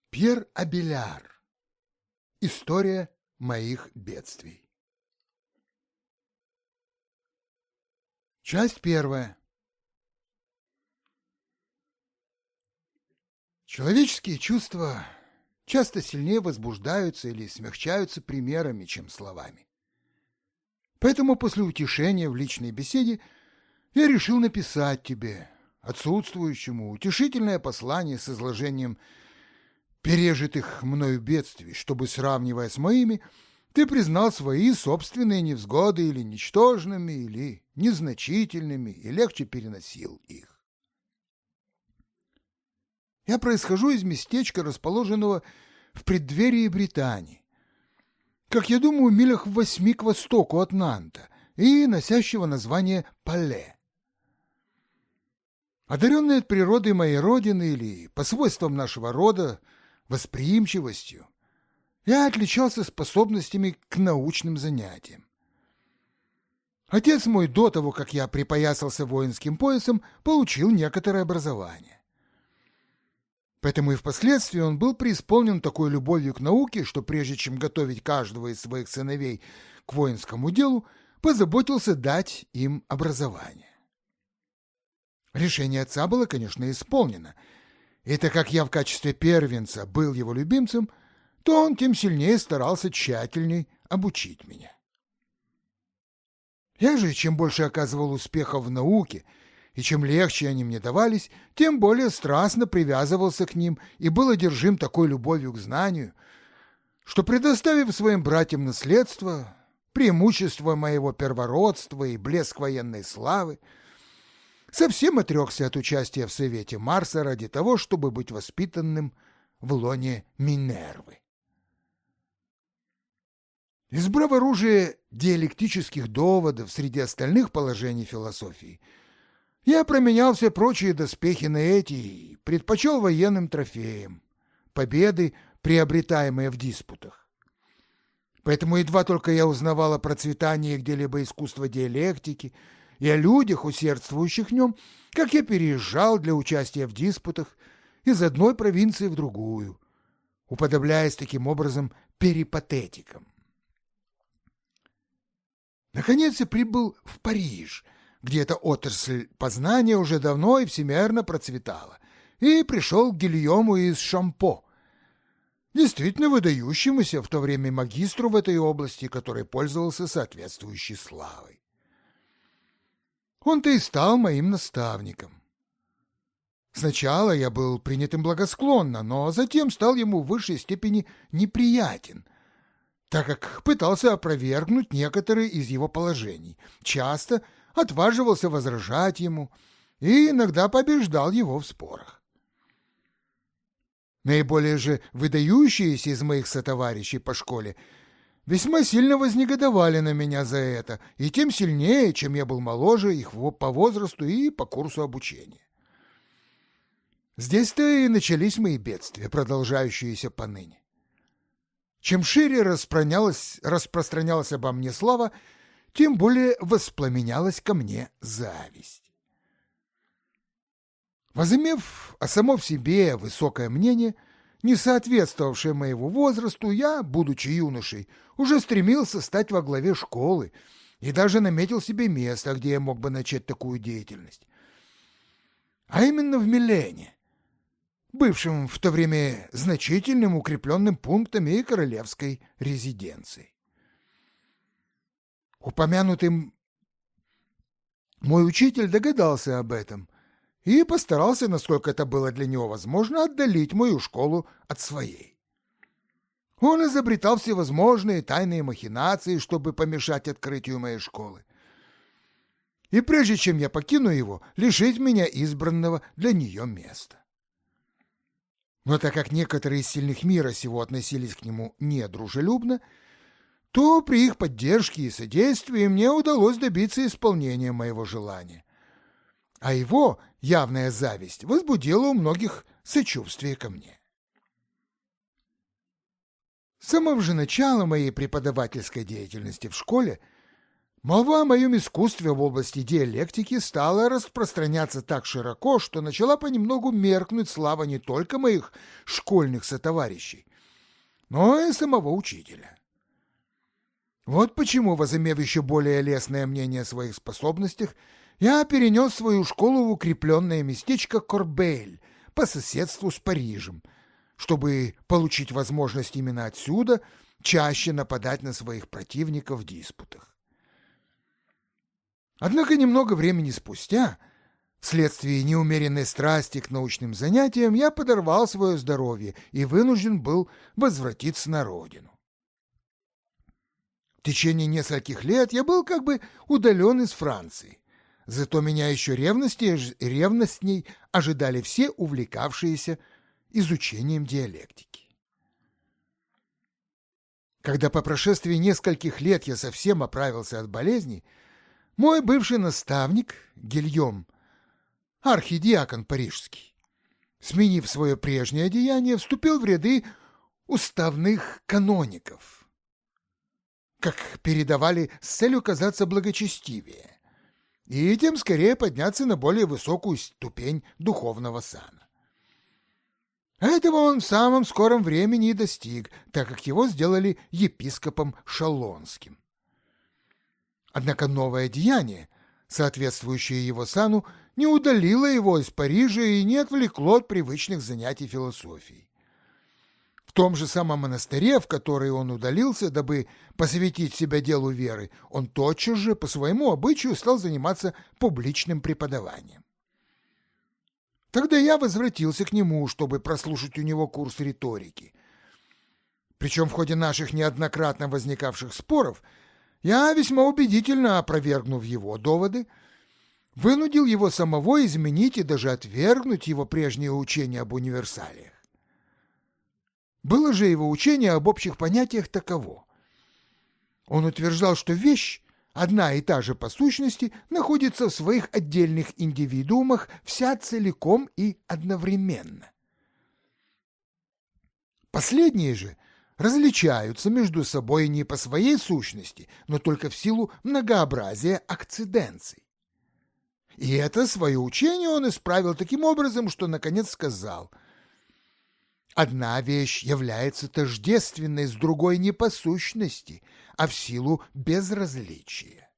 Пьер Абеляр. История моих бедствий. Часть первая. Человеческие чувства часто сильнее возбуждаются или смягчаются примерами, чем словами. Поэтому после утешения в личной беседе я решил написать тебе, отсутствующему, утешительное послание с изложением пережитых мною бедствий, чтобы, сравнивая с моими, ты признал свои собственные невзгоды или ничтожными, или незначительными, и легче переносил их. Я происхожу из местечка, расположенного в преддверии Британии, как я думаю, милях в 8 к востоку от Нанта, и носящего название Пале. Одаренный от природы моей родины или по свойствам нашего рода, восприимчивостью, я отличался способностями к научным занятиям. Отец мой до того, как я припоясался воинским поясом, получил некоторое образование. Поэтому и впоследствии он был преисполнен такой любовью к науке, что прежде чем готовить каждого из своих сыновей к воинскому делу, позаботился дать им образование. Решение отца было, конечно, исполнено, и так как я в качестве первенца был его любимцем, то он тем сильнее старался тщательней обучить меня. Я же, чем больше оказывал успехов в науке, и чем легче они мне давались, тем более страстно привязывался к ним и был одержим такой любовью к знанию, что, предоставив своим братьям наследство, преимущество моего первородства и блеск военной славы, совсем отрекся от участия в Совете Марса ради того, чтобы быть воспитанным в лоне Минервы. Избрав оружие диалектических доводов среди остальных положений философии, я променял все прочие доспехи на эти и предпочел военным трофеям, победы, приобретаемые в диспутах. Поэтому едва только я узнавал о процветании где-либо искусства диалектики и о людях, усердствующих в нем, как я переезжал для участия в диспутах из одной провинции в другую, уподобляясь таким образом перипатетикам. Наконец я прибыл в Париж, где эта отрасль познания уже давно и всемерно процветала, и пришел к Гильому из Шампо, действительно выдающемуся в то время магистру в этой области, который пользовался соответствующей славой. Он-то и стал моим наставником. Сначала я был принят им благосклонно, но затем стал ему в высшей степени неприятен, так как пытался опровергнуть некоторые из его положений, часто отваживался возражать ему и иногда побеждал его в спорах. Наиболее же выдающиеся из моих сотоварищей по школе весьма сильно вознегодовали на меня за это, и тем сильнее, чем я был моложе их по возрасту и по курсу обучения. Здесь-то и начались мои бедствия, продолжающиеся поныне. Чем шире распространялась обо мне слава, тем более воспламенялась ко мне зависть. Возымев о самом себе высокое мнение, не соответствовавшее моему возрасту, я, будучи юношей, уже стремился стать во главе школы и даже наметил себе место, где я мог бы начать такую деятельность. А именно в Милене, бывшим в то время значительным укрепленным пунктом и королевской резиденцией. Упомянутый мой учитель догадался об этом и постарался, насколько это было для него возможно, отдалить мою школу от своей. Он изобретал всевозможные тайные махинации, чтобы помешать открытию моей школы. И прежде чем я покину его, лишить меня избранного для нее места. Но так как некоторые из сильных мира сего относились к нему недружелюбно, то при их поддержке и содействии мне удалось добиться исполнения моего желания. А его явная зависть возбудила у многих сочувствие ко мне. С самого же начала моей преподавательской деятельности в школе Молва о моем искусстве в области диалектики стала распространяться так широко, что начала понемногу меркнуть слава не только моих школьных сотоварищей, но и самого учителя. Вот почему, возымев еще более лестное мнение о своих способностях, я перенес свою школу в укрепленное местечко Корбейль по соседству с Парижем, чтобы получить возможность именно отсюда чаще нападать на своих противников в диспутах. Однако немного времени спустя, вследствие неумеренной страсти к научным занятиям, я подорвал свое здоровье и вынужден был возвратиться на родину. В течение нескольких лет я был как бы удален из Франции, зато меня еще ревностней ожидали все увлекавшиеся изучением диалектики. Когда по прошествии нескольких лет я совсем оправился от болезни, мой бывший наставник Гильом, архидиакон парижский, сменив свое прежнее одеяние, вступил в ряды уставных каноников, как передавали, с целью казаться благочестивее, и тем скорее подняться на более высокую ступень духовного сана. Этого он в самом скором времени и достиг, так как его сделали епископом Шалонским. Однако новое деяние, соответствующее его сану, не удалило его из Парижа и не отвлекло от привычных занятий философией. В том же самом монастыре, в который он удалился, дабы посвятить себя делу веры, он тотчас же по своему обычаю стал заниматься публичным преподаванием. Тогда я возвратился к нему, чтобы прослушать у него курс риторики. Причем в ходе наших неоднократно возникавших споров я, весьма убедительно опровергнув его доводы, вынудил его самого изменить и даже отвергнуть его прежнее учение об универсалиях. Было же его учение об общих понятиях таково. Он утверждал, что вещь, одна и та же по сущности, находится в своих отдельных индивидуумах вся целиком и одновременно. Последние же различаются между собой не по своей сущности, но только в силу многообразия акциденций. И это свое учение он исправил таким образом, что наконец сказал: «Одна вещь является тождественной с другой не по сущности, а в силу безразличия».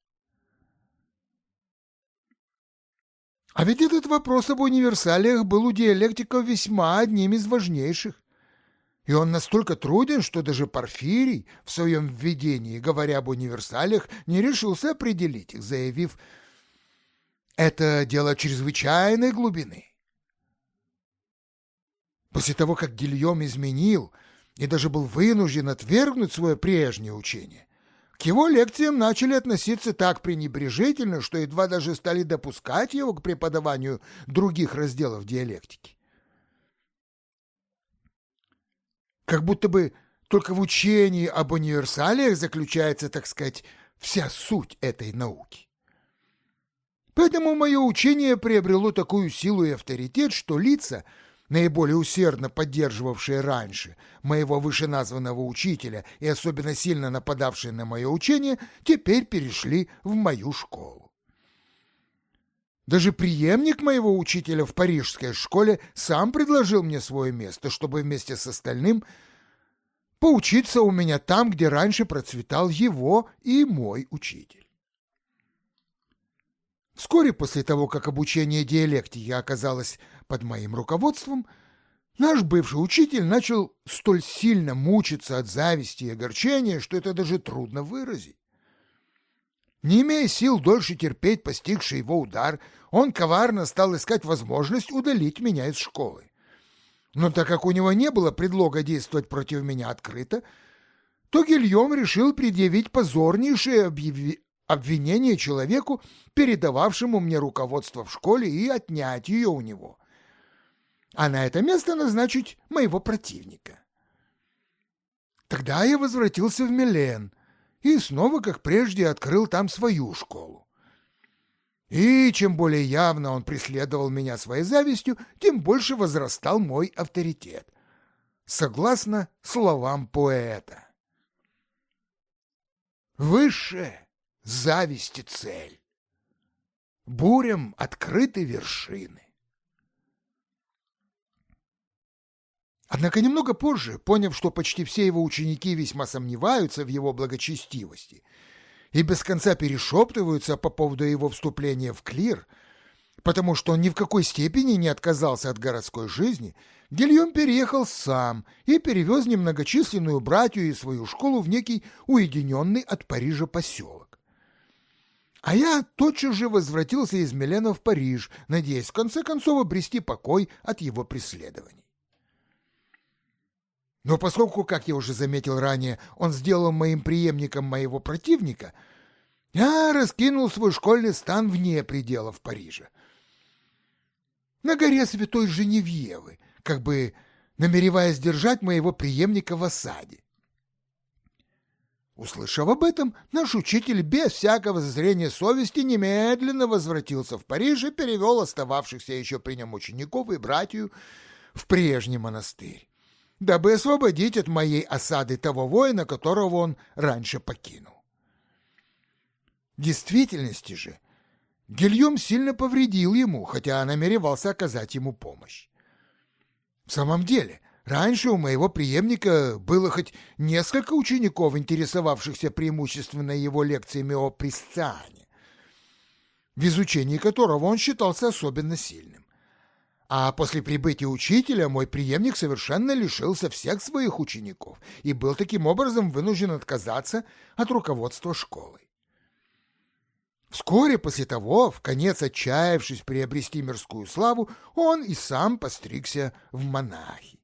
А ведь этот вопрос об универсалиях был у диалектиков весьма одним из важнейших. И он настолько труден, что даже Порфирий в своем введении, говоря об универсалиях, не решился определить их, заявив: «Это дело чрезвычайной глубины». После того, как Гильом изменил и даже был вынужден отвергнуть свое прежнее учение, к его лекциям начали относиться так пренебрежительно, что едва даже стали допускать его к преподаванию других разделов диалектики. Как будто бы только в учении об универсалиях заключается, так сказать, вся суть этой науки. Поэтому мое учение приобрело такую силу и авторитет, что лица, наиболее усердно поддерживавшие раньше моего вышеназванного учителя и особенно сильно нападавшие на мое учение, теперь перешли в мою школу. Даже преемник моего учителя в парижской школе сам предложил мне свое место, чтобы вместе с остальным поучиться у меня там, где раньше процветал его и мой учитель. Вскоре после того, как обучение диалектики оказалось под моим руководством, наш бывший учитель начал столь сильно мучиться от зависти и огорчения, что это даже трудно выразить. Не имея сил дольше терпеть постигший его удар, он коварно стал искать возможность удалить меня из школы. Но так как у него не было предлога действовать против меня открыто, то Гильом решил предъявить позорнейшее обвинение человеку, передававшему мне руководство в школе, и отнять ее у него, а на это место назначить моего противника. Тогда я возвратился в Милен и снова, как прежде, открыл там свою школу. И чем более явно он преследовал меня своей завистью, тем больше возрастал мой авторитет, согласно словам поэта. Выше зависти цель, бурям открыты вершины. Однако немного позже, поняв, что почти все его ученики весьма сомневаются в его благочестивости и без конца перешептываются по поводу его вступления в клир, потому что он ни в какой степени не отказался от городской жизни, Гильем переехал сам и перевез немногочисленную братью и свою школу в некий уединенный от Парижа поселок. А я тотчас же возвратился из Милена в Париж, надеясь в конце концов обрести покой от его преследований. Но поскольку, как я уже заметил ранее, он сделал моим преемником моего противника, я раскинул свой школьный стан вне пределов Парижа, на горе Святой Женевьевы, как бы намереваясь держать моего преемника в осаде. Услышав об этом, наш учитель без всякого зазрения совести немедленно возвратился в Париж и перевел остававшихся еще при нем учеников и братью в прежний монастырь, дабы освободить от моей осады того воина, которого он раньше покинул. В действительности же Гильем сильно повредил ему, хотя намеревался оказать ему помощь. В самом деле, раньше у моего преемника было хоть несколько учеников, интересовавшихся преимущественно его лекциями о Пресциане, в изучении которого он считался особенно сильным. А после прибытия учителя мой преемник совершенно лишился всех своих учеников и был таким образом вынужден отказаться от руководства школой. Вскоре после того, вконец отчаявшись приобрести мирскую славу, он и сам постригся в монахи.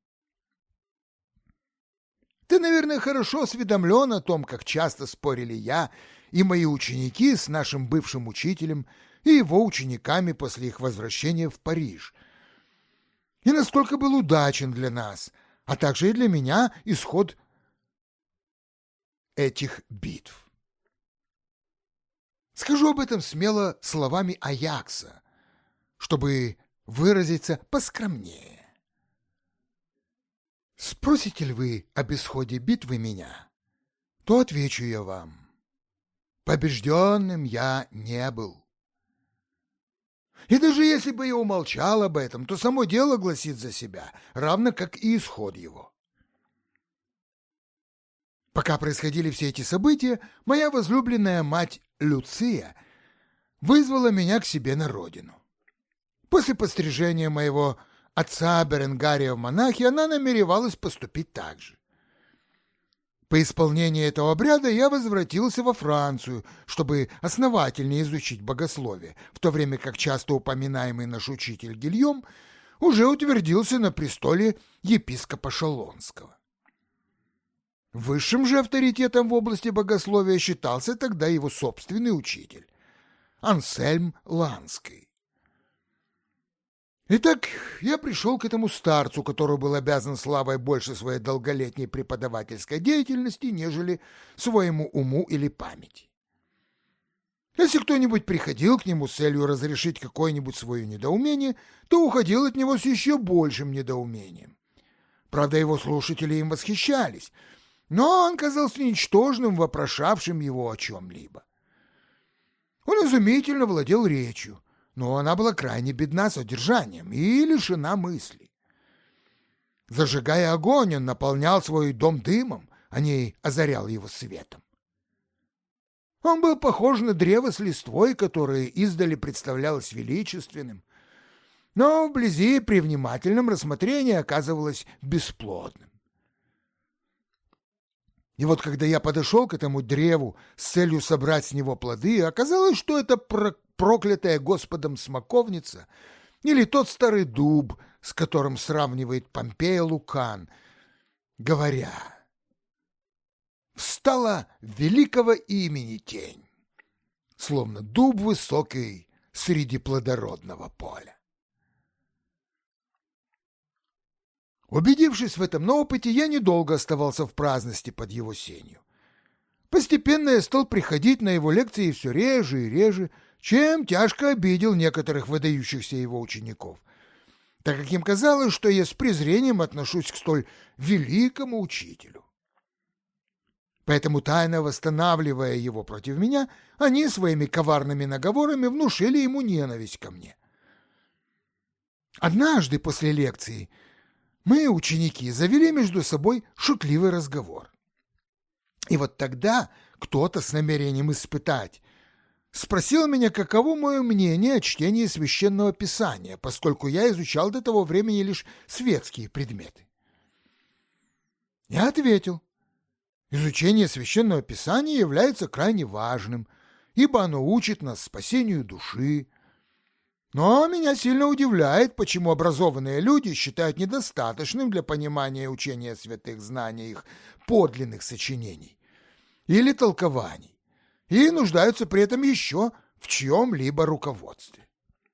Ты, наверное, хорошо осведомлен о том, как часто спорили я и мои ученики с нашим бывшим учителем и его учениками после их возвращения в Париж, и насколько был удачен для нас, а также и для меня исход этих битв. Скажу об этом смело словами Аякса, чтобы выразиться поскромнее. Спросите ли вы об исходе битвы меня, то отвечу я вам. Побежденным я не был. И даже если бы я умолчал об этом, то само дело гласит за себя, равно как и исход его. Пока происходили все эти события, моя возлюбленная мать Люция вызвала меня к себе на родину. После пострижения моего отца Беренгария в монахи она намеревалась поступить так же. По исполнении этого обряда я возвратился во Францию, чтобы основательнее изучить богословие, в то время как часто упоминаемый наш учитель Гильем уже утвердился на престоле епископа Шалонского. Высшим же авторитетом в области богословия считался тогда его собственный учитель, Ансельм Ланский. Итак, я пришел к этому старцу, который был обязан славой больше своей долголетней преподавательской деятельности, нежели своему уму или памяти. Если кто-нибудь приходил к нему с целью разрешить какое-нибудь свое недоумение, то уходил от него с еще большим недоумением. Правда, его слушатели им восхищались, но он казался ничтожным, вопрошавшим его о чем-либо. Он изумительно владел речью, но она была крайне бедна содержанием и лишена мысли. Зажигая огонь, он наполнял свой дом дымом, а не озарял его светом. Он был похож на древо с листвой, которое издали представлялось величественным, но вблизи при внимательном рассмотрении оказывалось бесплодным. И вот когда я подошел к этому древу с целью собрать с него плоды, оказалось, что это проклятая Господом смоковница или тот старый дуб, с которым сравнивает Помпея Лукан, говоря: «Встала великого имени тень, словно дуб высокий среди плодородного поля». Убедившись в этом на опыте, я недолго оставался в праздности под его сенью. Постепенно я стал приходить на его лекции все реже и реже, чем тяжко обидел некоторых выдающихся его учеников, так как им казалось, что я с презрением отношусь к столь великому учителю. Поэтому, тайно восстанавливая его против меня, они своими коварными наговорами внушили ему ненависть ко мне. Однажды после лекции мы, ученики, завели между собой шутливый разговор. И вот тогда кто-то с намерением испытать спросил меня, каково мое мнение о чтении Священного Писания, поскольку я изучал до того времени лишь светские предметы. Я ответил: изучение Священного Писания является крайне важным, ибо оно учит нас спасению души. Но меня сильно удивляет, почему образованные люди считают недостаточным для понимания учения святых знаний их подлинных сочинений или толкований, и нуждаются при этом еще в чьем-либо руководстве.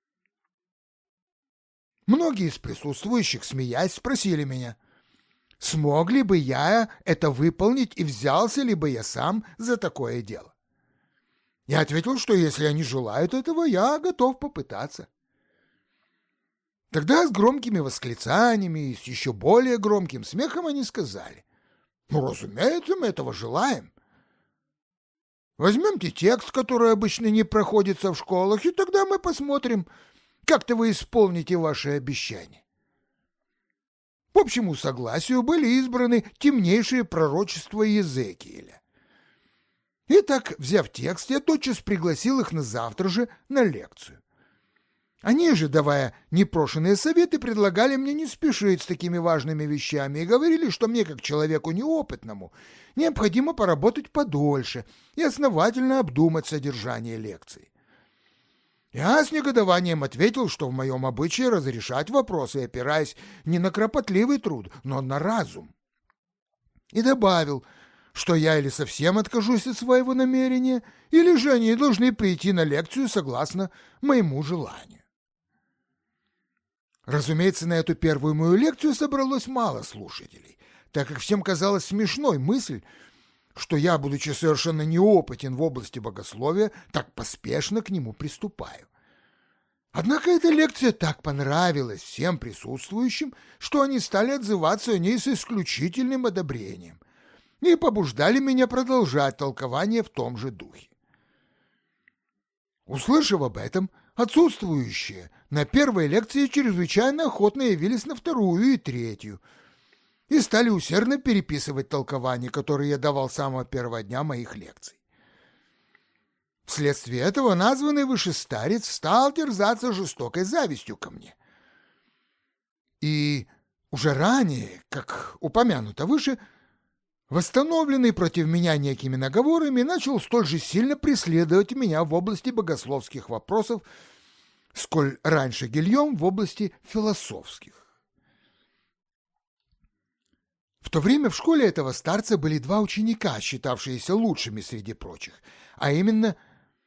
Многие из присутствующих, смеясь, спросили меня, смог ли бы я это выполнить и взялся ли бы я сам за такое дело. Я ответил, что если они желают этого, я готов попытаться. Тогда с громкими восклицаниями и с еще более громким смехом они сказали: «Ну, разумеется, мы этого желаем. Возьмемте текст, который обычно не проходится в школах, и тогда мы посмотрим, как-то вы исполните ваши обещания». По общему согласию были избраны темнейшие пророчества Иезекииля. Итак, взяв текст, я тотчас пригласил их на завтра же на лекцию. Они же, давая непрошенные советы, предлагали мне не спешить с такими важными вещами и говорили, что мне, как человеку неопытному, необходимо поработать подольше и основательно обдумать содержание лекции. Я с негодованием ответил, что в моем обычае разрешать вопросы, опираясь не на кропотливый труд, но на разум. И добавил, что я или совсем откажусь от своего намерения, или же они должны прийти на лекцию согласно моему желанию. Разумеется, на эту первую мою лекцию собралось мало слушателей, так как всем казалась смешной мысль, что я, будучи совершенно неопытен в области богословия, так поспешно к нему приступаю. Однако эта лекция так понравилась всем присутствующим, что они стали отзываться о ней с исключительным одобрением и побуждали меня продолжать толкование в том же духе. Услышав об этом, отсутствующие на первой лекции чрезвычайно охотно явились на вторую и третью и стали усердно переписывать толкования, которые я давал с самого первого дня моих лекций. Вследствие этого названный выше старец стал терзаться жестокой завистью ко мне. И уже ранее, как упомянуто выше, восстановленный против меня некими наговорами, начал столь же сильно преследовать меня в области богословских вопросов, сколь раньше Гильом в области философских. В то время в школе этого старца были два ученика, считавшиеся лучшими среди прочих, а именно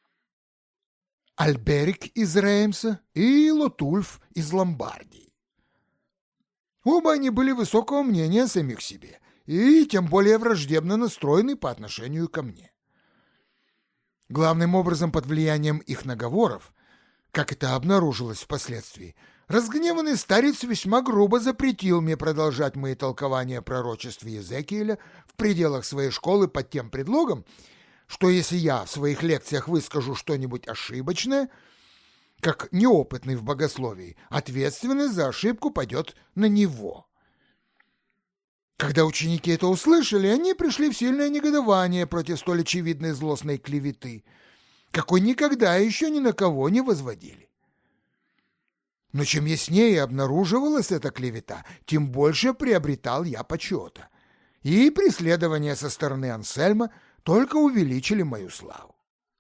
Альберик из Реймса и Лотульф из Ломбардии. Оба они были высокого мнения о самих себе и тем более враждебно настроены по отношению ко мне. Главным образом под влиянием их наговоров, как это обнаружилось впоследствии, разгневанный старец весьма грубо запретил мне продолжать мои толкования пророчеств Иезекииля в пределах своей школы под тем предлогом, что если я в своих лекциях выскажу что-нибудь ошибочное, как неопытный в богословии, ответственность за ошибку пойдет на него. Когда ученики это услышали, они пришли в сильное негодование против столь очевидной злостной клеветы, какой никогда еще ни на кого не возводили. Но чем яснее обнаруживалась эта клевета, тем больше приобретал я почета, и преследования со стороны Ансельма только увеличили мою славу.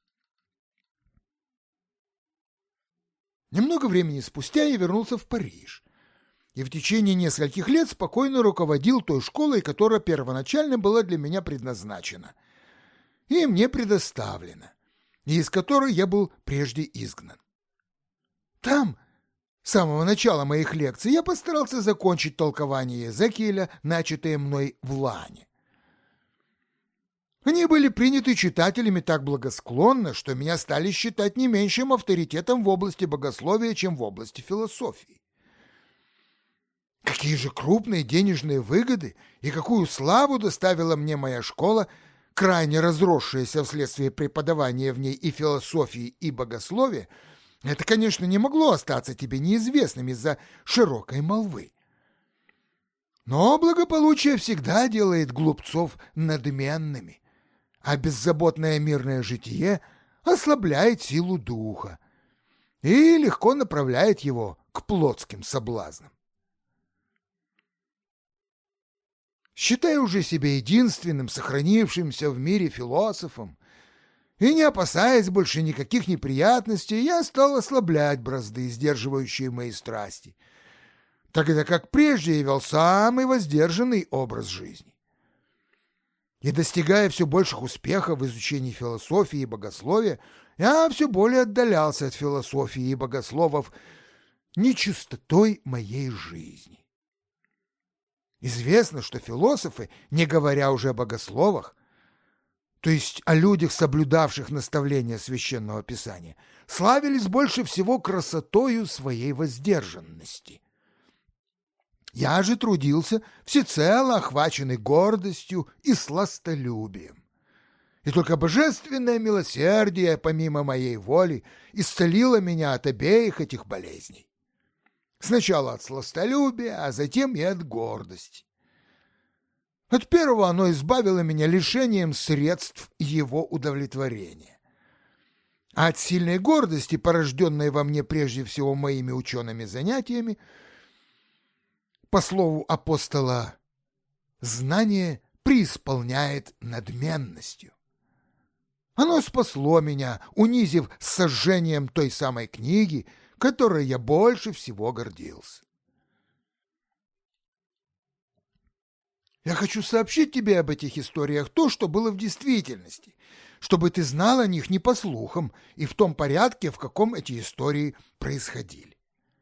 Немного времени спустя я вернулся в Париж, и в течение нескольких лет спокойно руководил той школой, которая первоначально была для меня предназначена и мне предоставлена, и из которой я был прежде изгнан. Там, с самого начала моих лекций, я постарался закончить толкование Иезекииля, начатое мной в Лане. Они были приняты читателями так благосклонно, что меня стали считать не меньшим авторитетом в области богословия, чем в области философии. Какие же крупные денежные выгоды и какую славу доставила мне моя школа, крайне разросшаяся вследствие преподавания в ней и философии, и богословия, это, конечно, не могло остаться тебе неизвестным из-за широкой молвы. Но благополучие всегда делает глупцов надменными, а беззаботное мирное житие ослабляет силу духа и легко направляет его к плотским соблазнам. Считай уже себя единственным сохранившимся в мире философом, и, не опасаясь больше никаких неприятностей, я стал ослаблять бразды, сдерживающие мои страсти, тогда как прежде я вел самый воздержанный образ жизни. И, достигая все больших успехов в изучении философии и богословия, я все более отдалялся от философии и богословов нечистотой моей жизни. Известно, что философы, не говоря уже о богословах, то есть о людях, соблюдавших наставления Священного Писания, славились больше всего красотою своей воздержанности. Я же трудился всецело охваченный гордостью и сластолюбием. И только божественное милосердие, помимо моей воли, исцелило меня от обеих этих болезней. Сначала от сластолюбия, а затем и от гордости. От первого оно избавило меня лишением средств его удовлетворения. А от сильной гордости, порожденной во мне прежде всего моими учеными занятиями, по слову апостола, знание преисполняет надменностью. Оно спасло меня, унизив сожжением той самой книги, которой я больше всего гордился. Я хочу сообщить тебе об этих историях то, что было в действительности, чтобы ты знал о них не по слухам и в том порядке, в каком эти истории происходили.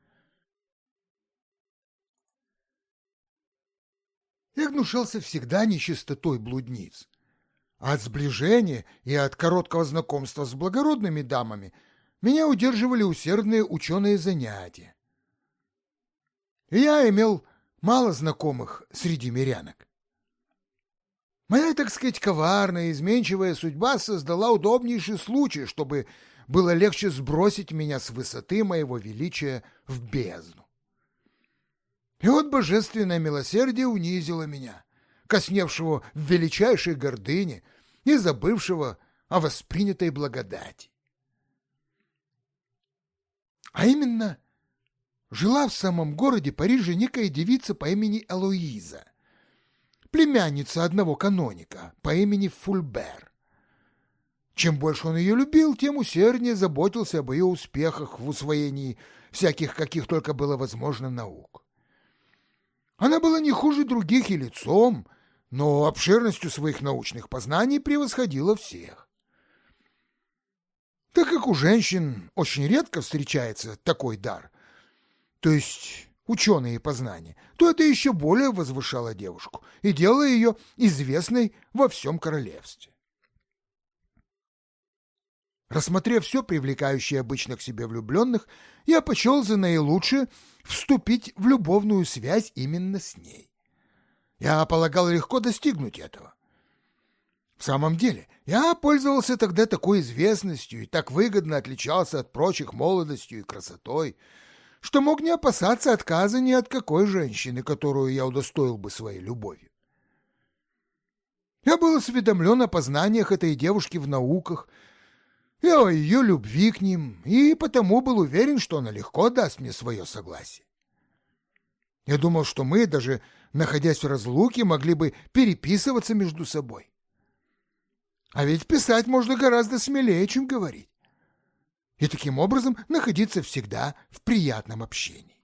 Я гнушался всегда нечистотой блудниц, а от сближения и от короткого знакомства с благородными дамами меня удерживали усердные ученые занятия. И я имел мало знакомых среди мирянок. Моя, так сказать, коварная и изменчивая судьба создала удобнейший случай, чтобы было легче сбросить меня с высоты моего величия в бездну. И вот божественное милосердие унизило меня, косневшего в величайшей гордыне и забывшего о воспринятой благодати. А именно, жила в самом городе Париже некая девица по имени Элоиза, племянница одного каноника по имени Фульбер. Чем больше он ее любил, тем усерднее заботился об ее успехах в усвоении всяких, каких только было возможно, наук. Она была не хуже других и лицом, но обширностью своих научных познаний превосходила всех. Так как у женщин очень редко встречается такой дар, то есть ученые познания, то это еще более возвышало девушку и делало ее известной во всем королевстве. Рассмотрев все привлекающее обычно к себе влюбленных, я почел за наилучшее вступить в любовную связь именно с ней. Я полагал легко достигнуть этого. В самом деле, я пользовался тогда такой известностью и так выгодно отличался от прочих молодостью и красотой, что мог не опасаться отказа ни от какой женщины, которую я удостоил бы своей любовью. Я был осведомлен о познаниях этой девушки в науках и о ее любви к ним, и потому был уверен, что она легко даст мне свое согласие. Я думал, что мы, даже находясь в разлуке, могли бы переписываться между собой. А ведь писать можно гораздо смелее, чем говорить. И таким образом находиться всегда в приятном общении.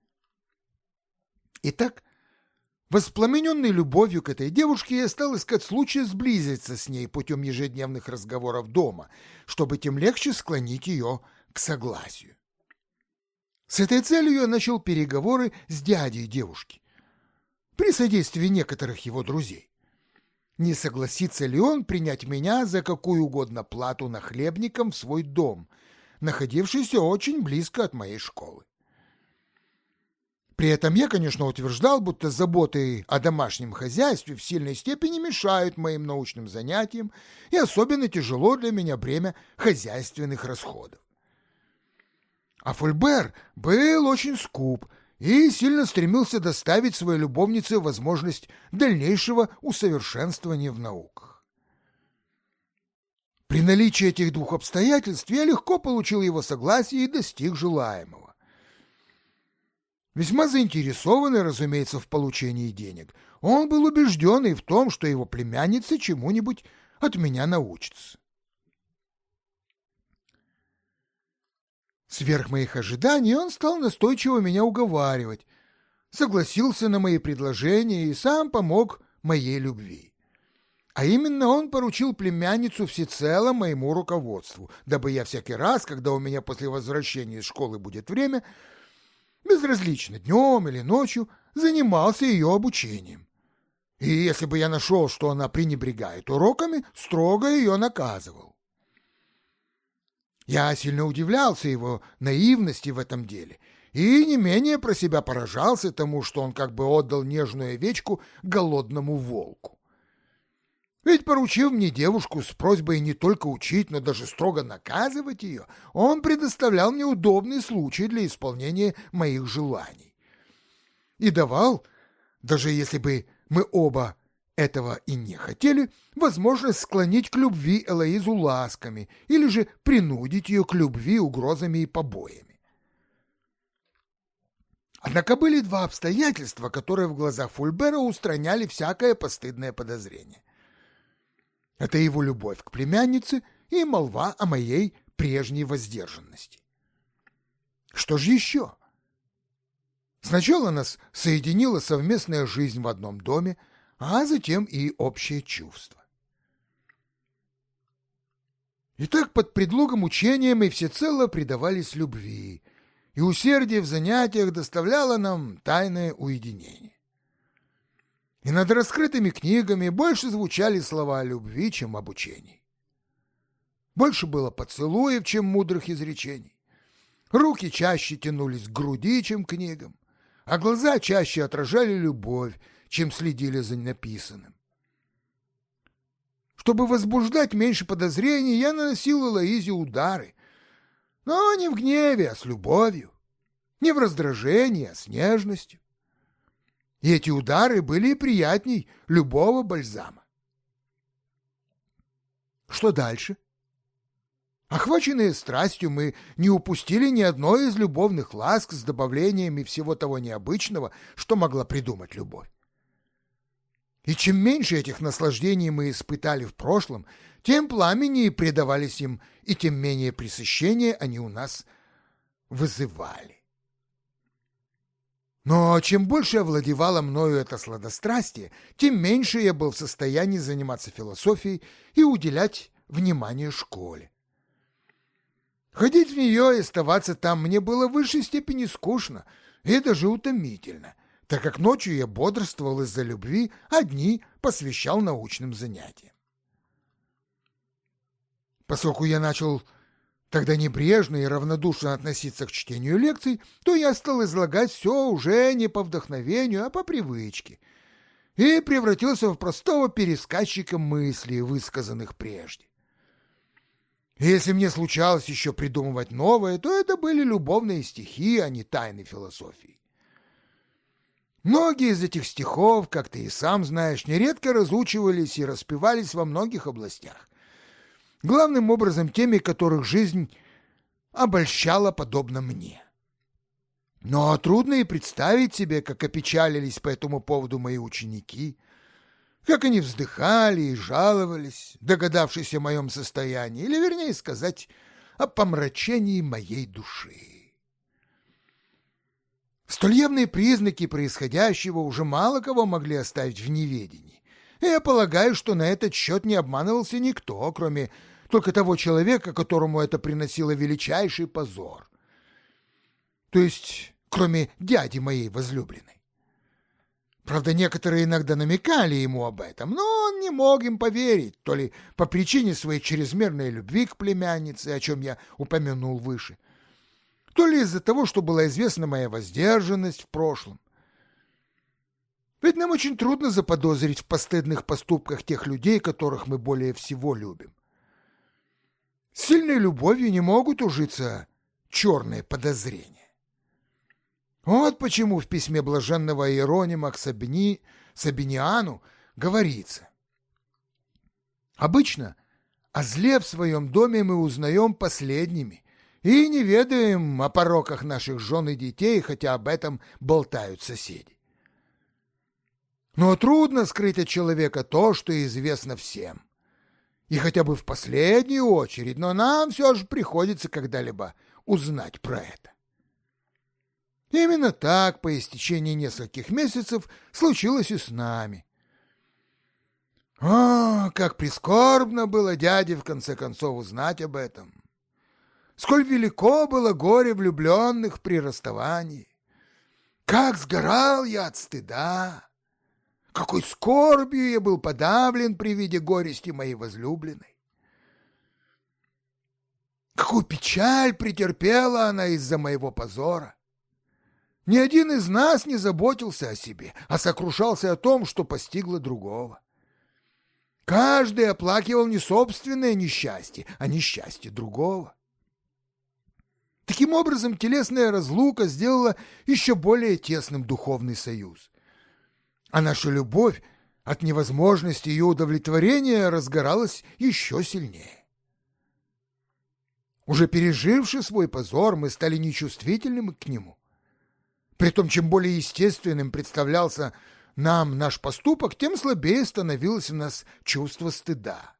Итак, воспламененный любовью к этой девушке, я стал искать случая сблизиться с ней путем ежедневных разговоров дома, чтобы тем легче склонить ее к согласию. С этой целью я начал переговоры с дядей девушки, при содействии некоторых его друзей. Не согласится ли он принять меня за какую угодно плату нахлебником в свой дом, находившийся очень близко от моей школы. При этом я, конечно, утверждал, будто заботы о домашнем хозяйстве в сильной степени мешают моим научным занятиям, и особенно тяжело для меня бремя хозяйственных расходов. А Фольбер был очень скуп и сильно стремился доставить своей любовнице возможность дальнейшего усовершенствования в науках. При наличии этих двух обстоятельств я легко получил его согласие и достиг желаемого. Весьма заинтересованный, разумеется, в получении денег, он был убежден и в том, что его племянница чему-нибудь от меня научится. Сверх моих ожиданий он стал настойчиво меня уговаривать, согласился на мои предложения и сам помог моей любви. А именно он поручил племянницу всецело моему руководству, дабы я всякий раз, когда у меня после возвращения из школы будет время, безразлично днем или ночью, занимался ее обучением. И если бы я нашел, что она пренебрегает уроками, строго ее наказывал. Я сильно удивлялся его наивности в этом деле и не менее про себя поражался тому, что он как бы отдал нежную овечку голодному волку. Ведь, поручив мне девушку с просьбой не только учить, но даже строго наказывать ее, он предоставлял мне удобный случай для исполнения моих желаний. И давал, даже если бы мы оба этого и не хотели, возможность склонить к любви Элоизу ласками или же принудить ее к любви угрозами и побоями. Однако были два обстоятельства, которые в глазах Фольбера устраняли всякое постыдное подозрение. Это его любовь к племяннице и молва о моей прежней воздержанности. Что же еще? Сначала нас соединила совместная жизнь в одном доме, а затем и общее чувство. Итак, под предлогом учения мы всецело предавались любви, и усердие в занятиях доставляло нам тайное уединение. И над раскрытыми книгами больше звучали слова о любви, чем об учении. Больше было поцелуев, чем мудрых изречений. Руки чаще тянулись к груди, чем к книгам, а глаза чаще отражали любовь, чем следили за написанным. Чтобы возбуждать меньше подозрений, я наносил Элоизе удары, но не в гневе, а с любовью, не в раздражении, а с нежностью. И эти удары были приятней любого бальзама. Что дальше? Охваченные страстью, мы не упустили ни одной из любовных ласк с добавлениями всего того необычного, что могла придумать любовь. И чем меньше этих наслаждений мы испытали в прошлом, тем пламеннее предавались им, и тем менее пресыщения они у нас вызывали. Но чем больше овладевало мною это сладострастие, тем меньше я был в состоянии заниматься философией и уделять внимание школе. Ходить в нее и оставаться там мне было в высшей степени скучно и даже утомительно, так как ночью я бодрствовал из-за любви, а дни посвящал научным занятиям. Поскольку я начал тогда небрежно и равнодушно относиться к чтению лекций, то я стал излагать все уже не по вдохновению, а по привычке, и превратился в простого пересказчика мыслей, высказанных прежде. И если мне случалось еще придумывать новое, то это были любовные стихи, а не тайны философии. Многие из этих стихов, как ты и сам знаешь, нередко разучивались и распевались во многих областях, главным образом теми, которых жизнь обольщала подобно мне. Но трудно и представить себе, как опечалились по этому поводу мои ученики, как они вздыхали и жаловались, догадавшись о моем состоянии, или, вернее сказать, о помрачении моей души. Столь явные признаки происходящего уже мало кого могли оставить в неведении, и я полагаю, что на этот счет не обманывался никто, кроме только того человека, которому это приносило величайший позор, то есть кроме дяди моей возлюбленной. Правда, некоторые иногда намекали ему об этом, но он не мог им поверить, то ли по причине своей чрезмерной любви к племяннице, о чем я упомянул выше, то ли из-за того, что была известна моя воздержанность в прошлом. Ведь нам очень трудно заподозрить в постыдных поступках тех людей, которых мы более всего любим. С сильной любовью не могут ужиться черные подозрения. Вот почему в письме блаженного Иеронима к Сабиниану говорится: «Обычно о зле в своем доме мы узнаем последними и не ведаем о пороках наших жен и детей, хотя об этом болтают соседи. Но трудно скрыть от человека то, что известно всем. И хотя бы в последнюю очередь, но нам все же приходится когда-либо узнать про это». Именно так по истечении нескольких месяцев случилось и с нами. О, как прискорбно было дяде в конце концов узнать об этом! Сколь велико было горе влюбленных при расставании! Как сгорал я от стыда! Какой скорбью я был подавлен при виде горести моей возлюбленной! Какую печаль претерпела она из-за моего позора! Ни один из нас не заботился о себе, а сокрушался о том, что постигло другого. Каждый оплакивал не собственное несчастье, а несчастье другого. Таким образом, телесная разлука сделала еще более тесным духовный союз, а наша любовь от невозможности ее удовлетворения разгоралась еще сильнее. Уже переживши свой позор, мы стали нечувствительными к нему. Притом, чем более естественным представлялся нам наш поступок, тем слабее становилось у нас чувство стыда.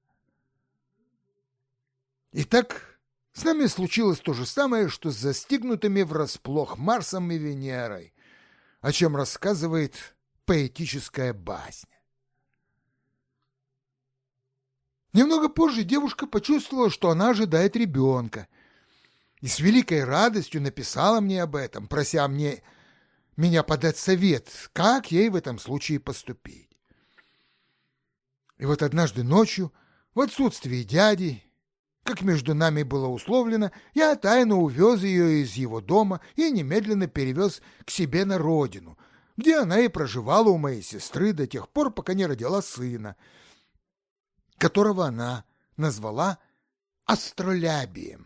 Итак, с нами случилось то же самое, что с застигнутыми врасплох Марсом и Венерой, о чем рассказывает поэтическая басня. Немного позже девушка почувствовала, что она ожидает ребенка, и с великой радостью написала мне об этом, прося меня подать совет, как ей в этом случае поступить. И вот однажды ночью, в отсутствие дяди, как между нами было условлено, я тайно увез ее из его дома и немедленно перевез к себе на родину, где она и проживала у моей сестры до тех пор, пока не родила сына, которого она назвала Астролябием.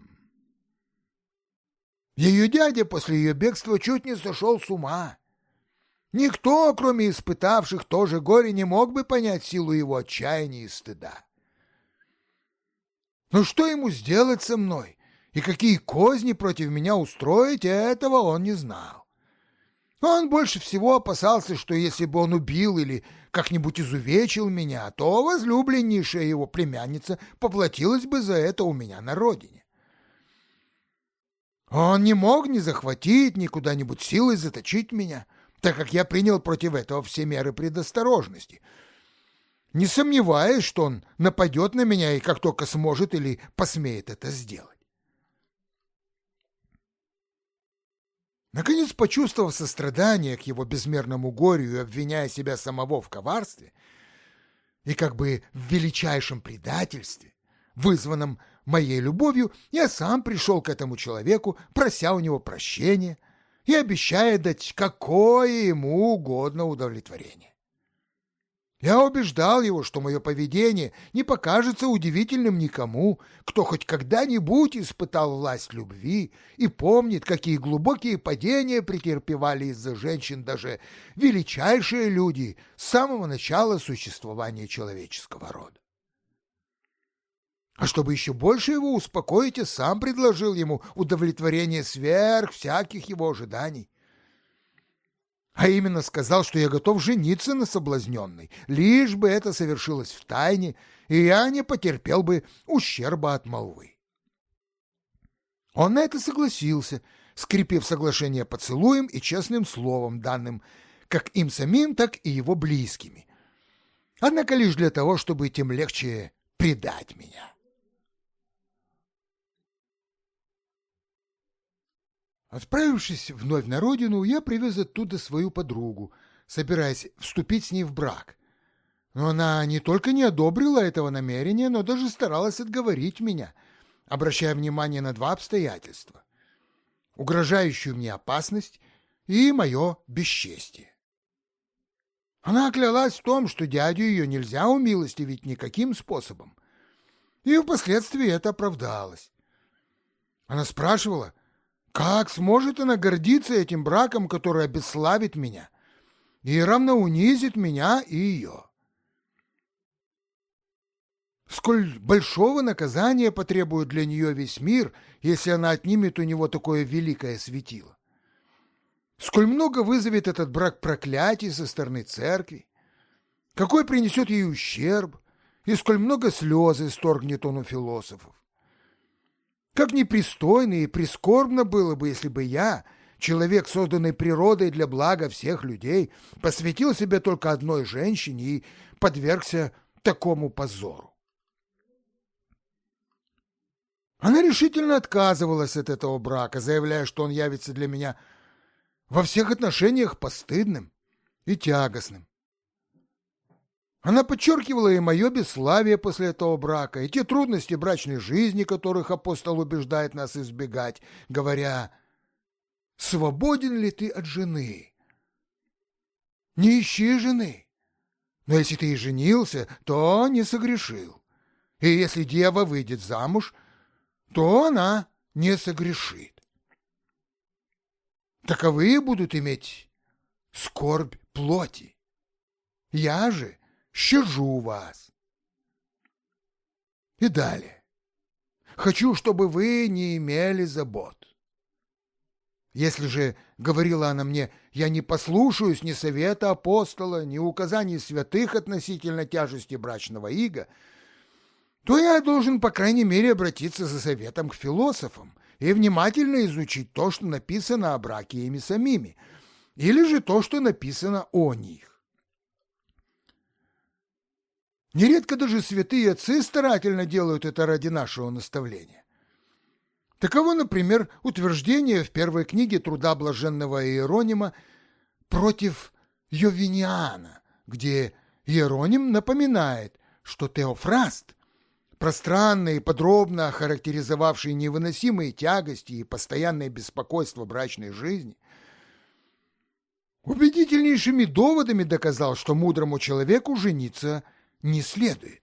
Ее дядя после ее бегства чуть не сошел с ума. Никто, кроме испытавших то же горе, не мог бы понять силу его отчаяния и стыда. Но что ему сделать со мной и какие козни против меня устроить, этого он не знал. Он больше всего опасался, что если бы он убил или как-нибудь изувечил меня, то возлюбленнейшая его племянница поплатилась бы за это у меня на родине. Он не мог ни захватить, ни куда-нибудь силой заточить меня, так как я принял против этого все меры предосторожности, не сомневаясь, что он нападет на меня и как только сможет или посмеет это сделать. Наконец, почувствовав сострадание к его безмерному горю и обвиняя себя самого в коварстве и как бы в величайшем предательстве, вызванном моей любовью, я сам пришел к этому человеку, прося у него прощения и обещая дать какое ему угодно удовлетворение. Я убеждал его, что мое поведение не покажется удивительным никому, кто хоть когда-нибудь испытал власть любви и помнит, какие глубокие падения претерпевали из-за женщин даже величайшие люди с самого начала существования человеческого рода. А чтобы еще больше его успокоить, я сам предложил ему удовлетворение сверх всяких его ожиданий. А именно сказал, что я готов жениться на соблазненной, лишь бы это совершилось в тайне, и я не потерпел бы ущерба от молвы. Он на это согласился, скрепив соглашение поцелуем и честным словом, данным как им самим, так и его близкими. Однако лишь для того, чтобы тем легче предать меня. Отправившись вновь на родину, я привез оттуда свою подругу, собираясь вступить с ней в брак. Но она не только не одобрила этого намерения, но даже старалась отговорить меня, обращая внимание на два обстоятельства. угрожающую мне опасность и мое бесчестие. Она клялась в том, что дядю ее нельзя умилостивить никаким способом, и впоследствии это оправдалось. Она спрашивала, как сможет она гордиться этим браком, который обесславит меня и равно унизит меня и ее. Сколь большого наказания потребует для нее весь мир, если она отнимет у него такое великое светило. Сколь много вызовет этот брак проклятий со стороны церкви, какой принесет ей ущерб, и сколь много слез исторгнет он у философов. Как непристойно и прискорбно было бы, если бы я, человек, созданный природой для блага всех людей, посвятил себя только одной женщине и подвергся такому позору. Она решительно отказывалась от этого брака, заявляя, что он явится для меня во всех отношениях постыдным и тягостным. Она подчеркивала и мое бесславие после этого брака, и те трудности брачной жизни, которых апостол убеждает нас избегать, говоря: «Свободен ли ты от жены? Не ищи жены, но если ты и женился, то не согрешил, и если дева выйдет замуж, то она не согрешит. Таковые будут иметь скорбь плоти. Я же щажу вас». И далее. «Хочу, чтобы вы не имели забот. Если же, — говорила она мне, — я не послушаюсь ни совета апостола, ни указаний святых относительно тяжести брачного ига, то я должен, по крайней мере, обратиться за советом к философам и внимательно изучить то, что написано о браке ими самими, или же то, что написано о них. Нередко даже святые отцы старательно делают это ради нашего наставления. Таково, например, утверждение в первой книге труда блаженного Иеронима против Йовиниана, где Иероним напоминает, что Теофраст, пространно и подробно охарактеризовавший невыносимые тягости и постоянное беспокойство брачной жизни, убедительнейшими доводами доказал, что мудрому человеку жениться не следует.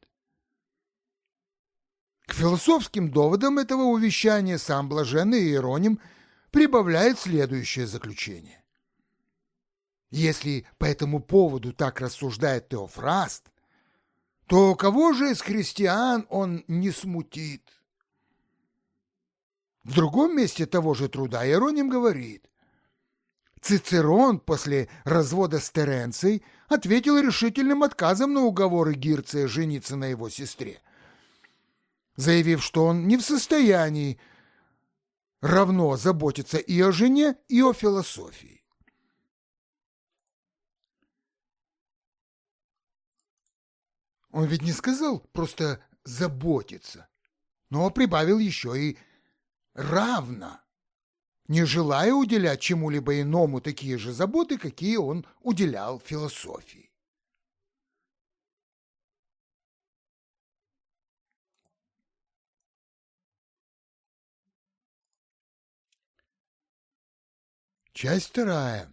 К философским доводам этого увещания сам блаженный Иероним прибавляет следующее заключение. Если по этому поводу так рассуждает Теофраст, то кого же из христиан он не смутит? В другом месте того же труда Иероним говорит: Цицерон после развода с Теренцией ответил решительным отказом на уговоры Гирция жениться на его сестре, заявив, что он не в состоянии равно заботиться и о жене, и о философии. Он ведь не сказал просто заботиться, но прибавил еще и равно, не желая уделять чему-либо иному такие же заботы, какие он уделял философии. Часть вторая.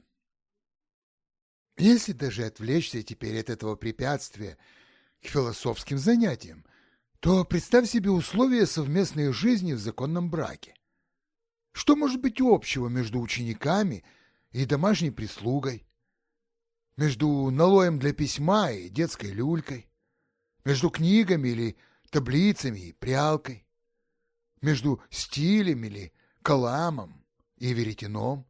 Если даже отвлечься теперь от этого препятствия к философским занятиям, то представь себе условия совместной жизни в законном браке. Что может быть общего между учениками и домашней прислугой, между налоем для письма и детской люлькой, между книгами или таблицами и прялкой, между стилем или каламом и веретеном?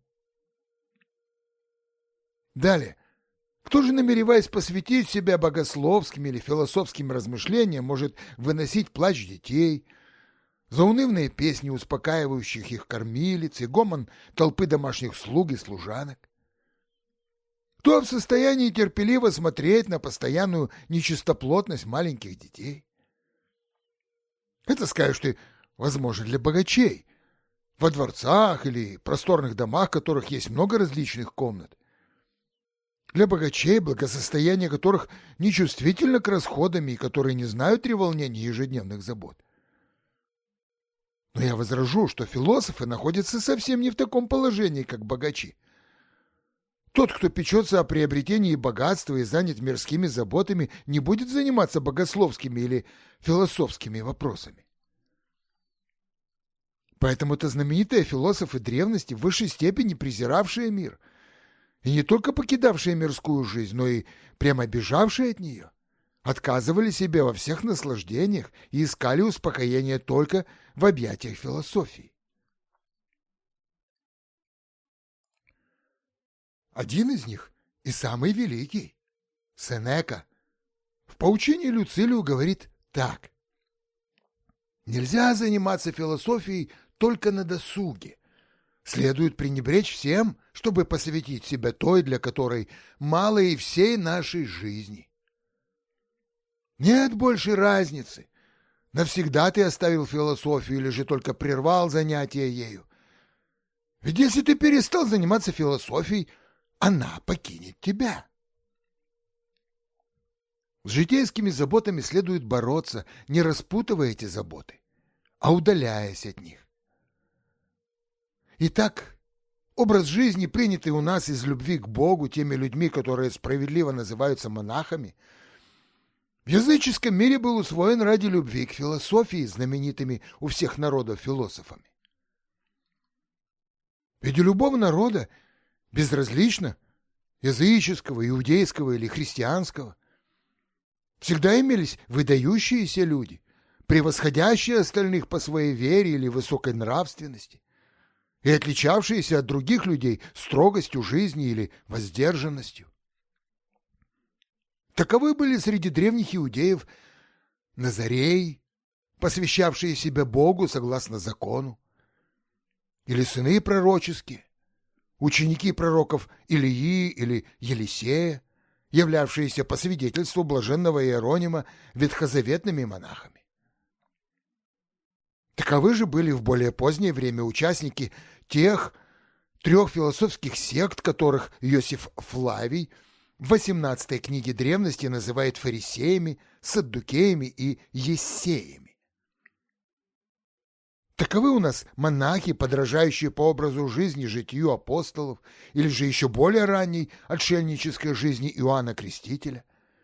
Далее. Кто же, намереваясь посвятить себя богословским или философским размышлениям, может выносить плач детей, заунывные песни успокаивающих их кормилиц и гомон толпы домашних слуг и служанок? Кто в состоянии терпеливо смотреть на постоянную нечистоплотность маленьких детей? Это, скажешь ты, возможно для богачей, во дворцах или просторных домах, в которых есть много различных комнат. Для богачей, благосостояние которых нечувствительно к расходам и которые не знают треволнений и ежедневных забот. Но я возражу, что философы находятся совсем не в таком положении, как богачи. Тот, кто печется о приобретении богатства и занят мирскими заботами, не будет заниматься богословскими или философскими вопросами. Поэтому-то знаменитые философы древности, в высшей степени презиравшие мир, и не только покидавшие мирскую жизнь, но и прямо бежавшие от нее, отказывали себе во всех наслаждениях и искали успокоения только в объятиях философии. Один из них, и самый великий, Сенека, в поучении Люцилию говорит так: «Нельзя заниматься философией только на досуге. Следует пренебречь всем, чтобы посвятить себя той, для которой мало и всей нашей жизни. Нет большей разницы, навсегда ты оставил философию или же только прервал занятия ею. Ведь если ты перестал заниматься философией, она покинет тебя». С житейскими заботами следует бороться, не распутывая эти заботы, а удаляясь от них. Итак, образ жизни, принятый у нас из любви к Богу теми людьми, которые справедливо называются монахами, в языческом мире был усвоен ради любви к философии, знаменитыми у всех народов философами. Ведь у любого народа, безразлично, языческого, иудейского или христианского, всегда имелись выдающиеся люди, превосходящие остальных по своей вере или высокой нравственности, и отличавшиеся от других людей строгостью жизни или воздержанностью. Таковы были среди древних иудеев Назареи, посвящавшие себя Богу согласно закону, или сыны пророческие, ученики пророков Илии или Елисея, являвшиеся по свидетельству блаженного Иеронима ветхозаветными монахами. Таковы же были в более позднее время участники тех 3 философских сект, которых Иосиф Флавий в 18 книге древности называет фарисеями, саддукеями и ессеями. Таковы у нас монахи, подражающие по образу жизни житию апостолов, или же еще более ранней отшельнической жизни Иоанна Крестителя.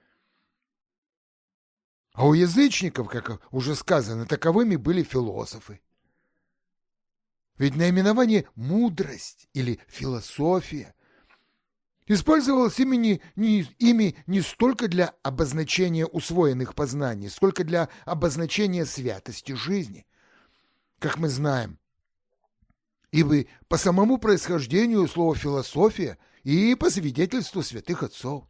А у язычников, как уже сказано, таковыми были философы. Ведь наименование «мудрость» или «философия» использовалось ими не столько для обозначения усвоенных познаний, сколько для обозначения святости жизни. Как мы знаем, ибо по самому происхождению слова «философия» и по свидетельству святых отцов.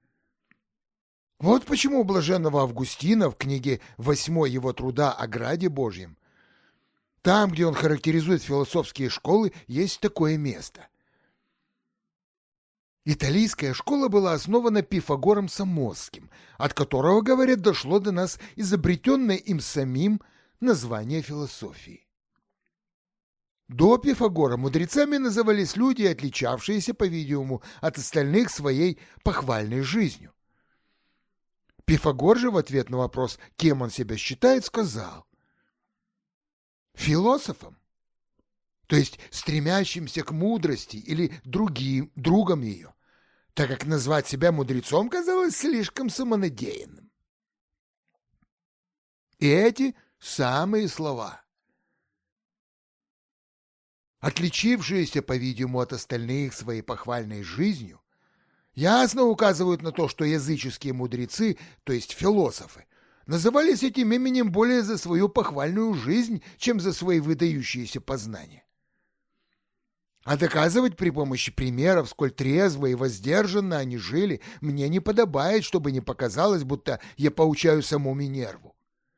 Вот почему у блаженного Августина в книге 8 его труда о Граде Божьем, там, где он характеризует философские школы, есть такое место. Италийская школа была основана Пифагором Самосским, от которого, говорят, дошло до нас изобретенное им самим название философии. До Пифагора мудрецами назывались люди, отличавшиеся, по-видимому, от остальных своей похвальной жизнью. Пифагор же в ответ на вопрос, кем он себя считает, сказал: философом, то есть стремящимся к мудрости или другом ее, так как назвать себя мудрецом казалось слишком самонадеянным. И эти самые слова, отличившиеся, по-видимому, от остальных своей похвальной жизнью, ясно указывают на то, что языческие мудрецы, то есть философы, назывались этим именем более за свою похвальную жизнь, чем за свои выдающиеся познания. А доказывать при помощи примеров, сколь трезво и воздержанно они жили, мне не подобает, чтобы не показалось, будто я поучаю саму Минерву.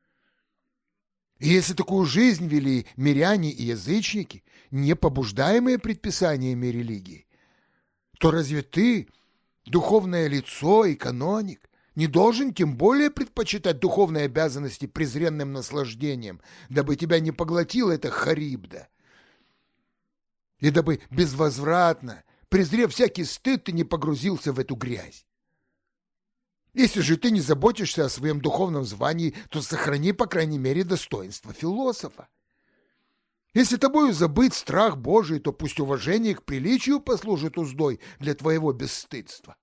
И если такую жизнь вели миряне и язычники, не побуждаемые предписаниями религии, то разве ты, духовное лицо и каноник, не должен тем более предпочитать духовные обязанности презренным наслаждением, дабы тебя не поглотила эта харибда? И дабы безвозвратно, презрев всякий стыд, ты не погрузился в эту грязь. Если же ты не заботишься о своем духовном звании, то сохрани, по крайней мере, достоинство философа. Если тобою забыт страх Божий, то пусть уважение к приличию послужит уздой для твоего бесстыдства.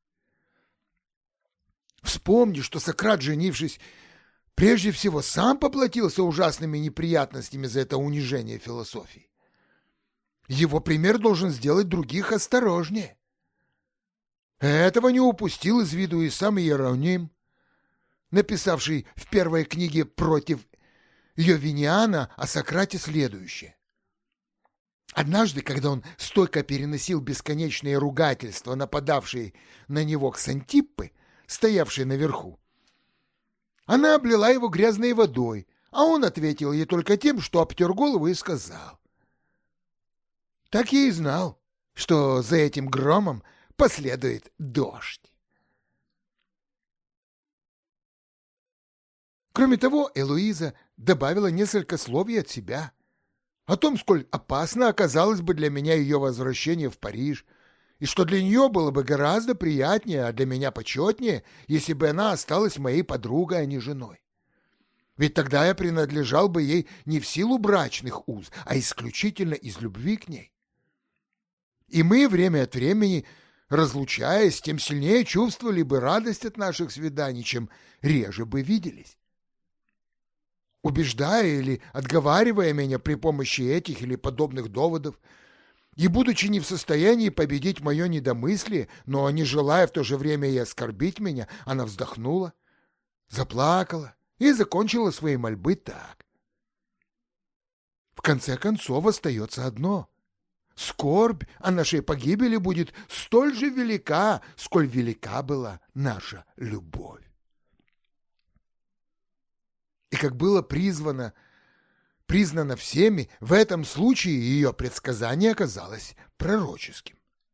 Вспомни, что Сократ, женившись, прежде всего сам поплатился ужасными неприятностями за это унижение философии. Его пример должен сделать других осторожнее. Этого не упустил из виду и сам Иероним, написавший в первой книге против Йовиниана о Сократе следующее. Однажды, когда он стойко переносил бесконечные ругательства, нападавшие на него Ксантиппы, стоявшей наверху, она облила его грязной водой, а он ответил ей только тем, что обтер голову и сказал: «Так я и знал, что за этим громом последует дождь». Кроме того, Элоиза добавила несколько слов и от себя о том, сколь опасно оказалось бы для меня ее возвращение в Париж, и что для нее было бы гораздо приятнее, а для меня почетнее, если бы она осталась моей подругой, а не женой. Ведь тогда я принадлежал бы ей не в силу брачных уз, а исключительно из любви к ней. И мы время от времени, разлучаясь, тем сильнее чувствовали бы радость от наших свиданий, чем реже бы виделись. Убеждая или отговаривая меня при помощи этих или подобных доводов, и будучи не в состоянии победить мое недомыслие, но не желая в то же время и оскорбить меня, она вздохнула, заплакала и закончила свои мольбы так. В конце концов остается одно. Скорбь о нашей погибели будет столь же велика, сколь велика была наша любовь. И как было признано всеми, в этом случае ее предсказание оказалось пророческим.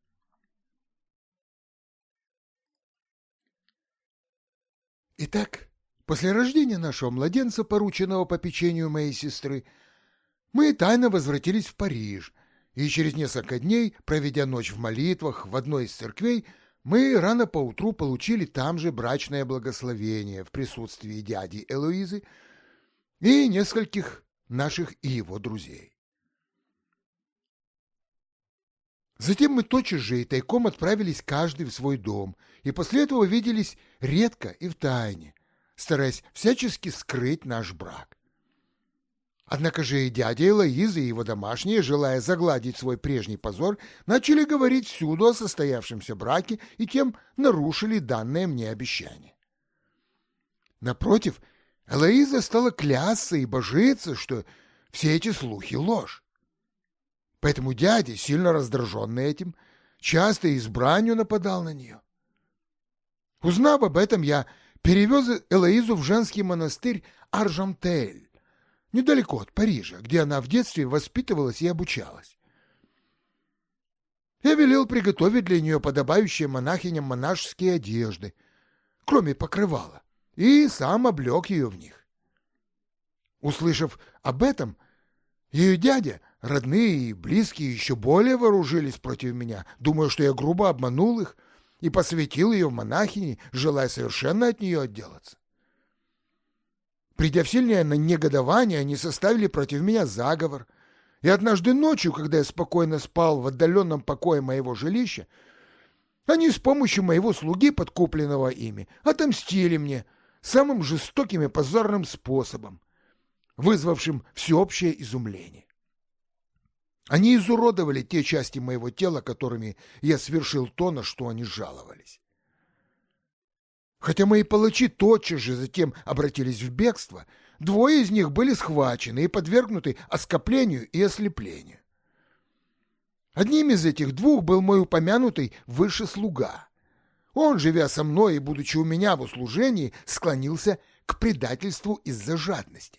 Итак, после рождения нашего младенца, порученного попечению моей сестры, мы тайно возвратились в Париж, и через несколько дней, проведя ночь в молитвах в одной из церквей, мы рано поутру получили там же брачное благословение в присутствии дяди Элоизы и нескольких наших и его друзей. Затем мы тотчас же и тайком отправились каждый в свой дом, и после этого виделись редко и втайне, стараясь всячески скрыть наш брак. Однако же и дядя Элоизы, и его домашние, желая загладить свой прежний позор, начали говорить всюду о состоявшемся браке и тем нарушили данное мне обещание. Напротив, Элоиза стала клясться и божиться, что все эти слухи — ложь. Поэтому дядя, сильно раздраженный этим, часто и с бранью нападал на нее. Узнав об этом, я перевез Элоизу в женский монастырь Аржантель, недалеко от Парижа, где она в детстве воспитывалась и обучалась. Я велел приготовить для нее подобающие монахиням монашеские одежды, кроме покрывала, и сам облег ее в них. Услышав об этом, ее дядя, родные и близкие еще более вооружились против меня, думая, что я грубо обманул их и посвятил ее в монахини, желая совершенно от нее отделаться. Придя в сильное негодование, они составили против меня заговор, и однажды ночью, когда я спокойно спал в отдаленном покое моего жилища, они с помощью моего слуги, подкупленного ими, отомстили мне самым жестоким и позорным способом, вызвавшим всеобщее изумление. Они изуродовали те части моего тела, которыми я совершил то, на что они жаловались. Хотя мои палачи тотчас же затем обратились в бегство, двое из них были схвачены и подвергнуты оскоплению и ослеплению. Одним из этих двух был мой упомянутый выше слуга. Он, живя со мной и будучи у меня в услужении, склонился к предательству из-за жадности.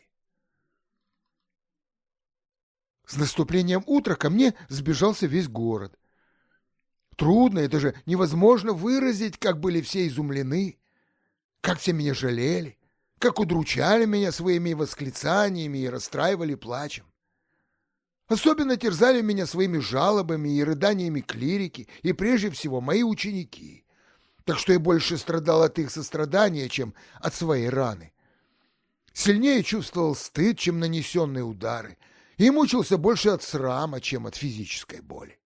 С наступлением утра ко мне сбежался весь город. Трудно и даже невозможно выразить, как были все изумлены, как все меня жалели, как удручали меня своими восклицаниями и расстраивали плачем. Особенно терзали меня своими жалобами и рыданиями клирики и прежде всего мои ученики, так что я больше страдал от их сострадания, чем от своей раны. Сильнее чувствовал стыд, чем нанесенные удары, и мучился больше от срама, чем от физической боли.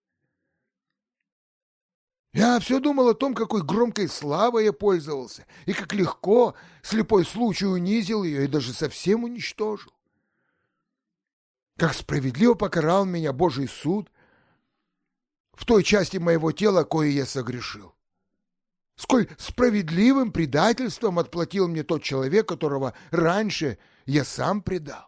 Я все думал о том, какой громкой славой я пользовался, и как легко слепой случай унизил ее и даже совсем уничтожил. Как справедливо покарал меня Божий суд в той части моего тела, кое я согрешил. Сколь справедливым предательством отплатил мне тот человек, которого раньше я сам предал.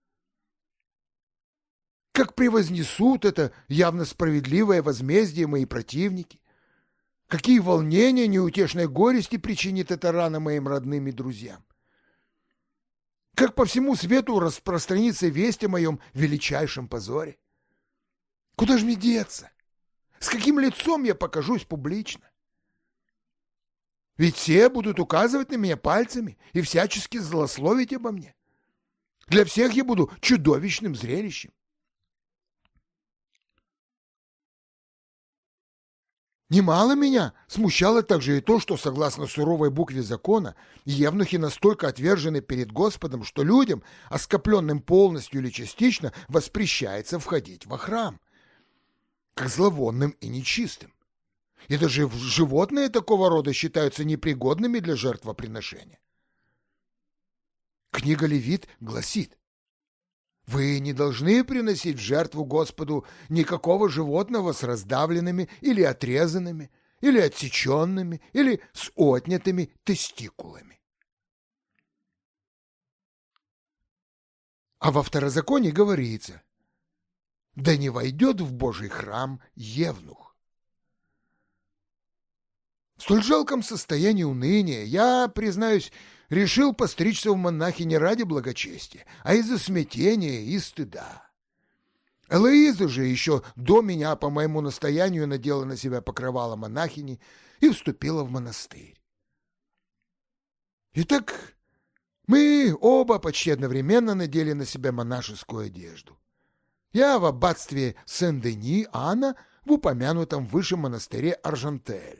Как превознесут это явно справедливое возмездие мои противники. Какие волнения, неутешной горести причинит эта рана моим родным и друзьям. Как по всему свету распространится весть о моем величайшем позоре. Куда же мне деться? С каким лицом я покажусь публично? Ведь все будут указывать на меня пальцами и всячески злословить обо мне. Для всех я буду чудовищным зрелищем. Немало меня смущало также и то, что, согласно суровой букве закона, евнухи настолько отвержены перед Господом, что людям, оскопленным полностью или частично, воспрещается входить во храм, как зловонным и нечистым. И даже животные такого рода считаются непригодными для жертвоприношения. Книга Левит гласит: вы не должны приносить в жертву Господу никакого животного с раздавленными или отрезанными, или отсеченными, или с отнятыми тестикулами. А во Второзаконии говорится: да не войдет в Божий храм евнух. В столь жалком состоянии уныния я, признаюсь, решил постричься в монахи не ради благочестия, а из-за смятения и стыда. Элоиза же еще до меня по моему настоянию надела на себя покрывало монахини и вступила в монастырь. Итак, мы оба почти одновременно надели на себя монашескую одежду. Я в аббатстве Сен-Дени, а она в упомянутом выше монастыре Аржантель.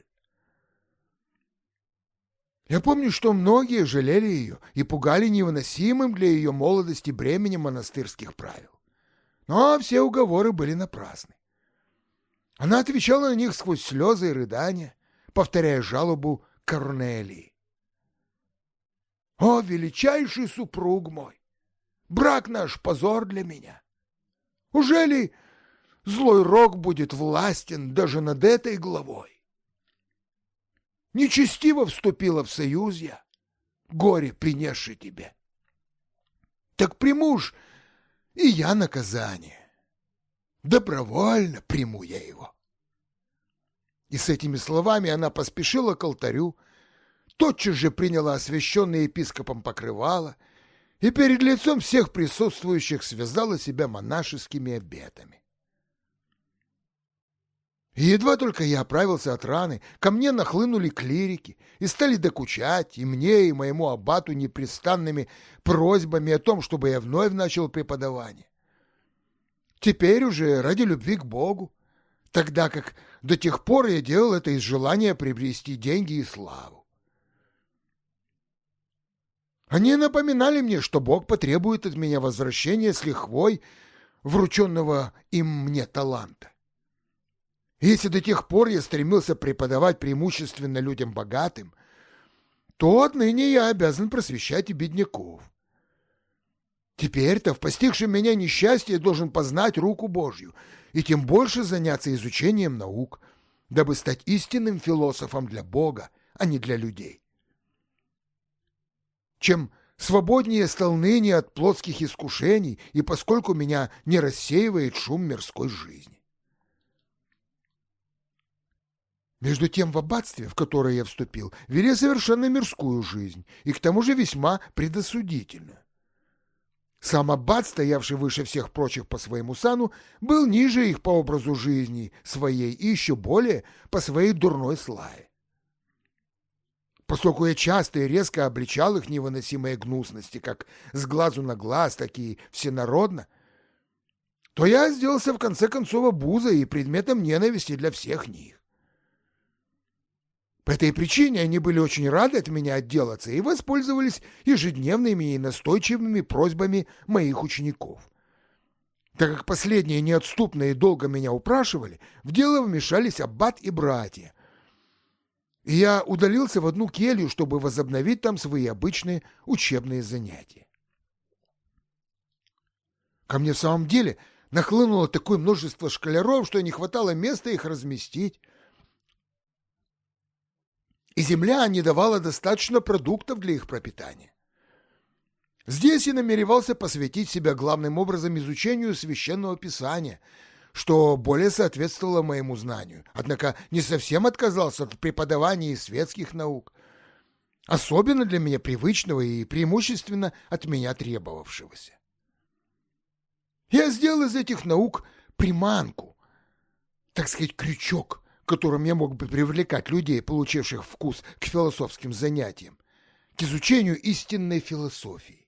Я помню, что многие жалели ее и пугали невыносимым для ее молодости бременем монастырских правил. Но все уговоры были напрасны. Она отвечала на них сквозь слезы и рыдания, повторяя жалобу Корнелии. «О, величайший супруг мой! Брак наш — позор для меня! Ужели злой рок будет властен даже над этой главой? Нечестиво вступила в союз я, горе принесший тебе. Так приму ж и я наказание. Добровольно приму я его». И с этими словами она поспешила к алтарю, тотчас же приняла освященное епископом покрывало и перед лицом всех присутствующих связала себя монашескими обетами. И едва только я оправился от раны, ко мне нахлынули клирики и стали докучать и мне, и моему аббату непрестанными просьбами о том, чтобы я вновь начал преподавание. Теперь уже ради любви к Богу, тогда как до тех пор я делал это из желания приобрести деньги и славу. Они напоминали мне, что Бог потребует от меня возвращения с лихвой врученного им мне таланта. Если до тех пор я стремился преподавать преимущественно людям богатым, то отныне я обязан просвещать и бедняков. Теперь-то в постигшем меня несчастье я должен познать руку Божью и тем больше заняться изучением наук, дабы стать истинным философом для Бога, а не для людей. Чем свободнее стал ныне от плотских искушений, и поскольку меня не рассеивает шум мирской жизни. Между тем в аббатстве, в которое я вступил, вели совершенно мирскую жизнь, и к тому же весьма предосудительную. Сам аббат, стоявший выше всех прочих по своему сану, был ниже их по образу жизни своей и еще более по своей дурной славе. Поскольку я часто и резко обличал их невыносимые гнусности, как с глазу на глаз, так и всенародно, то я сделался в конце концов обузой и предметом ненависти для всех них. По этой причине они были очень рады от меня отделаться и воспользовались ежедневными и настойчивыми просьбами моих учеников. Так как последние неотступно и долго меня упрашивали, в дело вмешались аббат и братья. И я удалился в одну келью, чтобы возобновить там свои обычные учебные занятия. Ко мне в самом деле нахлынуло такое множество школяров, что не хватало места их разместить. И земля не давала достаточно продуктов для их пропитания. Здесь я намеревался посвятить себя главным образом изучению священного писания, что более соответствовало моему знанию, однако не совсем отказался от преподавания светских наук, особенно для меня привычного и преимущественно от меня требовавшегося. Я сделал из этих наук приманку, так сказать, крючок, которым я мог бы привлекать людей, получивших вкус к философским занятиям, к изучению истинной философии.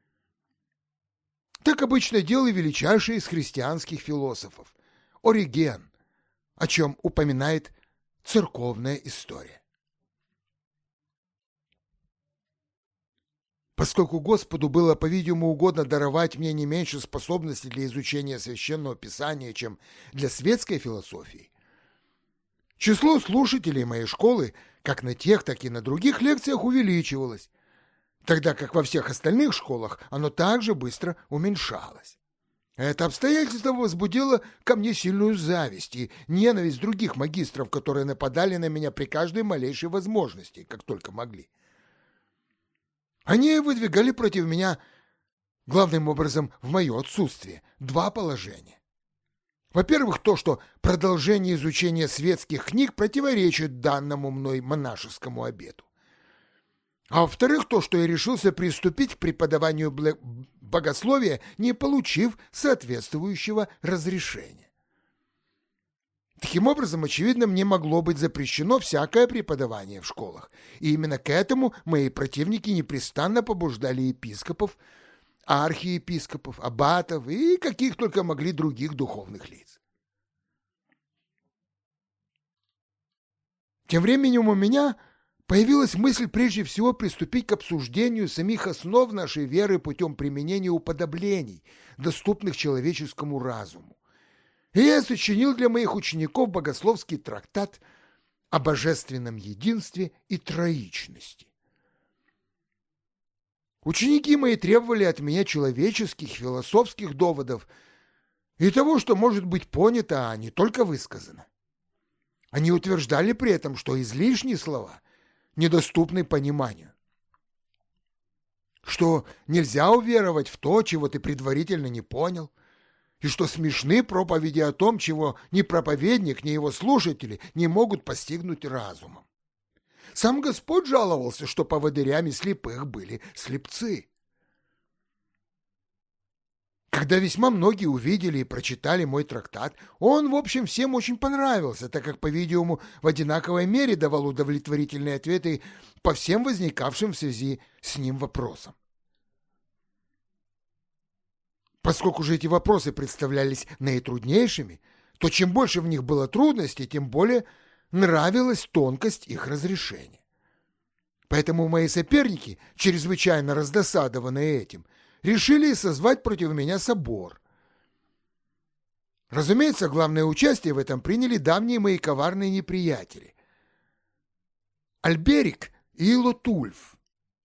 Так обычно делал и величайший из христианских философов – Ориген, о чем упоминает церковная история. Поскольку Господу было, по-видимому, угодно даровать мне не меньше способностей для изучения священного писания, чем для светской философии, число слушателей моей школы как на тех, так и на других лекциях увеличивалось, тогда как во всех остальных школах оно также быстро уменьшалось. Это обстоятельство возбудило ко мне сильную зависть и ненависть других магистров, которые нападали на меня при каждой малейшей возможности, как только могли. Они выдвигали против меня, главным образом в мое отсутствие, два положения. Во-первых, то, что продолжение изучения светских книг противоречит данному мной монашескому обету. А во-вторых, то, что я решился приступить к преподаванию богословия, не получив соответствующего разрешения. Таким образом, очевидно, мне могло быть запрещено всякое преподавание в школах, и именно к этому мои противники непрестанно побуждали епископов, архиепископов, аббатов и каких только могли других духовных лиц. Тем временем у меня появилась мысль прежде всего приступить к обсуждению самих основ нашей веры путем применения уподоблений, доступных человеческому разуму. И я сочинил для моих учеников богословский трактат о божественном единстве и троичности. Ученики мои требовали от меня человеческих, философских доводов и того, что может быть понято, а не только высказано. Они утверждали при этом, что излишние слова недоступны пониманию, что нельзя уверовать в то, чего ты предварительно не понял, и что смешны проповеди о том, чего ни проповедник, ни его слушатели не могут постигнуть разумом. Сам Господь жаловался, что поводырями слепых были слепцы. Когда весьма многие увидели и прочитали мой трактат, он, в общем, всем очень понравился, так как, по-видимому, в одинаковой мере давал удовлетворительные ответы по всем возникавшим в связи с ним вопросам. Поскольку же эти вопросы представлялись наитруднейшими, то чем больше в них было трудностей, тем более нравилась тонкость их разрешения. Поэтому мои соперники, чрезвычайно раздосадованные этим, решили созвать против меня собор. Разумеется, главное участие в этом приняли давние мои коварные неприятели – Альберик и Лотульф.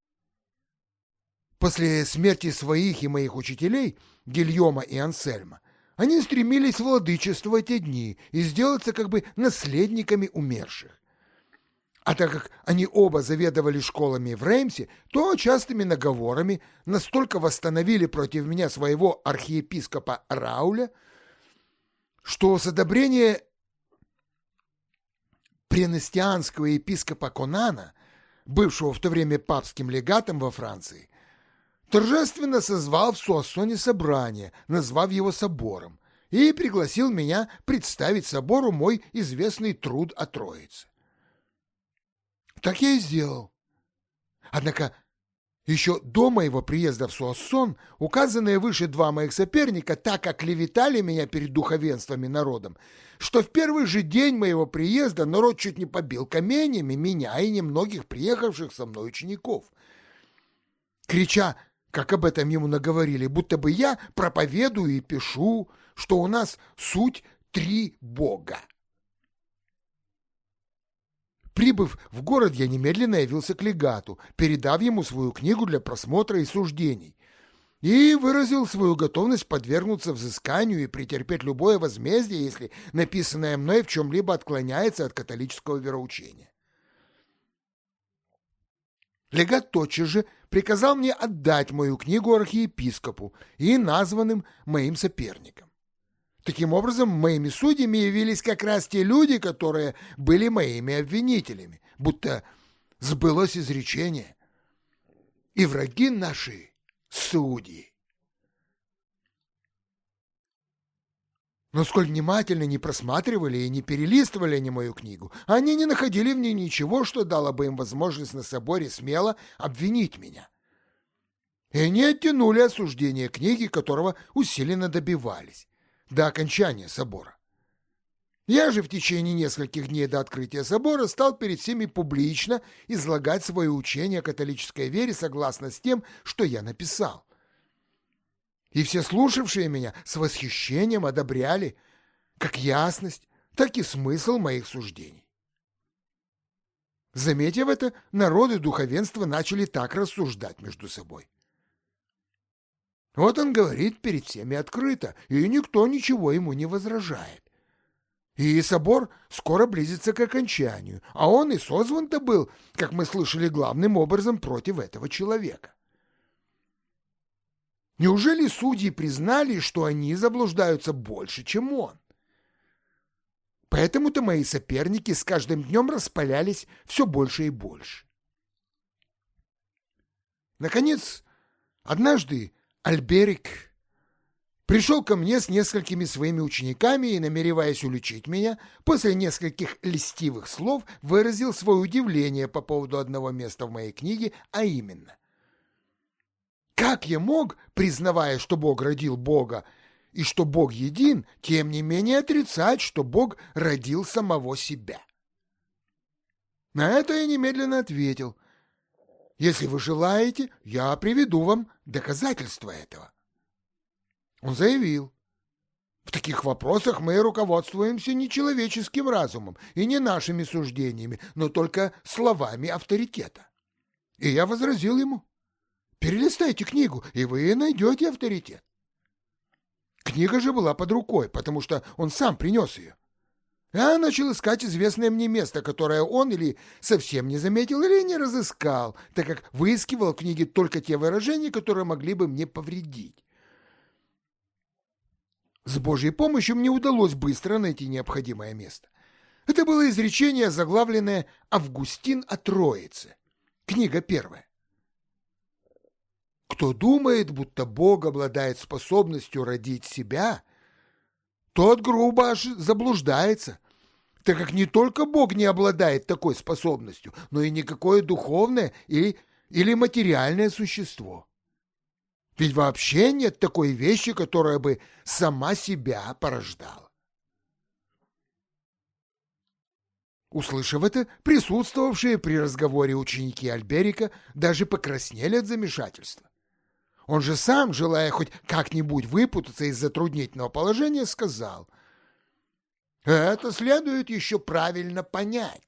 После смерти своих и моих учителей, Гильома и Ансельма, они стремились владычествовать одни и сделаться как бы наследниками умерших. А так как они оба заведовали школами в Реймсе, то частыми наговорами настолько восстановили против меня своего архиепископа Рауля, что с одобрения пренестианского епископа Конана, бывшего в то время папским легатом во Франции, торжественно созвал в Суассоне собрание, назвав его собором, и пригласил меня представить собору мой известный труд о Троице. Так я и сделал. Однако еще до моего приезда в Суассон указанные выше два моих соперника так оклеветали меня перед духовенством и народом, что в первый же день моего приезда народ чуть не побил каменями меня и немногих приехавших со мной учеников, крича как об этом ему наговорили, будто бы я проповедую и пишу, что у нас суть 3 Бога. Прибыв в город, я немедленно явился к легату, передав ему свою книгу для просмотра и суждений, и выразил свою готовность подвергнуться взысканию и претерпеть любое возмездие, если написанное мной в чем-либо отклоняется от католического вероучения. Легат тотчас же приказал мне отдать мою книгу архиепископу и названным моим соперникам. Таким образом, моими судьями явились как раз те люди, которые были моими обвинителями, будто сбылось изречение. И враги наши — судьи. Но сколь внимательно не просматривали и не перелистывали они мою книгу, они не находили в ней ничего, что дало бы им возможность на соборе смело обвинить меня. И они оттянули осуждение книги, которого усиленно добивались, до окончания собора. Я же в течение нескольких дней до открытия собора стал перед всеми публично излагать свое учение о католической вере согласно с тем, что я написал. И все слушавшие меня с восхищением одобряли как ясность, так и смысл моих суждений. Заметив это, народы духовенства начали так рассуждать между собой. Вот он говорит перед всеми открыто, и никто ничего ему не возражает. И собор скоро близится к окончанию, а он и созван-то был, как мы слышали, главным образом против этого человека. Неужели судьи признали, что они заблуждаются больше, чем он? Поэтому-то мои соперники с каждым днем распалялись все больше и больше. Наконец, однажды Альберик пришел ко мне с несколькими своими учениками и, намереваясь уличить меня, после нескольких льстивых слов выразил свое удивление по поводу одного места в моей книге, а именно: как я мог, признавая, что Бог родил Бога и что Бог един, тем не менее отрицать, что Бог родил самого себя? На это я немедленно ответил: если вы желаете, я приведу вам доказательства этого. Он заявил: в таких вопросах мы руководствуемся не человеческим разумом и не нашими суждениями, но только словами авторитета. И я возразил ему: перелистайте книгу, и вы найдете авторитет. Книга же была под рукой, потому что он сам принес ее. Я начал искать известное мне место, которое он или совсем не заметил, или не разыскал, так как выискивал в книге только те выражения, которые могли бы мне повредить. С Божьей помощью мне удалось быстро найти необходимое место. Это было изречение, заглавленное «Августин о Троице», книга 1. Кто думает, будто Бог обладает способностью родить себя, тот грубо аж заблуждается, так как не только Бог не обладает такой способностью, но и никакое духовное или материальное существо. Ведь вообще нет такой вещи, которая бы сама себя порождала. Услышав это, присутствовавшие при разговоре ученики Альберика даже покраснели от замешательства. Он же сам, желая хоть как-нибудь выпутаться из затруднительного положения, сказал: «Это следует еще правильно понять».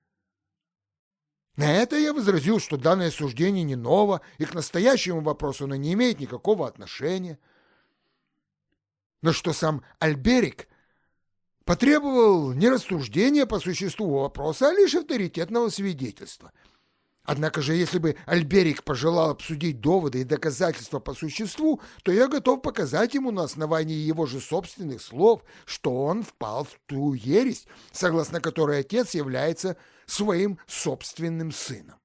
На это я возразил, что данное суждение не ново, и к настоящему вопросу оно не имеет никакого отношения. Но что сам Альберик потребовал не рассуждения по существу вопроса, а лишь авторитетного свидетельства. Однако же, если бы Альберик пожелал обсудить доводы и доказательства по существу, то я готов показать ему на основании его же собственных слов, что он впал в ту ересь, согласно которой отец является своим собственным сыном.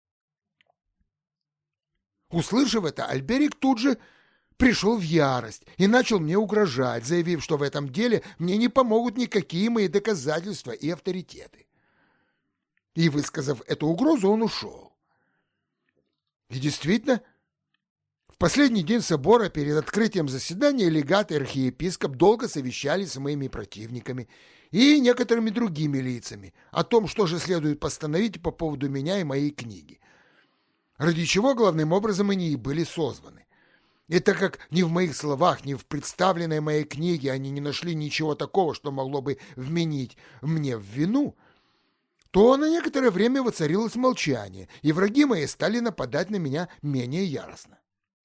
Услышав это, Альберик тут же пришел в ярость и начал мне угрожать, заявив, что в этом деле мне не помогут никакие мои доказательства и авторитеты. И, высказав эту угрозу, он ушел. И действительно, в последний день собора перед открытием заседания легат и архиепископ долго совещались с моими противниками и некоторыми другими лицами о том, что же следует постановить по поводу меня и моей книги. ради чего главным образом они и были созваны. И так как ни в моих словах, ни в представленной моей книге они не нашли ничего такого, что могло бы вменить мне в вину, то на некоторое время воцарилось молчание, и враги мои стали нападать на меня менее яростно.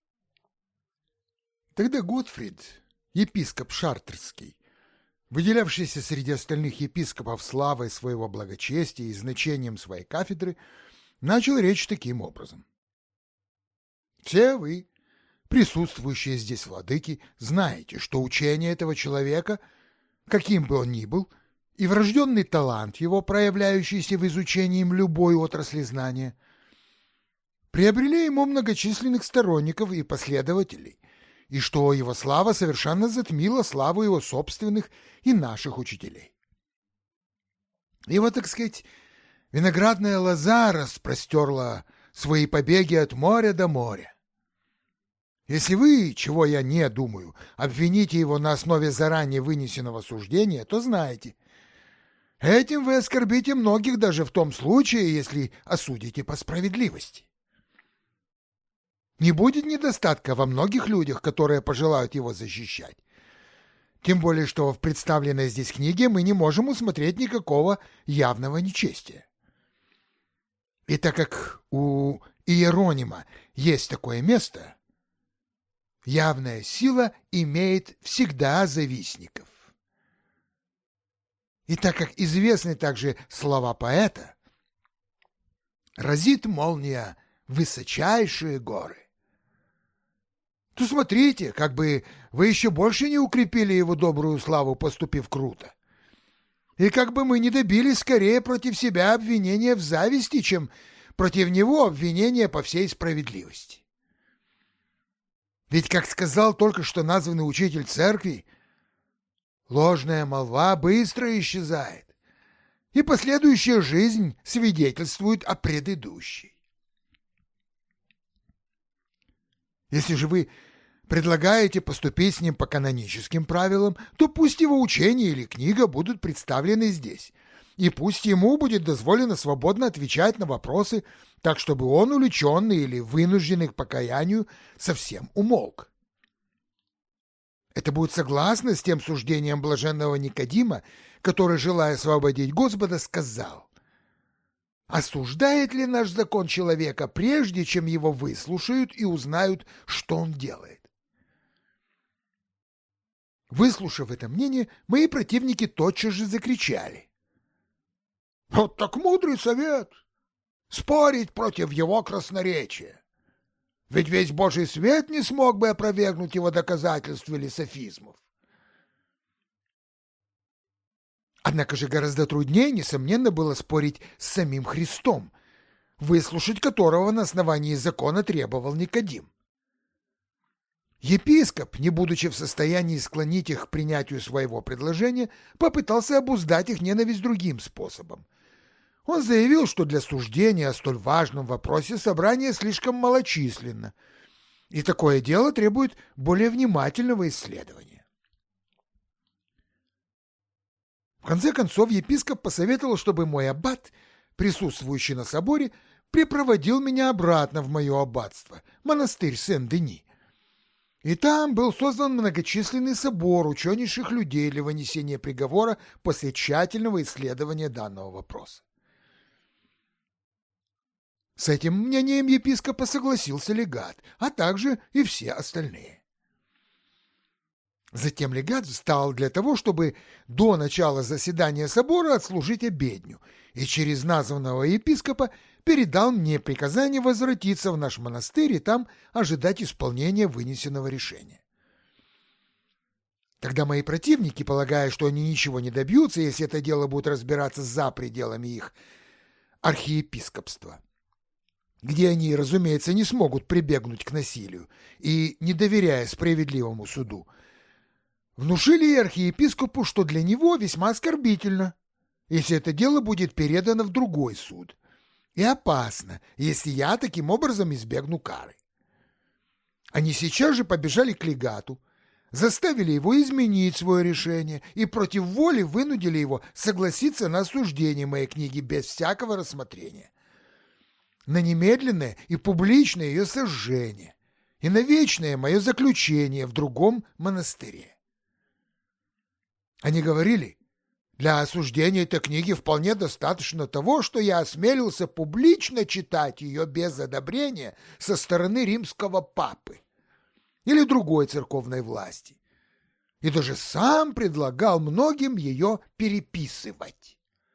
Тогда Готфрид, епископ Шартерский, выделявшийся среди остальных епископов славой своего благочестия и значением своей кафедры, начал речь таким образом. «Все вы, присутствующие здесь владыки, знаете, что учение этого человека, каким бы он ни был, и врожденный талант его, проявляющийся в изучении им любой отрасли знания, приобрели ему многочисленных сторонников и последователей, и что его слава совершенно затмила славу его собственных и наших учителей. Его, так сказать, виноградная лоза распростерла свои побеги от моря до моря. Если вы, чего я не думаю, обвините его на основе заранее вынесенного суждения, то знайте, этим вы оскорбите многих даже в том случае, если осудите по справедливости. Не будет недостатка во многих людях, которые пожелают его защищать. Тем более, что в представленной здесь книге мы не можем усмотреть никакого явного нечестия. И так как у Иеронима есть такое место, явная сила имеет всегда завистников. И так как известны также слова поэта, разит молния высочайшие горы, то смотрите, как бы вы еще больше не укрепили его добрую славу, поступив круто. И как бы мы не добились скорее против себя обвинения в зависти, чем против него обвинения по всей справедливости. Ведь, как сказал только что названный учитель церкви, ложная молва быстро исчезает, и последующая жизнь свидетельствует о предыдущей. Если же вы предлагаете поступить с ним по каноническим правилам, то пусть его учение или книга будут представлены здесь, и пусть ему будет дозволено свободно отвечать на вопросы, так чтобы он, увлеченный или вынужденный к покаянию, совсем умолк. Это будет согласно с тем суждением блаженного Никодима, который, желая освободить Господа, сказал: «Осуждает ли наш закон человека, прежде чем его выслушают и узнают, что он делает?» Выслушав это мнение, мои противники тотчас же закричали: «Вот так мудрый совет! Спорить против его красноречия! Ведь весь Божий свет не смог бы опровергнуть его доказательств или софизмов!» Однако же гораздо труднее, несомненно, было спорить с самим Христом, выслушать которого на основании закона требовал Никодим. Епископ, не будучи в состоянии склонить их к принятию своего предложения, попытался обуздать их ненависть другим способом. Он заявил, что для суждения о столь важном вопросе собрание слишком малочисленно, и такое дело требует более внимательного исследования. В конце концов, епископ посоветовал, чтобы мой аббат, присутствующий на соборе, припроводил меня обратно в мое аббатство, монастырь Сен-Дени. И там был создан многочисленный собор ученейших людей для вынесения приговора после тщательного исследования данного вопроса. С этим мнением епископа согласился легат, а также и все остальные. Затем легат встал для того, чтобы до начала заседания собора отслужить обедню, и через названного епископа передал мне приказание возвратиться в наш монастырь и там ожидать исполнения вынесенного решения. Тогда мои противники, полагая, что они ничего не добьются, если это дело будет разбираться за пределами их архиепископства, где они, разумеется, не смогут прибегнуть к насилию и, не доверяя справедливому суду, внушили архиепископу, что для него весьма оскорбительно, если это дело будет передано в другой суд, и опасно, если я таким образом избегну кары. Они сейчас же побежали к легату, заставили его изменить свое решение и против воли вынудили его согласиться на осуждение моей книги без всякого рассмотрения. на немедленное и публичное ее сожжение и на вечное мое заключение в другом монастыре. Они говорили, для осуждения этой книги вполне достаточно того, что я осмелился публично читать ее без одобрения со стороны римского папы или другой церковной власти, и даже сам предлагал многим ее переписывать.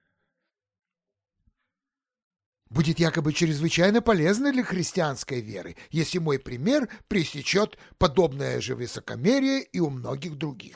Будет якобы чрезвычайно полезно для христианской веры, если мой пример пресечет подобное же высокомерие и у многих других.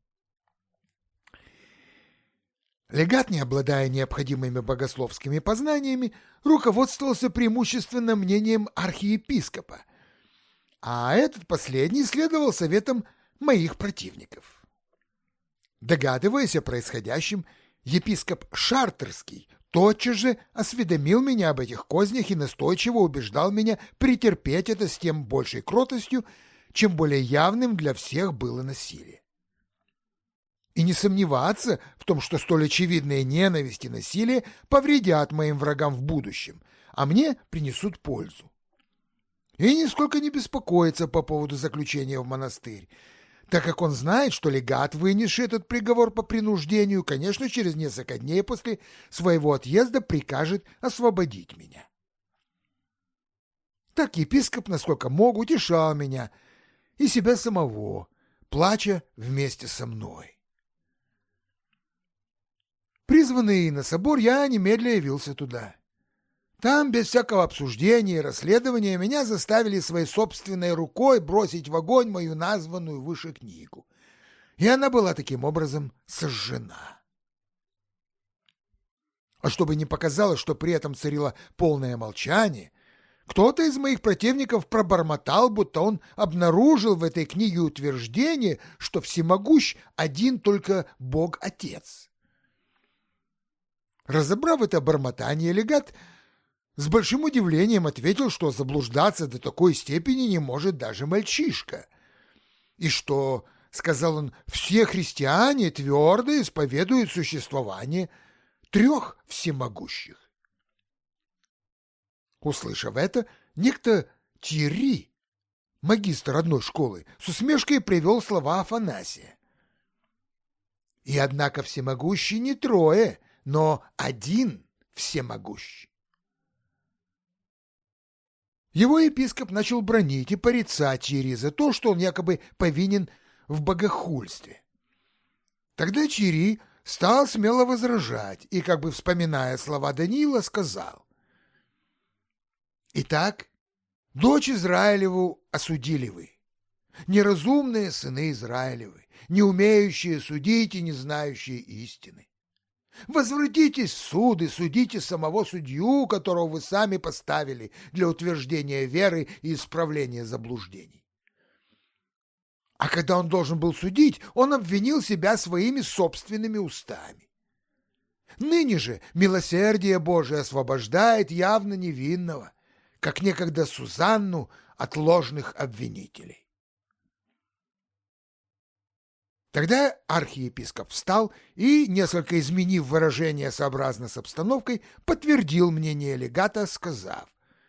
Легат, не обладая необходимыми богословскими познаниями, руководствовался преимущественно мнением архиепископа, а этот последний следовал советам моих противников. Догадываясь о происходящем, епископ Шартерский тотчас же осведомил меня об этих кознях и настойчиво убеждал меня претерпеть это с тем большей кротостью, чем более явным для всех было насилие. И не сомневаться в том, что столь очевидные ненависть и насилие повредят моим врагам в будущем, а мне принесут пользу. И нисколько не беспокоиться по поводу заключения в монастырь, так как он знает, что легат, вынесший этот приговор по принуждению, конечно, через несколько дней после своего отъезда прикажет освободить меня. Так епископ, насколько мог, утешал меня и себя самого, плача вместе со мной. Призванный на собор, я немедля явился туда. Там, без всякого обсуждения и расследования, меня заставили своей собственной рукой бросить в огонь мою названную выше книгу, и она была таким образом сожжена. А чтобы не показалось, что при этом царило полное молчание, кто-то из моих противников пробормотал, будто он обнаружил в этой книге утверждение, что всемогущ один только Бог-Отец. Разобрав это бормотание, легат с большим удивлением ответил, что заблуждаться до такой степени не может даже мальчишка, и что, сказал он, все христиане твердо исповедуют существование трех всемогущих. Услышав это, некто Тьерри, магистр одной школы, с усмешкой привел слова Афанасия. И однако всемогущий не трое, но один всемогущий. Его епископ начал бранить и порицать Тьерри за то, что он якобы повинен в богохульстве. Тогда Тьерри стал смело возражать и, как бы вспоминая слова Даниила, сказал: «Итак, дочь Израилеву осудили вы, неразумные сыны Израилевы, не умеющие судить и не знающие истины. Возвратитесь в суд и судите самого судью, которого вы сами поставили для утверждения веры и исправления заблуждений». А когда он должен был судить, он обвинил себя своими собственными устами. Ныне же милосердие Божие освобождает явно невинного, как некогда Сузанну от ложных обвинителей. Тогда архиепископ встал и, несколько изменив выражение сообразно с обстановкой, подтвердил мнение легата, сказав: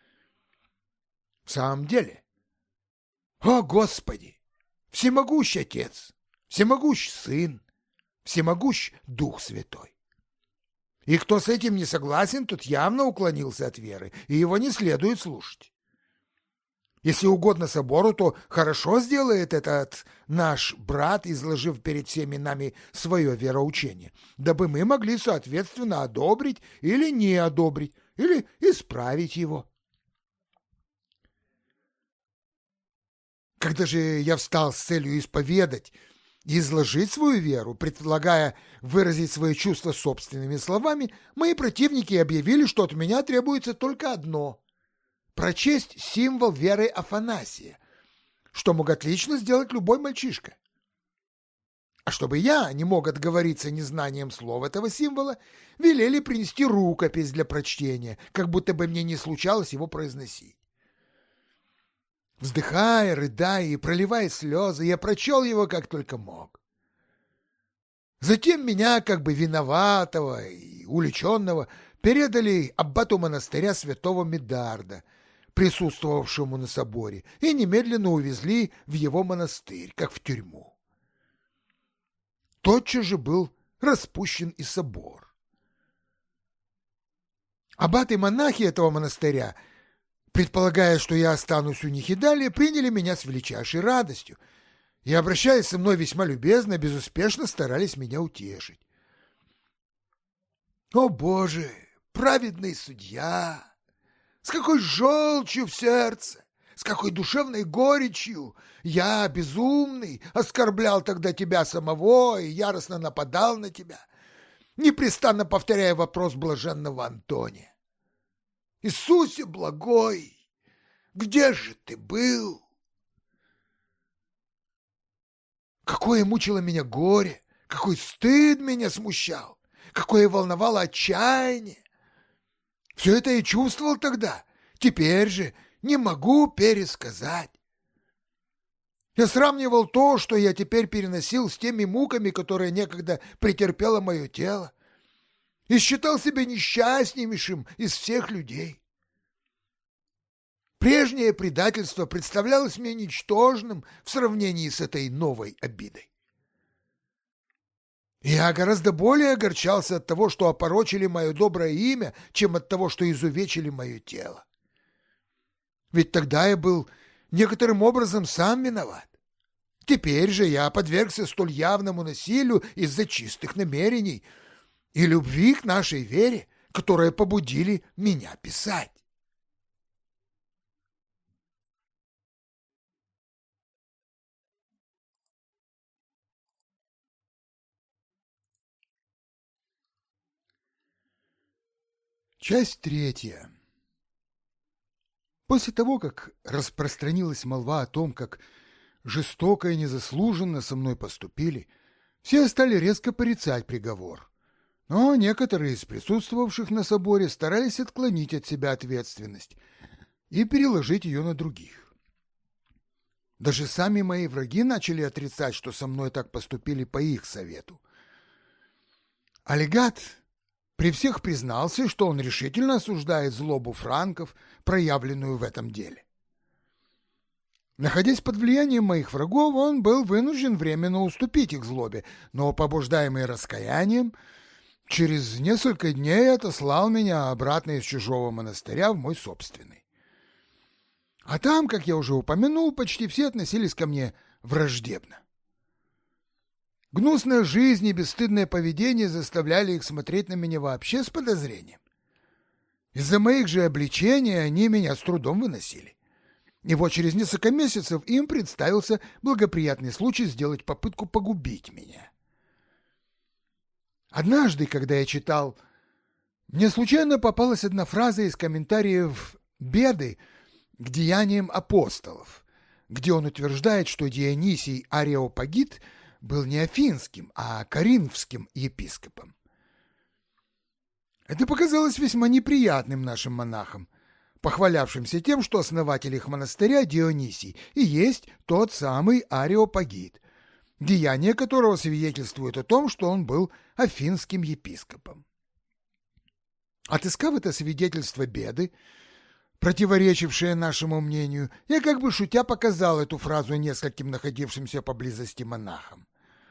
«В самом деле, о Господи, всемогущ Отец, всемогущ Сын, всемогущ Дух Святой. И кто с этим не согласен, тот явно уклонился от веры, и его не следует слушать. Если угодно собору, то хорошо сделает этот наш брат, изложив перед всеми нами свое вероучение, дабы мы могли соответственно одобрить или не одобрить, или исправить его». Когда же я встал с целью исповедать и изложить свою веру, предлагая выразить свои чувства собственными словами, мои противники объявили, что от меня требуется только одно — прочесть символ веры Афанасия, что мог отлично сделать любой мальчишка. А чтобы я не мог отговориться незнанием слов этого символа, велели принести рукопись для прочтения, как будто бы мне не случалось его произносить. Вздыхая, рыдая и проливая слезы, я прочел его как только мог. Затем меня, как бы виноватого и уличенного, передали аббату монастыря святого Медарда, присутствовавшему на соборе, и немедленно увезли в его монастырь, как в тюрьму. Тотчас же был распущен и собор. Аббаты и монахи этого монастыря, предполагая, что я останусь у них и далее, приняли меня с величайшей радостью и, обращаясь со мной весьма любезно, безуспешно старались меня утешить. О, Боже, праведный судья! С какой желчью в сердце, с какой душевной горечью я, безумный, оскорблял тогда тебя самого и яростно нападал на тебя, непрестанно повторяя вопрос блаженного Антония. Иисусе благой, где же ты был? Какое мучило меня горе, какой стыд меня смущал, какое волновало отчаяние. Все это я чувствовал тогда, теперь же не могу пересказать. Я сравнивал то, что я теперь переносил, с теми муками, которые некогда претерпело мое тело, и считал себя несчастнейшим из всех людей. Прежнее предательство представлялось мне ничтожным в сравнении с этой новой обидой. Я гораздо более огорчался от того, что опорочили мое доброе имя, чем от того, что изувечили мое тело. Ведь тогда я был некоторым образом сам виноват. Теперь же я подвергся столь явному насилию из-за чистых намерений и любви к нашей вере, которые побудили меня писать. Часть 3. После того, как распространилась молва о том, как жестоко и незаслуженно со мной поступили, все стали резко порицать приговор. Но некоторые из присутствовавших на соборе старались отклонить от себя ответственность и переложить ее на других. Даже сами мои враги начали отрицать, что со мной так поступили по их совету. А легат при всех признался, что он решительно осуждает злобу франков, проявленную в этом деле. Находясь под влиянием моих врагов, он был вынужден временно уступить их злобе, но, побуждаемый раскаянием, через несколько дней отослал меня обратно из чужого монастыря в мой собственный. А там, как я уже упомянул, почти все относились ко мне враждебно. Гнусная жизнь и бесстыдное поведение заставляли их смотреть на меня вообще с подозрением. Из-за моих же обличений они меня с трудом выносили. И вот через несколько месяцев им представился благоприятный случай сделать попытку погубить меня. Однажды, когда я читал, мне случайно попалась одна фраза из комментариев Беды к деяниям апостолов, где он утверждает, что Дионисий Ареопагит был не афинским, а коринфским епископом. Это показалось весьма неприятным нашим монахам, похвалявшимся тем, что основатель их монастыря Дионисий и есть тот самый Ареопагит, деяние которого свидетельствует о том, что он был афинским епископом. Отыскав это свидетельство Беды, противоречившее нашему мнению, я как бы шутя показал эту фразу нескольким находившимся поблизости монахам.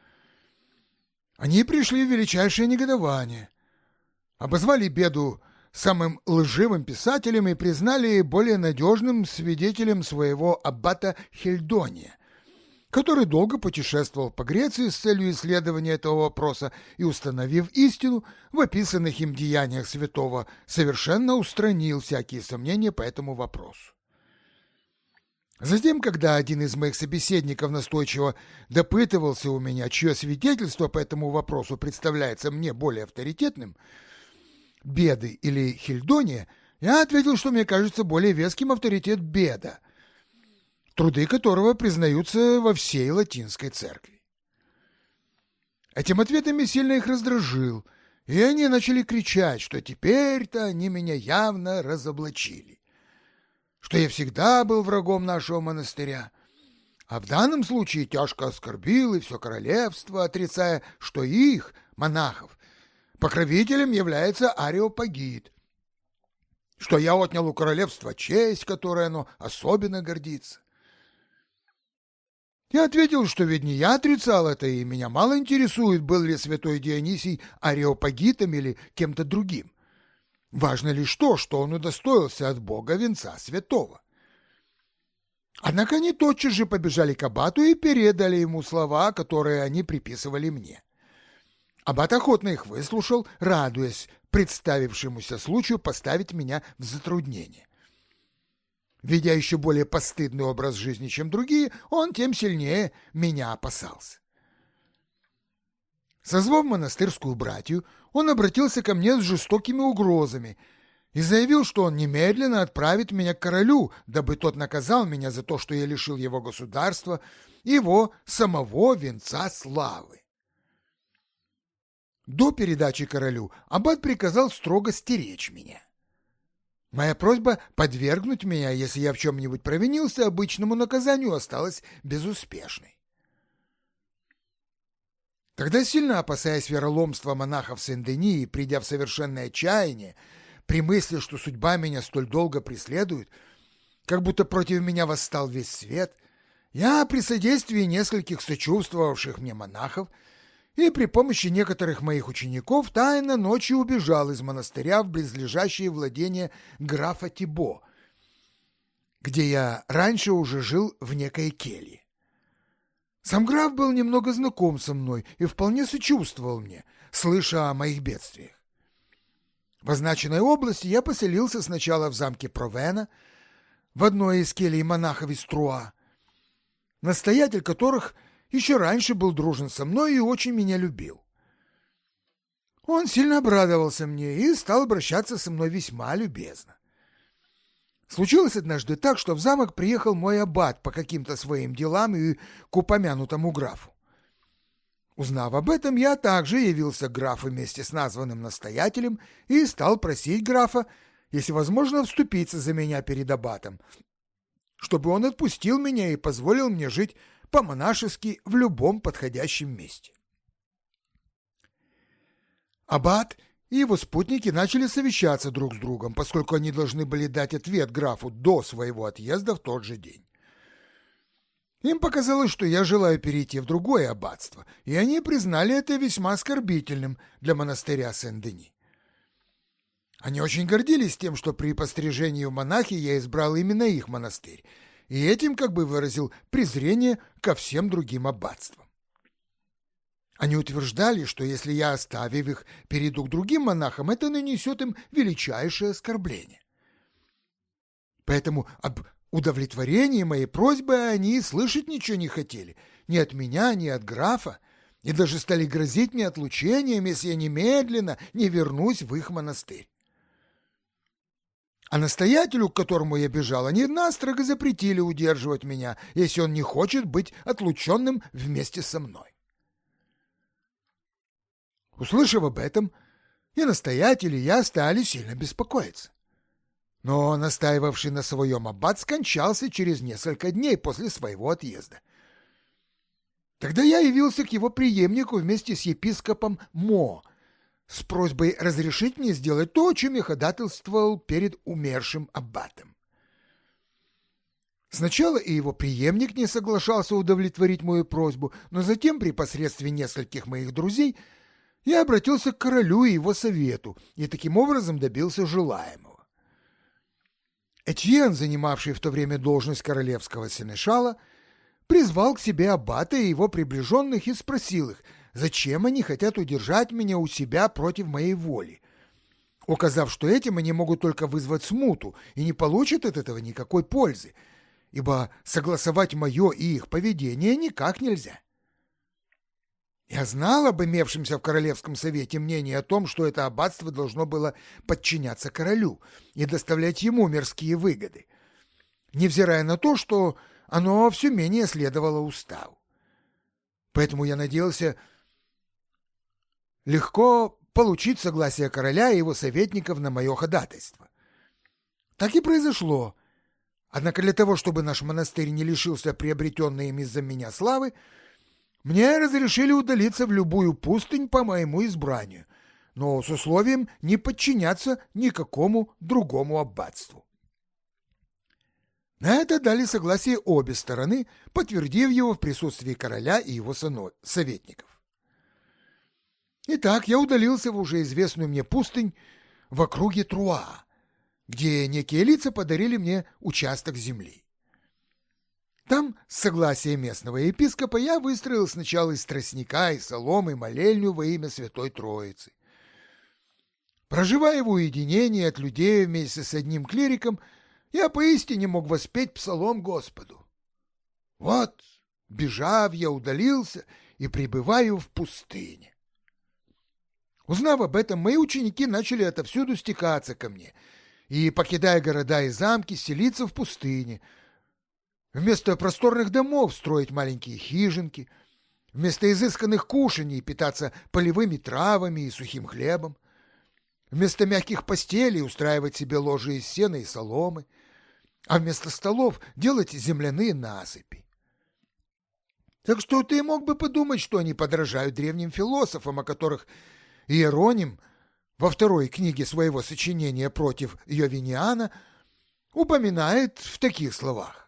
Они пришли в величайшее негодование, обозвали Беду самым лживым писателем и признали более надежным свидетелем своего аббата Хельдония, который долго путешествовал по Греции с целью исследования этого вопроса и, установив истину в описанных им деяниях святого, совершенно устранил всякие сомнения по этому вопросу. Затем, когда один из моих собеседников настойчиво допытывался у меня, чье свидетельство по этому вопросу представляется мне более авторитетным, Беды или Хельдония, я ответил, что мне кажется более веским авторитет Беда, труды которого признаются во всей латинской церкви. Этим ответом я сильно их раздражил, и они начали кричать, что теперь-то они меня явно разоблачили, что я всегда был врагом нашего монастыря, а в данном случае тяжко оскорбил и все королевство, отрицая, что их, монахов, покровителем является Ареопагит, что я отнял у королевства честь, которой оно особенно гордится. Я ответил, что ведь не я отрицал это, и меня мало интересует, был ли святой Дионисий Ареопагитом или кем-то другим. Важно лишь то, что он удостоился от Бога венца святого. Однако они тотчас же побежали к аббату и передали ему слова, которые они приписывали мне. Аббат охотно их выслушал, радуясь представившемуся случаю поставить меня в затруднение. Ведя еще более постыдный образ жизни, чем другие, он тем сильнее меня опасался. Созвав монастырскую братью, он обратился ко мне с жестокими угрозами и заявил, что он немедленно отправит меня к королю, дабы тот наказал меня за то, что я лишил его государства и его самого венца славы. До передачи королю аббат приказал строго стеречь меня. Моя просьба подвергнуть меня, если я в чем-нибудь провинился, обычному наказанию осталась безуспешной. Тогда, сильно опасаясь вероломства монахов Сен-Дени и придя в совершенное отчаяние, при мысли, что судьба меня столь долго преследует, как будто против меня восстал весь свет, я при содействии нескольких сочувствовавших мне монахов и при помощи некоторых моих учеников тайно ночью убежал из монастыря в близлежащие владения графа Тибо, где я раньше уже жил в некой келье. Сам граф был немного знаком со мной и вполне сочувствовал мне, слыша о моих бедствиях. В означенной области я поселился сначала в замке Провена, в одной из келий монахов из Труа, настоятель которых еще раньше был дружен со мной и очень меня любил. Он сильно обрадовался мне и стал обращаться со мной весьма любезно. Случилось однажды так, что в замок приехал мой аббат по каким-то своим делам и к упомянутому графу. Узнав об этом, я также явился к графу вместе с названным настоятелем и стал просить графа, если возможно, вступиться за меня перед аббатом, чтобы он отпустил меня и позволил мне жить по-монашески в любом подходящем месте. Аббат и его спутники начали совещаться друг с другом, поскольку они должны были дать ответ графу до своего отъезда в тот же день. Им показалось, что я желаю перейти в другое аббатство, и они признали это весьма оскорбительным для монастыря Сен-Дени. Они очень гордились тем, что при пострижении в монахи я избрал именно их монастырь, и этим как бы выразил презрение ко всем другим аббатствам. Они утверждали, что если я, оставив их, перейду к другим монахам, это нанесет им величайшее оскорбление. Поэтому об удовлетворении моей просьбы они слышать ничего не хотели, ни от меня, ни от графа, и даже стали грозить мне отлучением, если я немедленно не вернусь в их монастырь. А настоятелю, к которому я бежал, они настрого запретили удерживать меня, если он не хочет быть отлученным вместе со мной. Услышав об этом, и настоятель, и я стали сильно беспокоиться. Но настаивавший на своем аббат скончался через несколько дней после своего отъезда. Тогда я явился к его преемнику вместе с епископом Мо с просьбой разрешить мне сделать то, о чем я ходатайствовал перед умершим аббатом. Сначала и его преемник не соглашался удовлетворить мою просьбу, но затем при посредстве нескольких моих друзей я обратился к королю и его совету и таким образом добился желаемого. Этьен, занимавший в то время должность королевского сенешала, призвал к себе аббата и его приближенных и спросил их, зачем они хотят удержать меня у себя против моей воли, указав, что этим они могут только вызвать смуту и не получат от этого никакой пользы, ибо согласовать мое и их поведение никак нельзя. Я знал об имевшемся в Королевском совете мнении о том, что это аббатство должно было подчиняться королю и доставлять ему мирские выгоды, невзирая на то, что оно все менее следовало уставу. Поэтому я надеялся легко получить согласие короля и его советников на мое ходатайство. Так и произошло. Однако для того, чтобы наш монастырь не лишился приобретенной им из-за меня славы, мне разрешили удалиться в любую пустынь по моему избранию, но с условием не подчиняться никакому другому аббатству. На это дали согласие обе стороны, подтвердив его в присутствии короля и его советников. Итак, я удалился в уже известную мне пустынь в округе Труа, где некие лица подарили мне участок земли. Там, с согласия местного епископа, я выстроил сначала из тростника и соломы молельню во имя Святой Троицы. Проживая в уединении от людей вместе с одним клириком, я поистине мог воспеть псалом Господу. Вот, бежав, я удалился и пребываю в пустыне. Узнав об этом, мои ученики начали отовсюду стекаться ко мне и, покидая города и замки, селиться в пустыне. Вместо просторных домов строить маленькие хижинки, вместо изысканных кушаний питаться полевыми травами и сухим хлебом, вместо мягких постелей устраивать себе ложи из сена и соломы, а вместо столов делать земляные насыпи. Так что ты мог бы подумать, что они подражают древним философам, о которых Иероним во второй книге своего сочинения против Йовиниана упоминает в таких словах.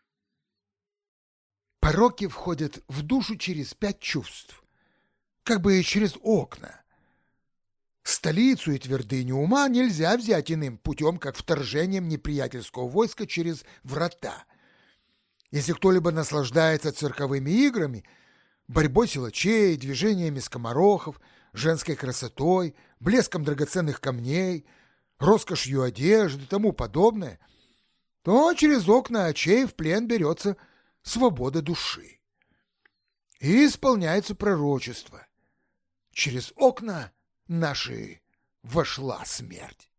Пороки входят в душу через 5 чувств, как бы через окна. Столицу и твердыню ума нельзя взять иным путем, как вторжением неприятельского войска через врата. Если кто-либо наслаждается цирковыми играми, борьбой силачей, движениями скоморохов, женской красотой, блеском драгоценных камней, роскошью одежды и тому подобное, то через окна очей в плен берется свобода души. И исполняется пророчество. Через окна наши вошла смерть.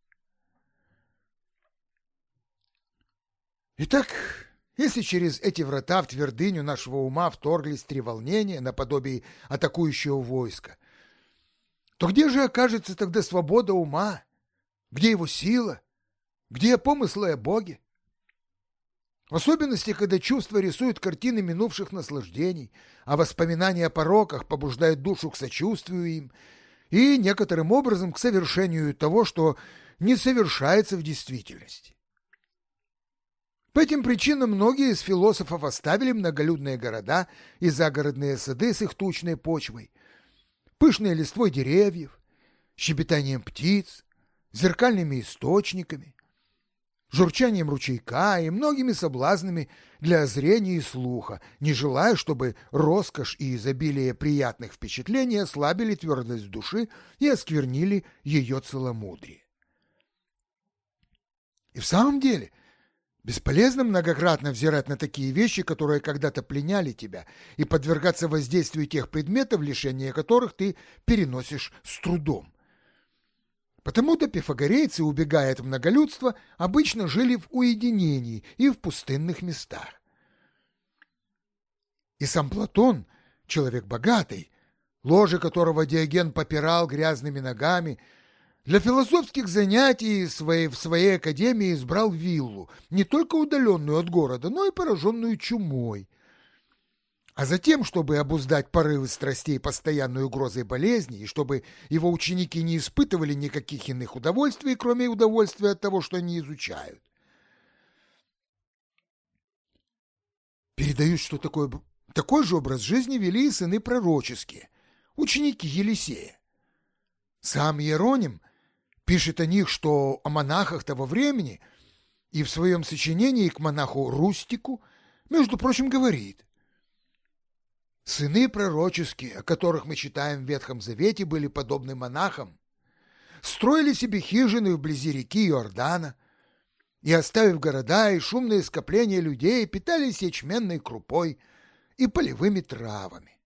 Итак, если через эти врата в твердыню нашего ума вторглись 3 волнения наподобие атакующего войска, то где же окажется тогда свобода ума? Где его сила? Где помыслы о Боге? В особенности, когда чувства рисуют картины минувших наслаждений, а воспоминания о пороках побуждают душу к сочувствию им и некоторым образом к совершению того, что не совершается в действительности. По этим причинам многие из философов оставили многолюдные города и загородные сады с их тучной почвой, пышной листвой деревьев, щебетанием птиц, зеркальными источниками, журчанием ручейка и многими соблазнами для зрения и слуха, не желая, чтобы роскошь и изобилие приятных впечатлений ослабили твердость души и осквернили ее целомудрие. И в самом деле бесполезно многократно взирать на такие вещи, которые когда-то пленяли тебя, и подвергаться воздействию тех предметов, лишение которых ты переносишь с трудом. Потому-то пифагорейцы, убегая от многолюдства, обычно жили в уединении и в пустынных местах. И сам Платон, человек богатый, ложе которого Диоген попирал грязными ногами, для философских занятий в своей академии избрал виллу, не только удаленную от города, но и пораженную чумой. А затем, чтобы обуздать порывы страстей постоянной угрозой болезни, и чтобы его ученики не испытывали никаких иных удовольствий, кроме удовольствия от того, что они изучают. Передают, что такой же образ жизни вели и сыны пророческие, ученики Елисея. Сам Иероним пишет о них, что о монахах того времени, и в своем сочинении к монаху Рустику, между прочим, говорит: «Сыны пророческие, о которых мы читаем в Ветхом Завете, были подобны монахам, строили себе хижины вблизи реки Иордана, и, оставив города и шумные скопления людей, питались ячменной крупой и полевыми травами.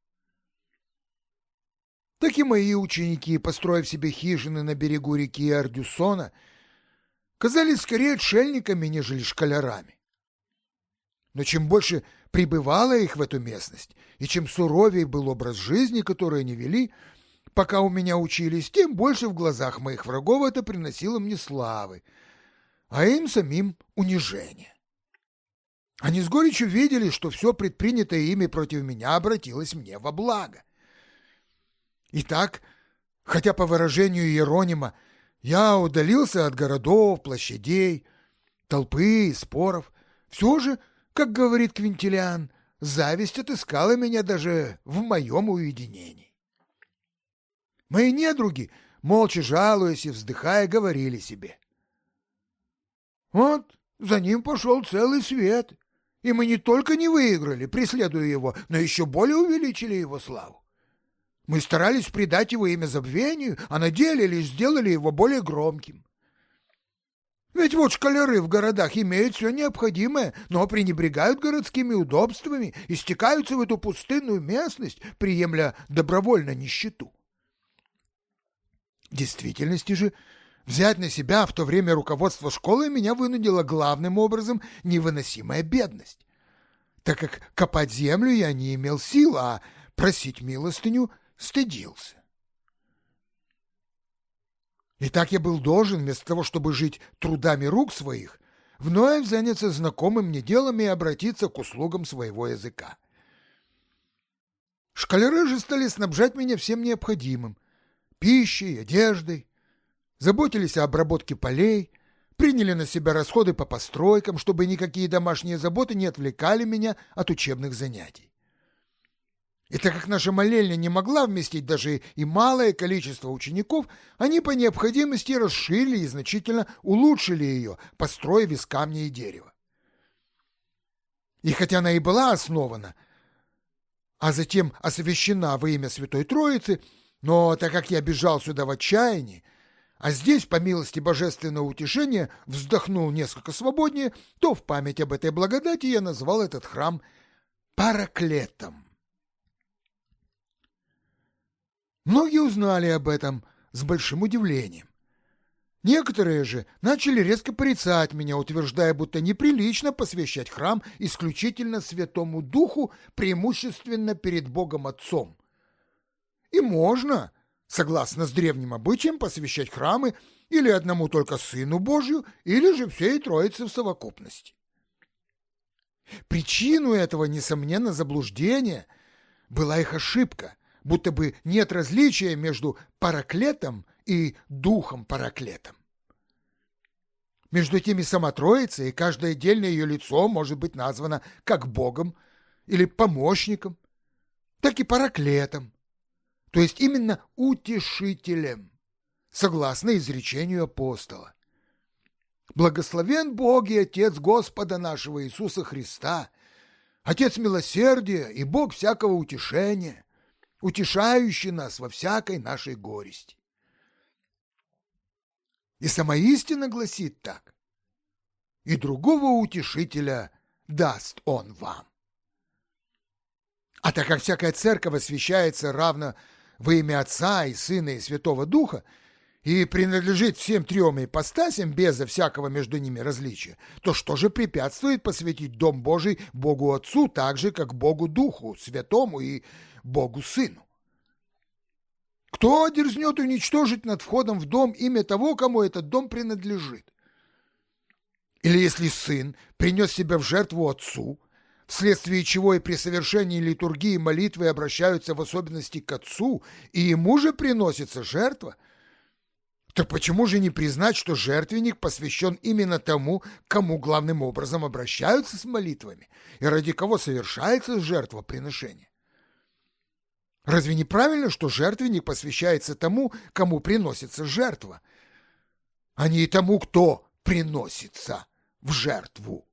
Так и мои ученики, построив себе хижины на берегу реки Ардюсона, казались скорее отшельниками, нежели школярами. Но чем больше прибывало их в эту местность, и чем суровее был образ жизни, который они вели, пока у меня учились, тем больше в глазах моих врагов это приносило мне славы, а им самим унижение. Они с горечью видели, что все предпринятое ими против меня обратилось мне во благо. Итак, Хотя, по выражению Иеронима, я удалился от городов, площадей, толпы и споров, все же, как говорит Квинтилиан, зависть отыскала меня даже в моем уединении. Мои недруги, молча жалуясь и вздыхая, говорили себе: вот за ним пошел целый свет, и мы не только не выиграли, преследуя его, но еще более увеличили его славу. Мы старались придать его имя забвению, а на деле лишь сделали его более громким. Ведь вот школяры в городах имеют все необходимое, но пренебрегают городскими удобствами и стекаются в эту пустынную местность, приемля добровольно нищету. В действительности же, взять на себя в то время руководство школы меня вынудила главным образом невыносимая бедность, так как копать землю я не имел сил, а просить милостыню стыдился. И так я был должен, вместо того, чтобы жить трудами рук своих, вновь заняться знакомым мне делом и обратиться к услугам своего языка. Школяры же стали снабжать меня всем необходимым – пищей, одеждой, заботились о обработке полей, приняли на себя расходы по постройкам, чтобы никакие домашние заботы не отвлекали меня от учебных занятий. И так как наша молельня не могла вместить даже и малое количество учеников, они по необходимости расширили и значительно улучшили ее, построив из камня и дерева. И хотя она и была основана, а затем освящена во имя Святой Троицы, но так как я бежал сюда в отчаянии, а здесь, по милости божественного утешения, вздохнул несколько свободнее, то в память об этой благодати я назвал этот храм Параклетом. Многие узнали об этом с большим удивлением. Некоторые же начали резко порицать меня, утверждая, будто неприлично посвящать храм исключительно Святому Духу, преимущественно перед Богом Отцом. И можно, согласно с древним обычаем, посвящать храмы или одному только Сыну Божию, или же всей Троице в совокупности. Причиной этого, несомненно, заблуждения была их ошибка, будто бы нет различия между Параклетом и Духом Параклетом. Между тем и сама Троица, и каждое отдельное ее лицо может быть названо как Богом или помощником, так и Параклетом, то есть именно утешителем, согласно изречению апостола. Благословен Бог и Отец Господа нашего Иисуса Христа, Отец милосердия и Бог всякого утешения, утешающий нас во всякой нашей горести. И сама истина гласит так: и другого утешителя даст он вам. А так как всякая церковь освящается равно во имя Отца и Сына и Святого Духа и принадлежит всем трем ипостасям безо всякого между ними различия, то что же препятствует посвятить Дом Божий Богу Отцу так же, как Богу Духу Святому и Богу Сыну? Кто дерзнет уничтожить над входом в дом имя того, кому этот дом принадлежит? Или если сын принес себя в жертву отцу, вследствие чего и при совершении литургии молитвы обращаются в особенности к отцу, и ему же приносится жертва, то почему же не признать, что жертвенник посвящен именно тому, к кому главным образом обращаются с молитвами, и ради кого совершается жертвоприношение? Разве не правильно, что жертвенник посвящается тому, кому приносится жертва, а не тому, кто приносится в жертву?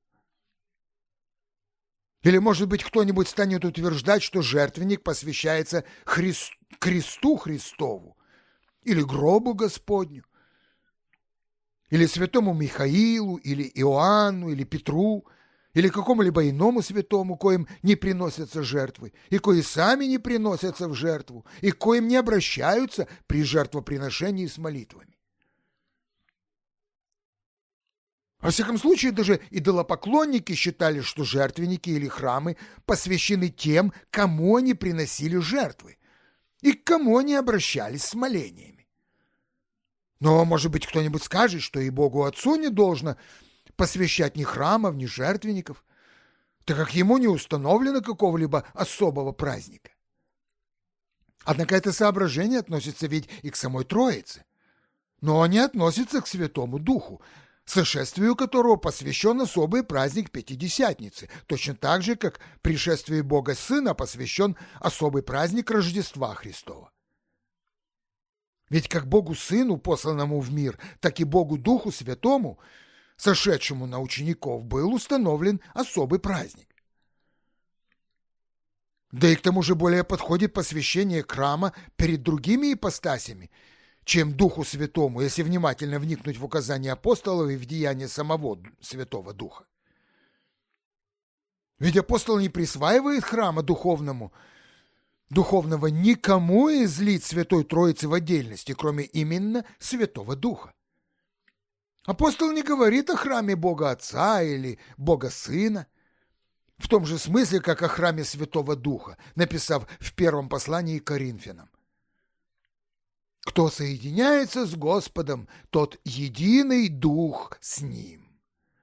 Или, может быть, кто-нибудь станет утверждать, что жертвенник посвящается кресту Христову, или гробу Господню, или святому Михаилу, или Иоанну, или Петру, или какому-либо иному святому, коим не приносятся жертвы, и кои сами не приносятся в жертву, и коим не обращаются при жертвоприношении с молитвами. Во всяком случае, даже идолопоклонники считали, что жертвенники или храмы посвящены тем, кому они приносили жертвы, и к кому они обращались с молениями. Но, может быть, кто-нибудь скажет, что и Богу Отцу не должно посвящать ни храмов, ни жертвенников, так как ему не установлено какого-либо особого праздника. Однако это соображение относится ведь и к самой Троице, но не относится к Святому Духу, сошествию которого посвящен особый праздник Пятидесятницы, точно так же, как пришествию Бога Сына посвящен особый праздник Рождества Христова. Ведь как Богу Сыну, посланному в мир, так и Богу Духу Святому, сошедшему на учеников, был установлен особый праздник. Да и к тому же более подходит посвящение храма перед другими ипостасями, чем Духу Святому, если внимательно вникнуть в указания апостолов и в деяния самого Святого Духа. Ведь апостол не присваивает храма духовного никому из лиц Святой Троицы в отдельности, кроме именно Святого Духа. Апостол не говорит о храме Бога Отца или Бога Сына, в том же смысле, как о храме Святого Духа, написав в первом послании к Коринфянам: «Кто соединяется с Господом, тот единый Дух с Ним».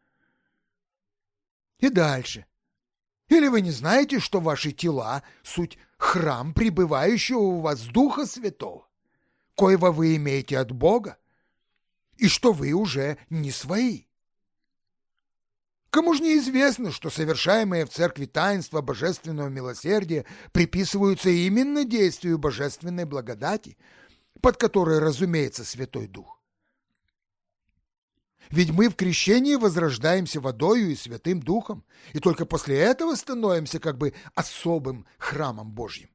И дальше. Или вы не знаете, что ваши тела – суть храм пребывающего у вас Духа Святого, коего вы имеете от Бога, и что вы уже не свои? Кому же неизвестно, что совершаемые в церкви таинства божественного милосердия приписываются именно действию божественной благодати, под которой разумеется Святой Дух? Ведь мы в крещении возрождаемся водою и Святым Духом, и только после этого становимся как бы особым храмом Божьим.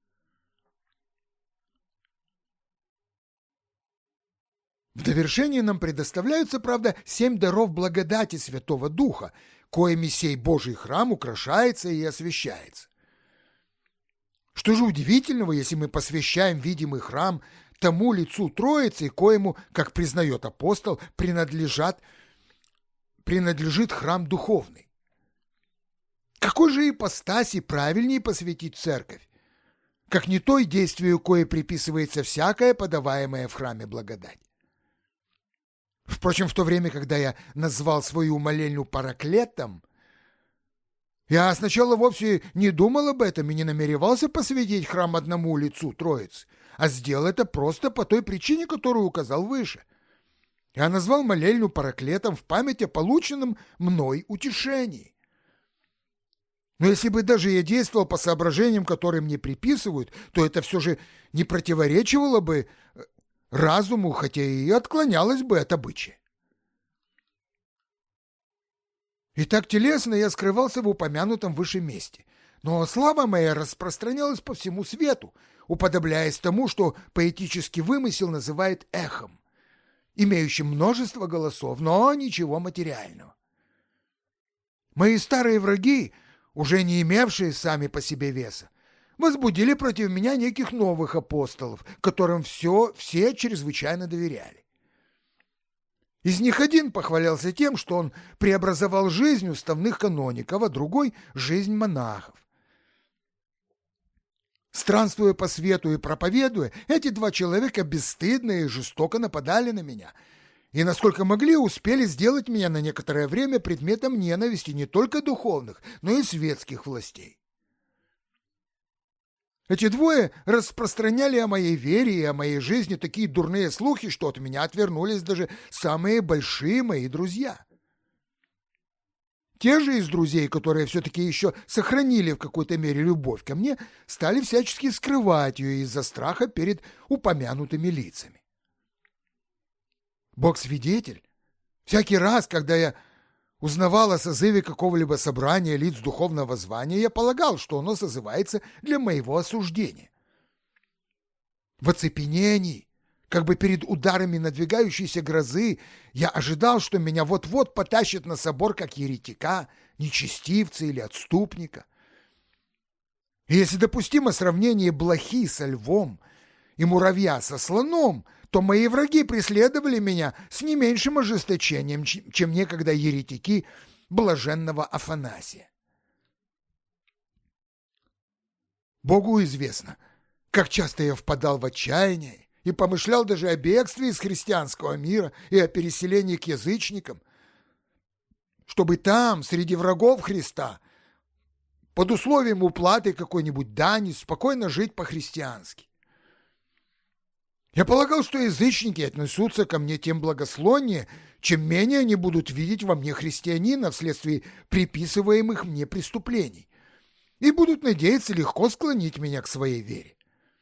В довершение нам предоставляются, правда, 7 даров благодати Святого Духа, коими сей Божий храм украшается и освящается. Что же удивительного, если мы посвящаем видимый храм тому лицу Троицы, коему, как признает апостол, принадлежит храм духовный? Какой же ипостаси правильнее посвятить церковь, как не той, действию кое приписывается всякая подаваемая в храме благодать? Впрочем, в то время, когда я назвал свою молельню параклетом, я сначала вовсе не думал об этом и не намеревался посвятить храм одному лицу Троицы, а сделал это просто по той причине, которую указал выше. Я назвал молельню параклетом в память о полученном мной утешении. Но если бы даже я действовал по соображениям, которые мне приписывают, то это все же не противоречивало бы разуму, хотя и отклонялось бы от обычая. Итак, телесно я скрывался в упомянутом выше месте, но слава моя распространялась по всему свету, уподобляясь тому, что поэтический вымысел называет эхом, имеющим множество голосов, но ничего материального. Мои старые враги, уже не имевшие сами по себе веса, возбудили против меня неких новых апостолов, которым все чрезвычайно доверяли. Из них один похвалялся тем, что он преобразовал жизнь уставных каноников, а другой – жизнь монахов. Странствуя по свету и проповедуя, эти 2 человека бесстыдно и жестоко нападали на меня, и, насколько могли, успели сделать меня на некоторое время предметом ненависти не только духовных, но и светских властей. Эти 2 распространяли о моей вере и о моей жизни такие дурные слухи, что от меня отвернулись даже самые большие мои друзья. Те же из друзей, которые все-таки еще сохранили в какой-то мере любовь ко мне, стали всячески скрывать ее из-за страха перед упомянутыми лицами. Бог свидетель, всякий раз, когда я узнавал о созыве какого-либо собрания лиц духовного звания, я полагал, что оно созывается для моего осуждения. В оцепенении, как бы перед ударами надвигающейся грозы, я ожидал, что меня вот-вот потащат на собор как еретика, нечестивца или отступника. И если допустимо сравнение блохи со львом и муравья со слоном, то мои враги преследовали меня с не меньшим ожесточением, чем некогда еретики блаженного Афанасия. Богу известно, как часто я впадал в отчаяние и помышлял даже о бегстве из христианского мира и о переселении к язычникам, чтобы там, среди врагов Христа, под условием уплаты какой-нибудь дани, спокойно жить по-христиански. Я полагал, что язычники отнесутся ко мне тем благосклоннее, чем менее они будут видеть во мне христианина вследствие приписываемых мне преступлений, и будут надеяться легко склонить меня к своей вере.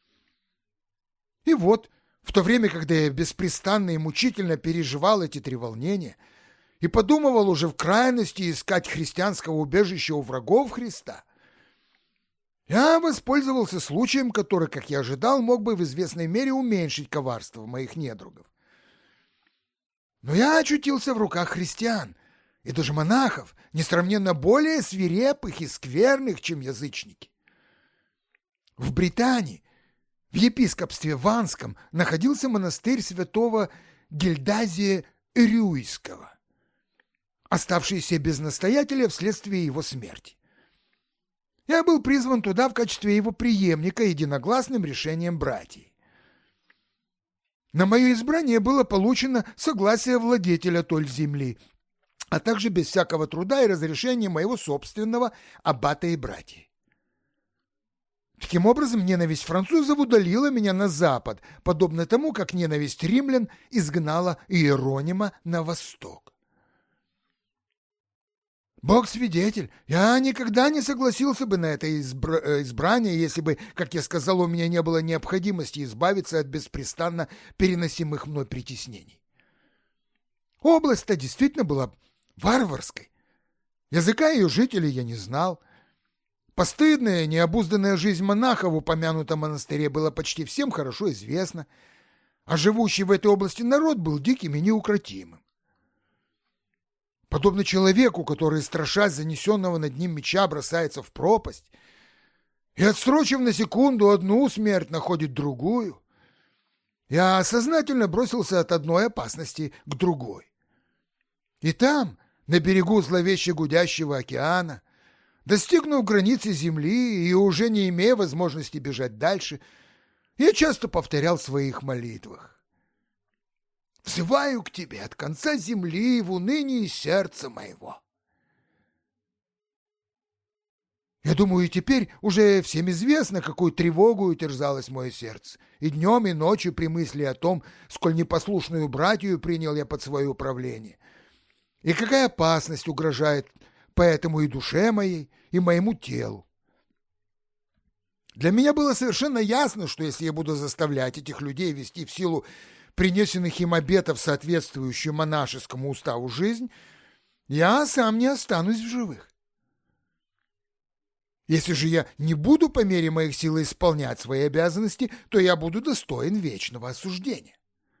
И вот, в то время, когда я беспрестанно и мучительно переживал эти треволнения и подумывал уже в крайности искать христианского убежища у врагов Христа, я воспользовался случаем, который, как я ожидал, мог бы в известной мере уменьшить коварство моих недругов. Но я очутился в руках христиан и даже монахов, несравненно более свирепых и скверных, чем язычники. В Британии, в епископстве Ванском, находился монастырь святого Гильдазия Рюйского, оставшийся без настоятеля вследствие его смерти. Я был призван туда в качестве его преемника единогласным решением братьев. На мое избрание было получено согласие владетеля той земли, а также без всякого труда и разрешения моего собственного аббата и братьев. Таким образом, ненависть французов удалила меня на запад, подобно тому, как ненависть римлян изгнала Иеронима на восток. Бог свидетель, я никогда не согласился бы на это избрание, если бы, как я сказал, у меня не было необходимости избавиться от беспрестанно переносимых мной притеснений. Область-то действительно была варварской. Языка ее жителей я не знал. Постыдная, необузданная жизнь монахов в упомянутом монастыре была почти всем хорошо известна, а живущий в этой области народ был диким и неукротимым. Подобно человеку, который, страшась занесенного над ним меча, бросается в пропасть и, отсрочив на секунду одну смерть, находит другую, я сознательно бросился от одной опасности к другой. И там, на берегу зловеще гудящего океана, достигнув границы земли и уже не имея возможности бежать дальше, я часто повторял в своих молитвах: «Взываю к тебе от конца земли в унынии сердца моего». Я думаю, теперь уже всем известно, какую тревогу терзалось мое сердце, и днем, и ночью при мысли о том, сколь непослушную братью принял я под свое управление, и какая опасность угрожает поэтому и душе моей, и моему телу. Для меня было совершенно ясно, что если я буду заставлять этих людей вести в силу принесенных им обетов, соответствующую монашескому уставу жизнь, я сам не останусь в живых. Если же я не буду по мере моих сил исполнять свои обязанности, то я буду достоин вечного осуждения.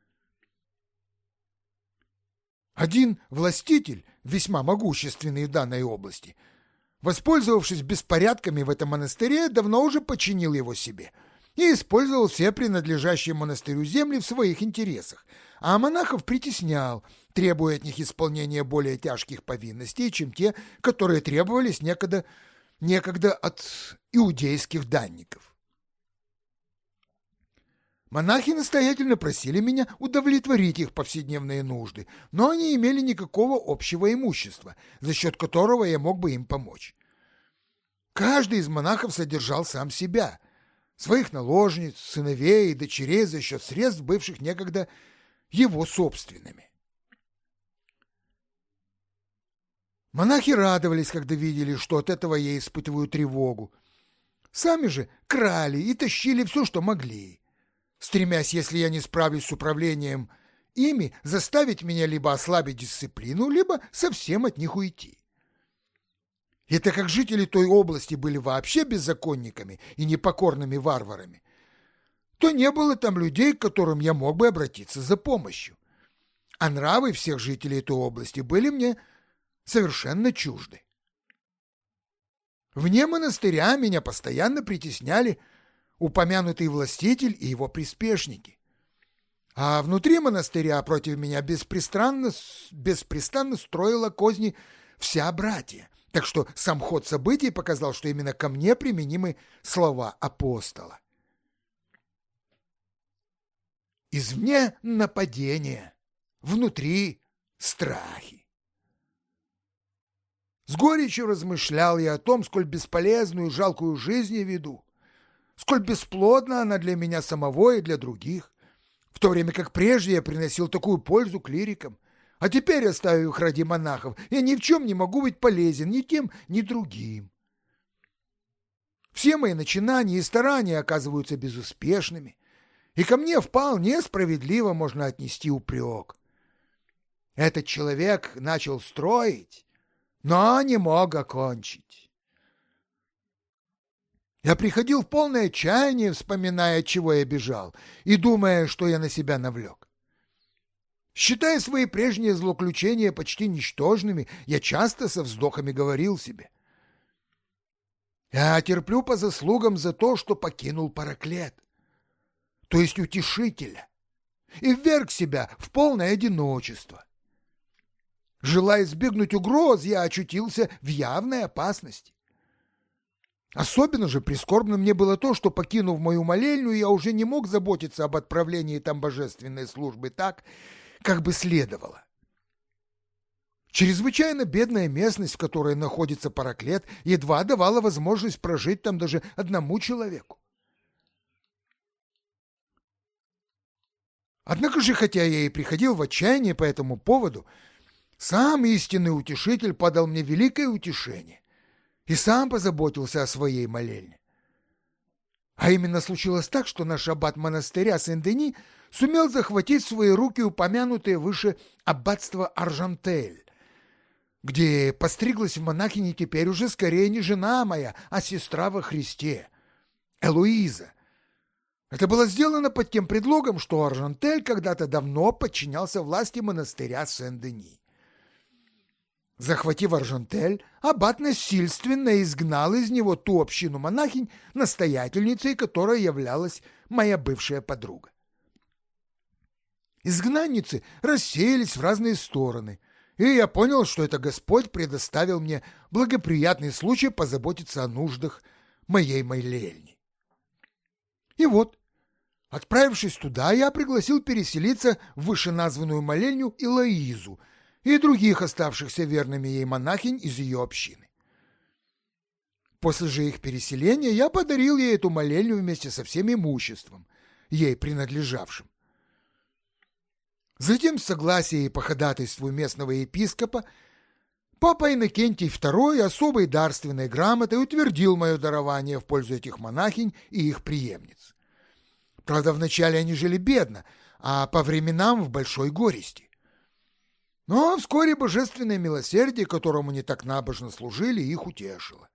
Один властитель, весьма могущественный в данной области, воспользовавшись беспорядками в этом монастыре, давно уже подчинил его себе и использовал все принадлежащие монастырю земли в своих интересах, а монахов притеснял, требуя от них исполнения более тяжких повинностей, чем те, которые требовались некогда от иудейских данников. Монахи настоятельно просили меня удовлетворить их повседневные нужды, но они имели никакого общего имущества, за счет которого я мог бы им помочь. Каждый из монахов содержал сам себя, своих наложниц, сыновей и дочерей за счет средств, бывших некогда его собственными. Монахи радовались, когда видели, что от этого я испытываю тревогу. Сами же крали и тащили все, что могли, стремясь, если я не справлюсь с управлением ими, заставить меня либо ослабить дисциплину, либо совсем от них уйти. И так как жители той области были вообще беззаконниками и непокорными варварами, то не было там людей, к которым я мог бы обратиться за помощью. А нравы всех жителей той области были мне совершенно чужды. Вне монастыря меня постоянно притесняли упомянутый властитель и его приспешники. А внутри монастыря против меня беспрестанно строила козни вся братья, так что сам ход событий показал, что именно ко мне применимы слова апостола. Извне нападение, внутри страхи. С горечью размышлял я о том, сколь бесполезную и жалкую жизнь я веду, сколь бесплодна она для меня самого и для других, в то время как прежде я приносил такую пользу клирикам. А теперь, оставив их ради монахов, я ни в чем не могу быть полезен ни тем, ни другим. Все мои начинания и старания оказываются безуспешными, и ко мне вполне справедливо можно отнести упрек. Этот человек начал строить, но не мог окончить. Я приходил в полное отчаяние, вспоминая, от чего я бежал, и думая, что я на себя навлек. Считая свои прежние злоключения почти ничтожными, я часто со вздохами говорил себе: я терплю по заслугам за то, что покинул Параклет, то есть Утешителя, и вверг себя в полное одиночество. Желая избегнуть угроз, я очутился в явной опасности. Особенно же прискорбно мне было то, что, покинув мою молельню, я уже не мог заботиться об отправлении там божественной службы так, как бы следовало. Чрезвычайно бедная местность, в которой находится Параклет, едва давала возможность прожить там даже одному человеку. Однако же, хотя я и приходил в отчаяние по этому поводу, сам истинный утешитель подал мне великое утешение и сам позаботился о своей молельне. А именно случилось так, что наш аббат монастыря Сен-Дени сумел захватить в свои руки упомянутое выше аббатство Аржантель, где постриглась в монахини теперь уже скорее не жена моя, а сестра во Христе, Элоиза. Это было сделано под тем предлогом, что Аржантель когда-то давно подчинялся власти монастыря Сен-Дени. Захватив Аржантель, аббат насильственно изгнал из него ту общину монахинь, настоятельницей которой являлась моя бывшая подруга. Изгнанницы рассеялись в разные стороны, и я понял, что это Господь предоставил мне благоприятный случай позаботиться о нуждах моей молельни. И вот, отправившись туда, я пригласил переселиться в вышеназванную молельню Элоизу и других оставшихся верными ей монахинь из ее общины. После же их переселения я подарил ей эту молельню вместе со всем имуществом, ей принадлежавшим. Затем, с согласия и по ходатайству местного епископа, папа Иннокентий II особой дарственной грамотой утвердил мое дарование в пользу этих монахинь и их преемниц. Правда, вначале они жили бедно, а по временам в большой горести. Но вскоре божественное милосердие, которому они так набожно служили, их утешило.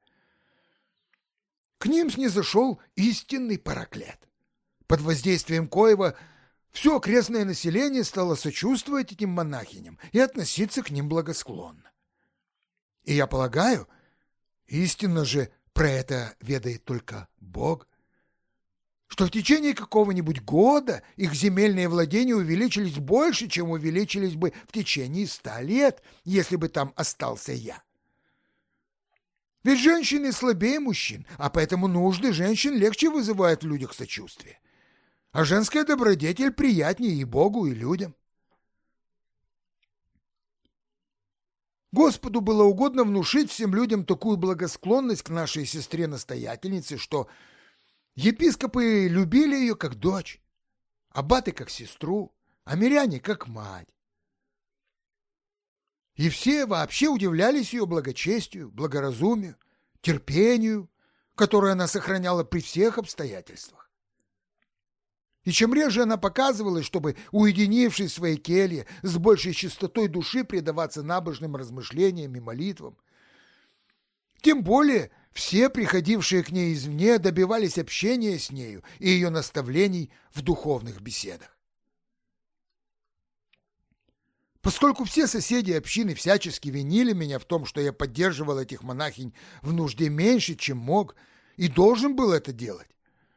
К ним снизошел истинный Параклет, под воздействием коего все окрестное население стало сочувствовать этим монахиням и относиться к ним благосклонно. И я полагаю, истинно же про это ведает только Бог, что в течение какого-нибудь года их земельные владения увеличились больше, чем увеличились бы в течение 100 лет, если бы там остался я. Ведь женщины слабее мужчин, а поэтому нужды женщин легче вызывают в людях сочувствие. А женская добродетель приятнее и Богу, и людям. Господу было угодно внушить всем людям такую благосклонность к нашей сестре-настоятельнице, что епископы любили ее как дочь, аббаты как сестру, а миряне как мать. И все вообще удивлялись ее благочестию, благоразумию, терпению, которое она сохраняла при всех обстоятельствах. И чем реже она показывалась, чтобы, уединившись в своей келье, с большей чистотой души предаваться набожным размышлениям и молитвам, тем более все, приходившие к ней извне, добивались общения с нею и ее наставлений в духовных беседах. Поскольку все соседи общины всячески винили меня в том, что я поддерживал этих монахинь в нужде меньше, чем мог, и должен был это делать,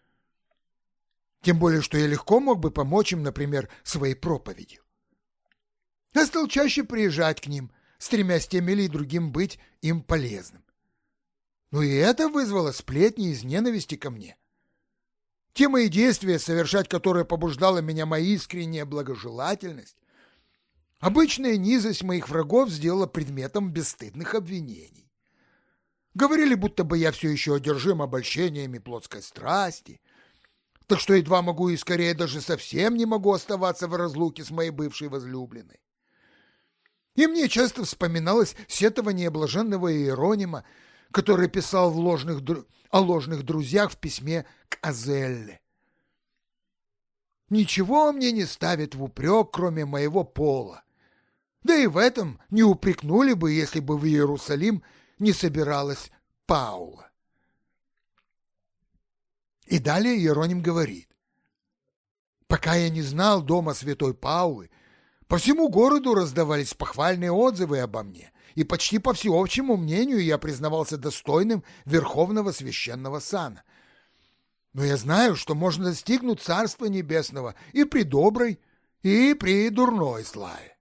тем более, что я легко мог бы помочь им, например, своей проповедью, я стал чаще приезжать к ним, стремясь тем или другим быть им полезным. Но и это вызвало сплетни из ненависти ко мне. Те мои действия, совершать которые побуждала меня моя искренняя благожелательность, обычная низость моих врагов сделала предметом бесстыдных обвинений. Говорили, будто бы я все еще одержим обольщениями плотской страсти, так что едва могу и скорее даже совсем не могу оставаться в разлуке с моей бывшей возлюбленной. И мне часто вспоминалось сетование блаженного Иеронима, который писал о ложных друзьях в письме к Азелле. «Ничего мне не ставит в упрек, кроме моего пола. Да и в этом не упрекнули бы, если бы в Иерусалим не собиралась Паула». И далее Иероним говорит: «Пока я не знал дома святой Паулы, по всему городу раздавались похвальные отзывы обо мне, и почти по всеобщему мнению я признавался достойным верховного священного сана. Но я знаю, что можно достигнуть Царства Небесного и при доброй, и при дурной славе.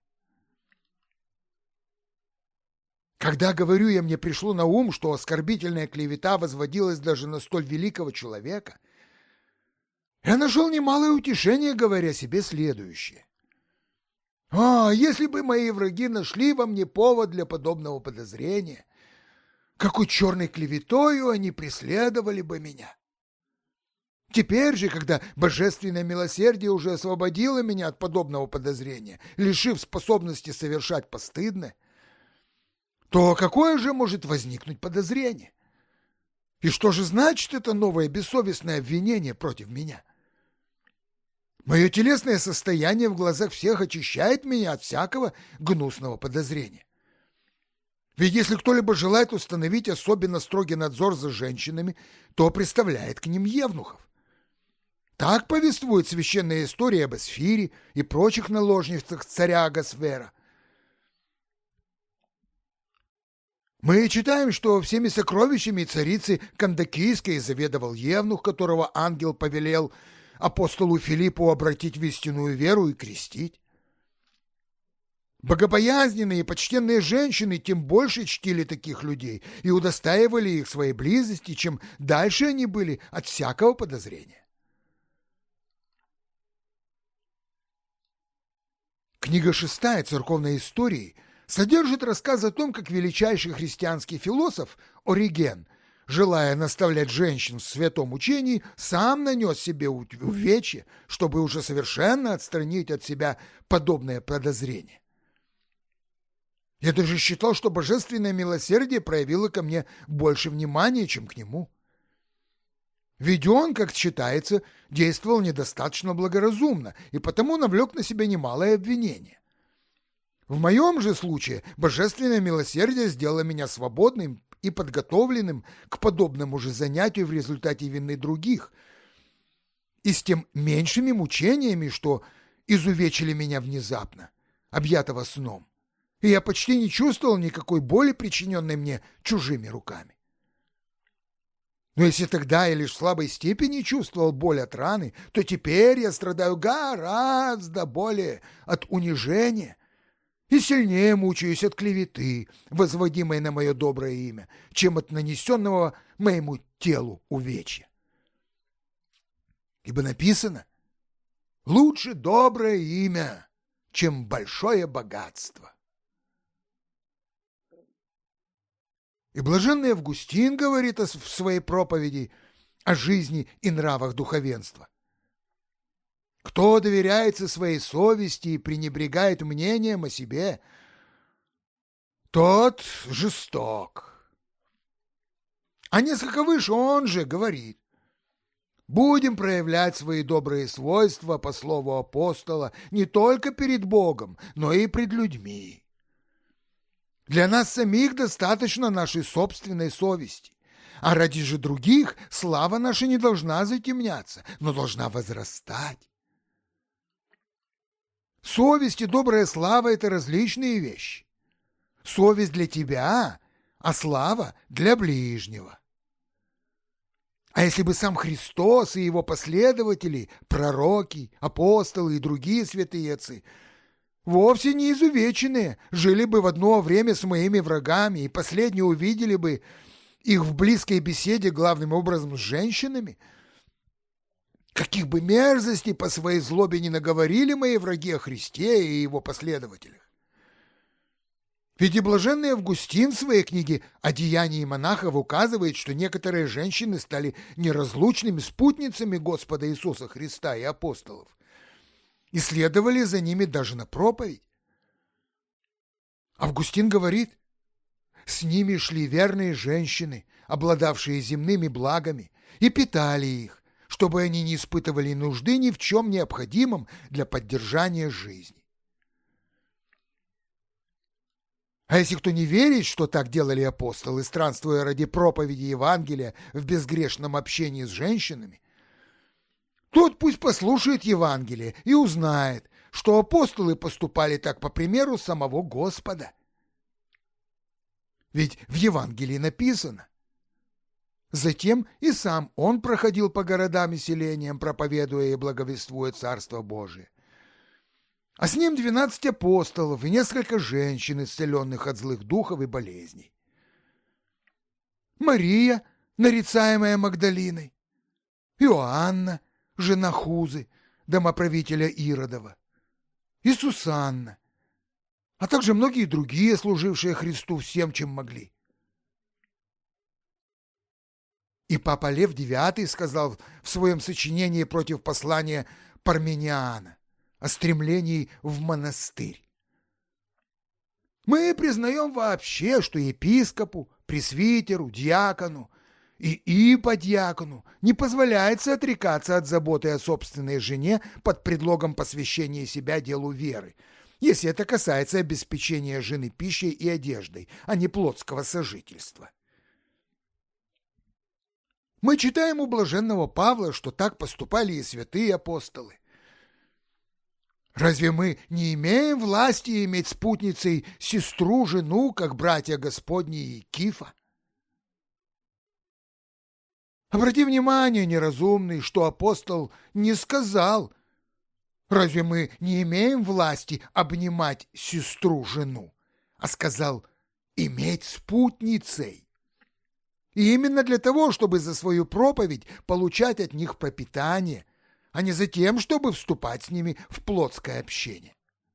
Когда говорю я, мне пришло на ум, что оскорбительная клевета возводилась даже на столь великого человека, я нашел немалое утешение, говоря себе следующее. Если бы мои враги нашли во мне повод для подобного подозрения, какой черной клеветою они преследовали бы меня. Теперь же, когда божественное милосердие уже освободило меня от подобного подозрения, лишив способности совершать постыдное, то какое же может возникнуть подозрение? И что же значит это новое бессовестное обвинение против меня? Мое телесное состояние в глазах всех очищает меня от всякого гнусного подозрения. Ведь если кто-либо желает установить особенно строгий надзор за женщинами, то представляет к ним евнухов. Так повествует священная история об Эсфире и прочих наложницах царя Агасвера. Мы читаем, что всеми сокровищами царицы Кандакийской заведовал евнух, которого ангел повелел апостолу Филиппу обратить в истинную веру и крестить. Богобоязненные и почтенные женщины тем больше чтили таких людей и удостаивали их своей близости, чем дальше они были от всякого подозрения. Книга 6 церковной истории содержит рассказ о том, как величайший христианский философ Ориген, желая наставлять женщин в святом учении, сам нанес себе увечье, чтобы уже совершенно отстранить от себя подобное подозрение. Я даже считал, что божественное милосердие проявило ко мне больше внимания, чем к нему. Ведь он, как считается, действовал недостаточно благоразумно и потому навлек на себя немалое обвинение. В моем же случае божественное милосердие сделало меня свободным и подготовленным к подобному же занятию в результате вины других, и с тем меньшими мучениями, что изувечили меня внезапно, объятого сном, и я почти не чувствовал никакой боли, причиненной мне чужими руками. Но если тогда я лишь в слабой степени чувствовал боль от раны, то теперь я страдаю гораздо более от унижения и сильнее мучаюсь от клеветы, возводимой на мое доброе имя, чем от нанесенного моему телу увечья. Ибо написано: «Лучше доброе имя, чем большое богатство». И блаженный Августин говорит в своей проповеди о жизни и нравах духовенства. Кто доверяется своей совести и пренебрегает мнением о себе, тот жесток. А несколько выше он же говорит: будем проявлять свои добрые свойства по слову апостола не только перед Богом, но и пред людьми. Для нас самих достаточно нашей собственной совести, а ради же других слава наша не должна затемняться, но должна возрастать. Совесть и добрая слава – это различные вещи. Совесть для тебя, а слава для ближнего. А если бы сам Христос и его последователи, пророки, апостолы и другие святые отцы, вовсе не изувеченные, жили бы в одно время с моими врагами, и последние увидели бы их в близкой беседе главным образом с женщинами, каких бы мерзостей по своей злобе не наговорили мои враги о Христе и его последователях. Ведь и блаженный Августин в своей книге о деянии монахов указывает, что некоторые женщины стали неразлучными спутницами Господа Иисуса Христа и апостолов и следовали за ними даже на проповедь. Августин говорит: «С ними шли верные женщины, обладавшие земными благами, и питали их, чтобы они не испытывали нужды ни в чем необходимом для поддержания жизни». А если кто не верит, что так делали апостолы, странствуя ради проповеди Евангелия в безгрешном общении с женщинами, тот пусть послушает Евангелие и узнает, что апостолы поступали так по примеру самого Господа. Ведь в Евангелии написано: «Затем и сам он проходил по городам и селениям, проповедуя и благовествуя Царство Божие. А с ним 12 апостолов и несколько женщин, исцеленных от злых духов и болезней. Мария, нарицаемая Магдалиной, Иоанна, жена Хузы, домоправителя Иродова, и Сусанна, а также многие другие, служившие Христу всем, чем могли». И папа Лев IX сказал в своем сочинении против послания Пармениана о стремлении в монастырь: «Мы признаем вообще, что епископу, пресвитеру, диакону и иподиакону не позволяется отрекаться от заботы о собственной жене под предлогом посвящения себя делу веры, если это касается обеспечения жены пищей и одеждой, а не плотского сожительства». Мы читаем у блаженного Павла, что так поступали и святые апостолы. Разве мы не имеем власти иметь спутницей сестру, жену, как братья Господни и Кифа? Обрати внимание, неразумный, что апостол не сказал: «Разве мы не имеем власти обнимать сестру-жену?», а сказал: «иметь спутницей». И именно для того, чтобы за свою проповедь получать от них пропитание, а не за тем, чтобы вступать с ними в плотское общение.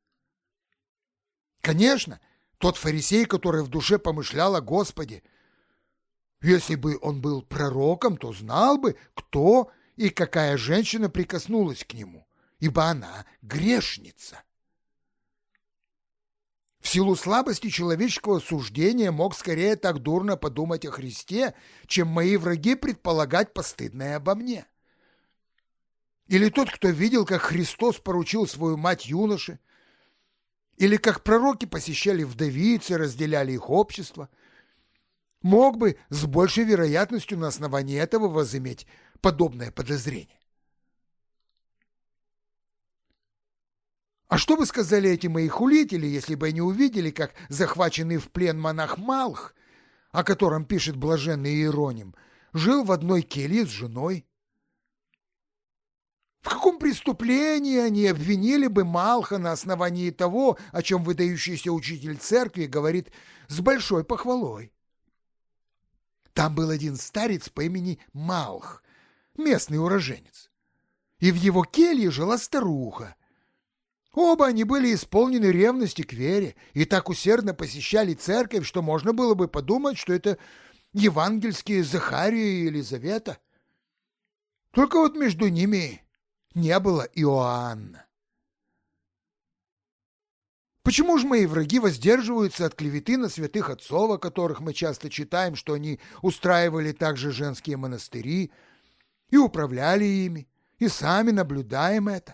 Конечно, тот фарисей, который в душе помышлял о Господе, если бы он был пророком, то знал бы, кто и какая женщина прикоснулась к нему, ибо она грешница. В силу слабости человеческого суждения мог скорее так дурно подумать о Христе, чем мои враги предполагать постыдное обо мне. Или тот, кто видел, как Христос поручил свою мать юноше, или как пророки посещали вдовиц и разделяли их общество, мог бы с большей вероятностью на основании этого возыметь подобное подозрение. А что бы сказали эти мои хулители, если бы они увидели, как захваченный в плен монах Малх, о котором пишет блаженный Иероним, жил в одной келье с женой? В каком преступлении они обвинили бы Малха на основании того, о чем выдающийся учитель церкви говорит с большой похвалой? Там был один старец по имени Малх, местный уроженец, и в его келье жила старуха. Оба они были исполнены ревности к вере и так усердно посещали церковь, что можно было бы подумать, что это евангельские Захария и Елизавета. Только вот между ними не было Иоанна. Почему же мои враги воздерживаются от клеветы на святых отцов, о которых мы часто читаем, что они устраивали также женские монастыри и управляли ими, и сами наблюдаем это?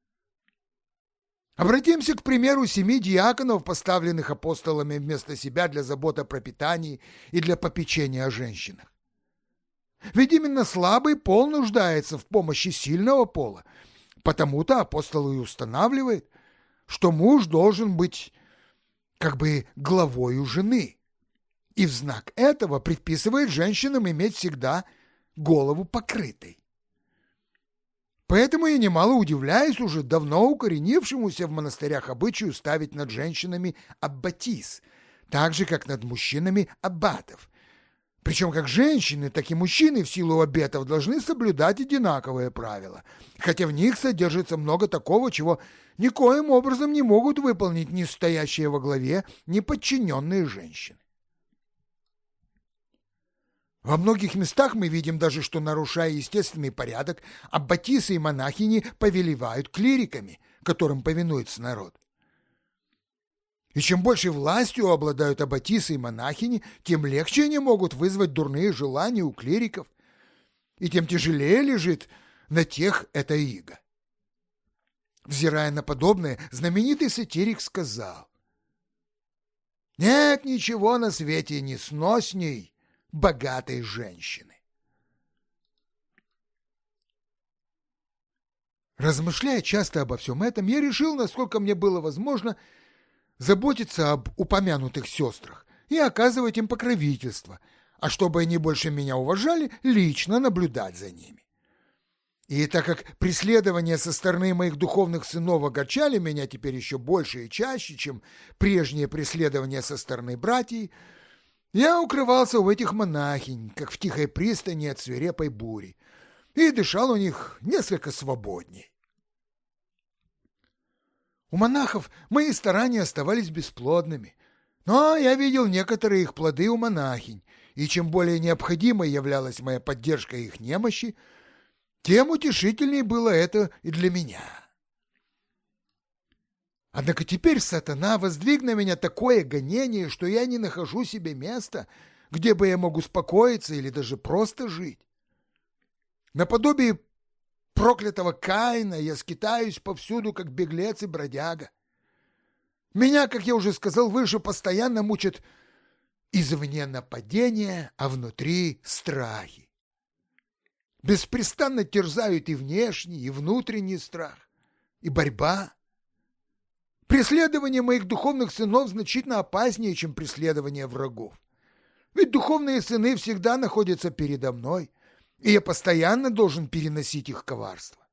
Обратимся к примеру 7 диаконов, поставленных апостолами вместо себя для заботы о пропитании и для попечения о женщинах. Ведь именно слабый пол нуждается в помощи сильного пола, потому-то апостол и устанавливает, что муж должен быть как бы главою жены, и в знак этого предписывает женщинам иметь всегда голову покрытой. Поэтому я немало удивляюсь уже давно укоренившемуся в монастырях обычаю ставить над женщинами аббатис, так же, как над мужчинами аббатов, Причем как женщины, так и мужчины в силу обетов должны соблюдать одинаковые правила, хотя в них содержится много такого, чего никоим образом не могут выполнить ни стоящие во главе, ни подчиненные женщины. Во многих местах мы видим даже, что, нарушая естественный порядок, аббатисы и монахини повелевают клириками, которым повинуется народ. И чем больше властью обладают аббатисы и монахини, тем легче они могут вызвать дурные желания у клириков, и тем тяжелее лежит на тех эта ига. Взирая на подобное, знаменитый сатирик сказал: «Нет ничего на свете не сносней богатой женщины». Размышляя часто обо всем этом, я решил, насколько мне было возможно, заботиться об упомянутых сестрах и оказывать им покровительство, а чтобы они больше меня уважали, лично наблюдать за ними. И так как преследования со стороны моих духовных сынов огорчали меня теперь еще больше и чаще, чем прежние преследования со стороны братьев, я укрывался у этих монахинь, как в тихой пристани от свирепой бури, и дышал у них несколько свободней. У монахов мои старания оставались бесплодными, но я видел некоторые их плоды у монахинь, и чем более необходимой являлась моя поддержка их немощи, тем утешительней было это и для меня. Однако теперь сатана воздвиг на меня такое гонение, что я не нахожу себе места, где бы я мог успокоиться или даже просто жить. Наподобие проклятого Каина я скитаюсь повсюду, как беглец и бродяга. Меня, как я уже сказал выше, постоянно мучат извне нападения, а внутри страхи. Беспрестанно терзают и внешний, и внутренний страх, и борьба. Преследование моих духовных сынов значительно опаснее, чем преследование врагов. Ведь духовные сыны всегда находятся передо мной, и я постоянно должен переносить их коварство.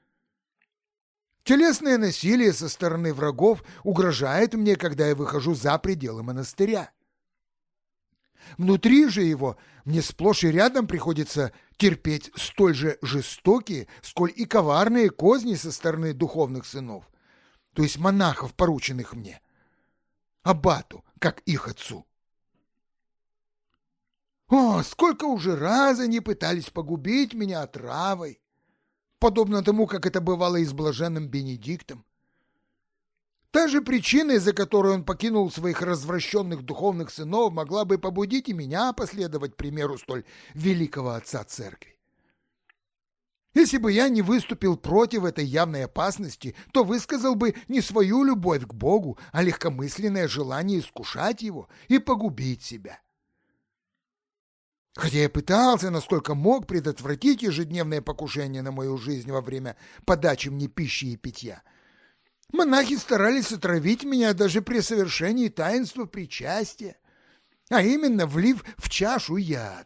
Телесное насилие со стороны врагов угрожает мне, когда я выхожу за пределы монастыря. Внутри же его мне сплошь и рядом приходится терпеть столь же жестокие, сколь и коварные козни со стороны духовных сынов, то есть монахов, порученных мне, аббату, как их отцу. О, сколько уже раз они пытались погубить меня отравой, подобно тому, как это бывало и с блаженным Бенедиктом. Та же причина, из-за которой он покинул своих развращенных духовных сынов, могла бы побудить и меня последовать примеру столь великого отца церкви. Если бы я не выступил против этой явной опасности, то высказал бы не свою любовь к Богу, а легкомысленное желание искушать его и погубить себя. Хотя я пытался, насколько мог, предотвратить ежедневное покушение на мою жизнь во время подачи мне пищи и питья, монахи старались отравить меня даже при совершении таинства причастия, а именно влив в чашу яд.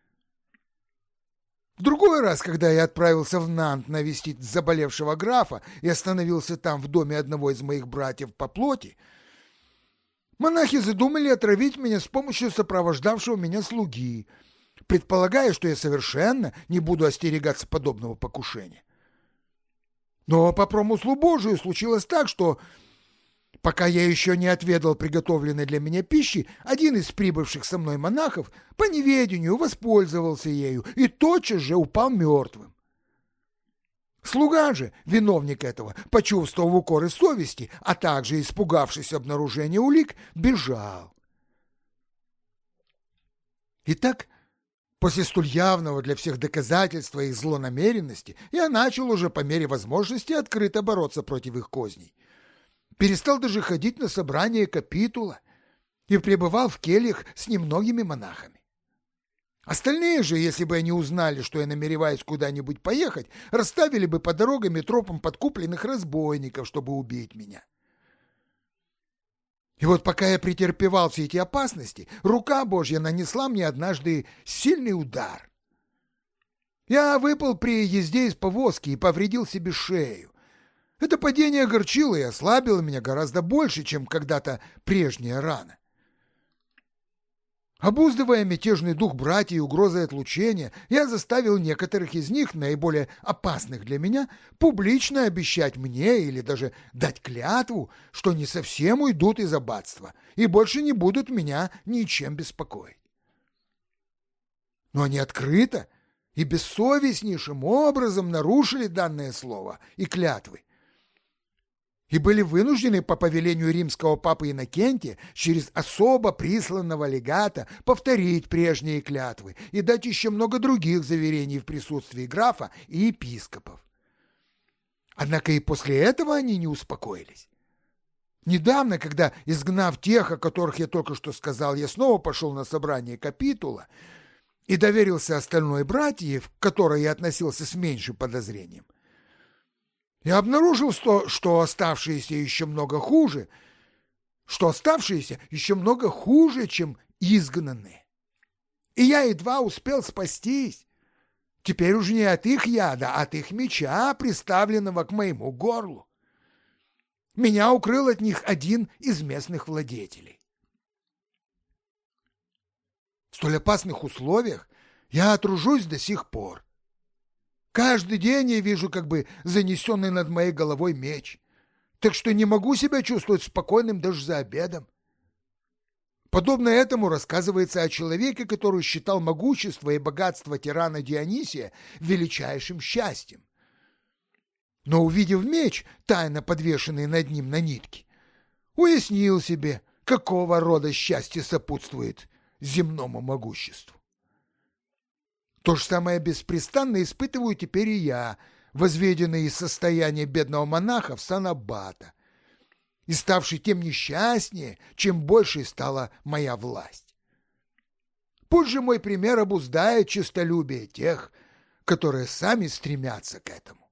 В другой раз, когда я отправился в Нант навестить заболевшего графа и остановился там в доме одного из моих братьев по плоти, монахи задумали отравить меня с помощью сопровождавшего меня слуги, предполагая, что я совершенно не буду остерегаться подобного покушения. Но по промыслу Божию случилось так, что, пока я еще не отведал приготовленной для меня пищи, один из прибывших со мной монахов по неведению воспользовался ею и тотчас же упал мертвым. Слуга же, виновник этого, почувствовав укоры совести, а также испугавшись обнаружения улик, бежал. Итак, после столь явного для всех доказательства их злонамеренности я начал уже по мере возможности открыто бороться против их козней. Перестал даже ходить на собрания капитула и пребывал в кельях с немногими монахами. Остальные же, если бы они узнали, что я намереваюсь куда-нибудь поехать, расставили бы по дорогам и тропам подкупленных разбойников, чтобы убить меня. И вот пока я претерпевал все эти опасности, рука Божья нанесла мне однажды сильный удар. Я выпал при езде из повозки и повредил себе шею. Это падение огорчило и ослабило меня гораздо больше, чем когда-то прежняя рана. Обуздывая мятежный дух братьев и угрозой отлучения, я заставил некоторых из них, наиболее опасных для меня, публично обещать мне или даже дать клятву, что не совсем уйдут из аббатства и больше не будут меня ничем беспокоить. Но они открыто и бессовестнейшим образом нарушили данное слово и клятвы, и были вынуждены по повелению римского папы Иннокентия через особо присланного легата повторить прежние клятвы и дать еще много других заверений в присутствии графа и епископов. Однако и после этого они не успокоились. Недавно, когда, изгнав тех, о которых я только что сказал, я снова пошел на собрание капитула и доверился остальной братье, к которой я относился с меньшим подозрением, я обнаружил, что оставшиеся еще много хуже, чем изгнанные. И я едва успел спастись. Теперь уже не от их яда, а от их меча, приставленного к моему горлу. Меня укрыл от них один из местных владетелей. В столь опасных условиях я тружусь до сих пор. Каждый день я вижу как бы занесенный над моей головой меч, так что не могу себя чувствовать спокойным даже за обедом. Подобно этому рассказывается о человеке, который считал могущество и богатство тирана Дионисия величайшим счастьем. Но, увидев меч, тайно подвешенный над ним на нитке, уяснил себе, какого рода счастье сопутствует земному могуществу. То же самое беспрестанно испытываю теперь и я, возведенный из состояния бедного монаха в сан аббата, и ставший тем несчастнее, чем больше стала моя власть. Пусть же мой пример обуздает честолюбие тех, которые сами стремятся к этому.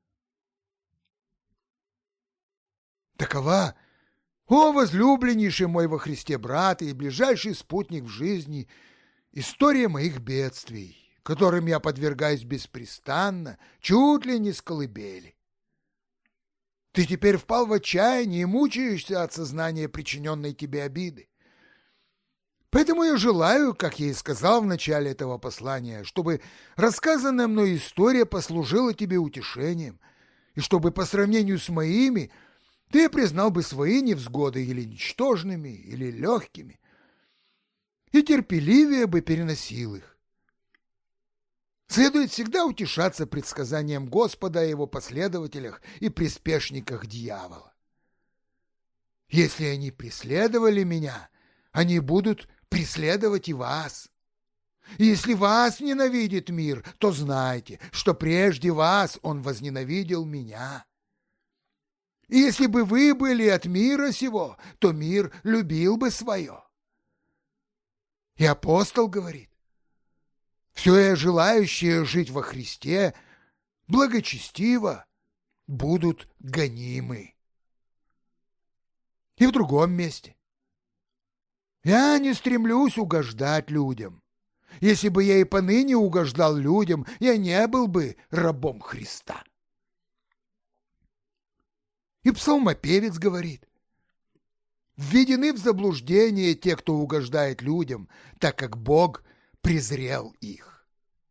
Такова, о возлюбленнейший мой во Христе брат и ближайший спутник в жизни, история моих бедствий, которым я подвергаюсь беспрестанно, чуть ли не с колыбели. Ты теперь впал в отчаяние и мучаешься от сознания причиненной тебе обиды. Поэтому я желаю, как я и сказал в начале этого послания, чтобы рассказанная мной история послужила тебе утешением, и чтобы по сравнению с моими ты признал бы свои невзгоды или ничтожными, или легкими, и терпеливее бы переносил их. Следует всегда утешаться предсказанием Господа о его последователях и приспешниках дьявола. Если они преследовали меня, они будут преследовать и вас. И если вас ненавидит мир, то знайте, что прежде вас он возненавидел меня. И если бы вы были от мира сего, то мир любил бы свое. И апостол говорит: все желающие жить во Христе благочестиво будут гонимы. И в другом месте: я не стремлюсь угождать людям. Если бы я и поныне угождал людям, я не был бы рабом Христа. И псалмопевец говорит: введены в заблуждение те, кто угождает людям, так как Бог презрел их.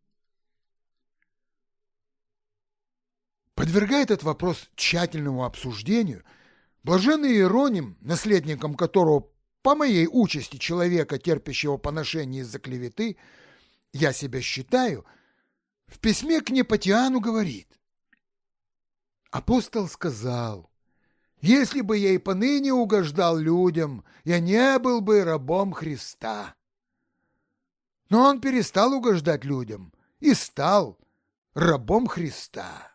Подвергая этот вопрос тщательному обсуждению, блаженный Иероним, наследником которого по моей участи человека, терпящего поношение из-за клеветы, я себя считаю, в письме к Непатиану говорит: апостол сказал: если бы я и поныне угождал людям, я не был бы рабом Христа. Но он перестал угождать людям и стал рабом Христа.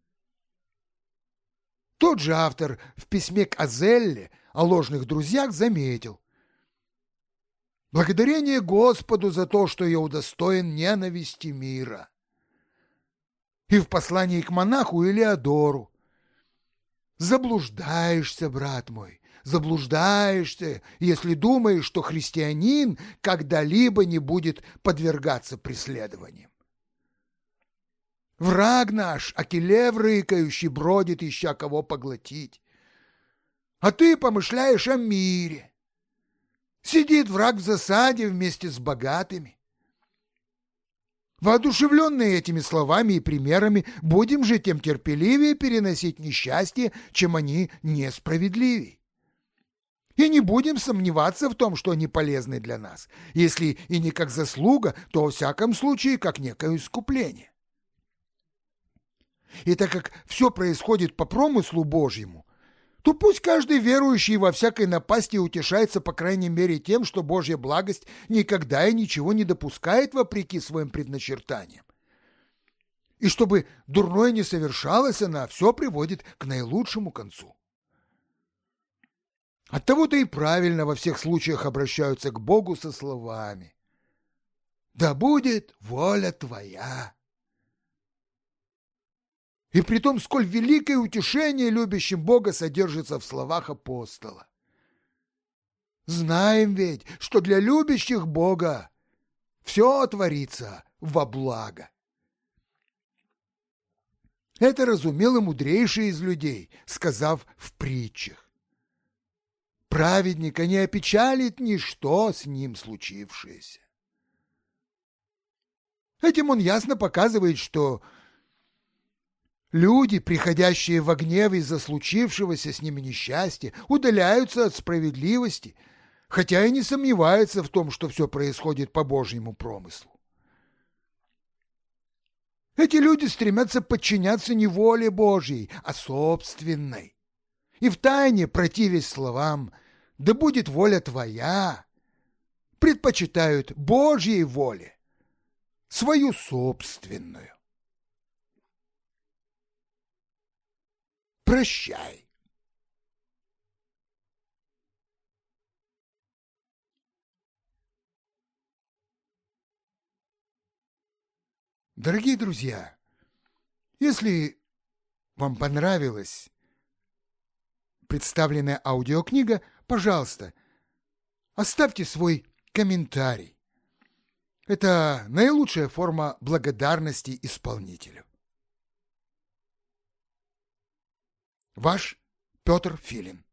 Тот же автор в письме к Азелле о ложных друзьях заметил: благодарение Господу за то, что я удостоен ненависти мира. И в послании к монаху Илеодору: заблуждаешься, брат мой, заблуждаешься, если думаешь, что христианин когда-либо не будет подвергаться преследованиям. Враг наш, Акилев рыкающий, бродит, ища кого поглотить. А ты помышляешь о мире. Сидит враг в засаде вместе с богатыми. Воодушевленные этими словами и примерами, будем же тем терпеливее переносить несчастье, чем они несправедливей. И не будем сомневаться в том, что они полезны для нас, если и не как заслуга, то во всяком случае как некое искупление. И так как все происходит по промыслу Божьему, то пусть каждый верующий во всякой напасти утешается по крайней мере тем, что Божья благость никогда и ничего не допускает вопреки своим предначертаниям. И чтобы дурное не совершалось, она все приводит к наилучшему концу. Оттого-то и правильно во всех случаях обращаются к Богу со словами: «Да будет воля Твоя». И при том, сколь великое утешение любящим Бога содержится в словах апостола. Знаем ведь, что для любящих Бога все творится во благо. Это разумел и мудрейший из людей, сказав в притчах: праведника не опечалит ничто с ним случившееся. Этим он ясно показывает, что люди, приходящие во гнев из-за случившегося с ними несчастья, удаляются от справедливости, хотя и не сомневаются в том, что все происходит по Божьему промыслу. Эти люди стремятся подчиняться не воле Божьей, а собственной, и втайне, противясь словам «да будет воля Твоя», предпочитают Божьей воле свою собственную. Прощай. Дорогие друзья, если вам понравилась представленная аудиокнига, пожалуйста, оставьте свой комментарий. Это наилучшая форма благодарности исполнителю. Ваш Петр Филин.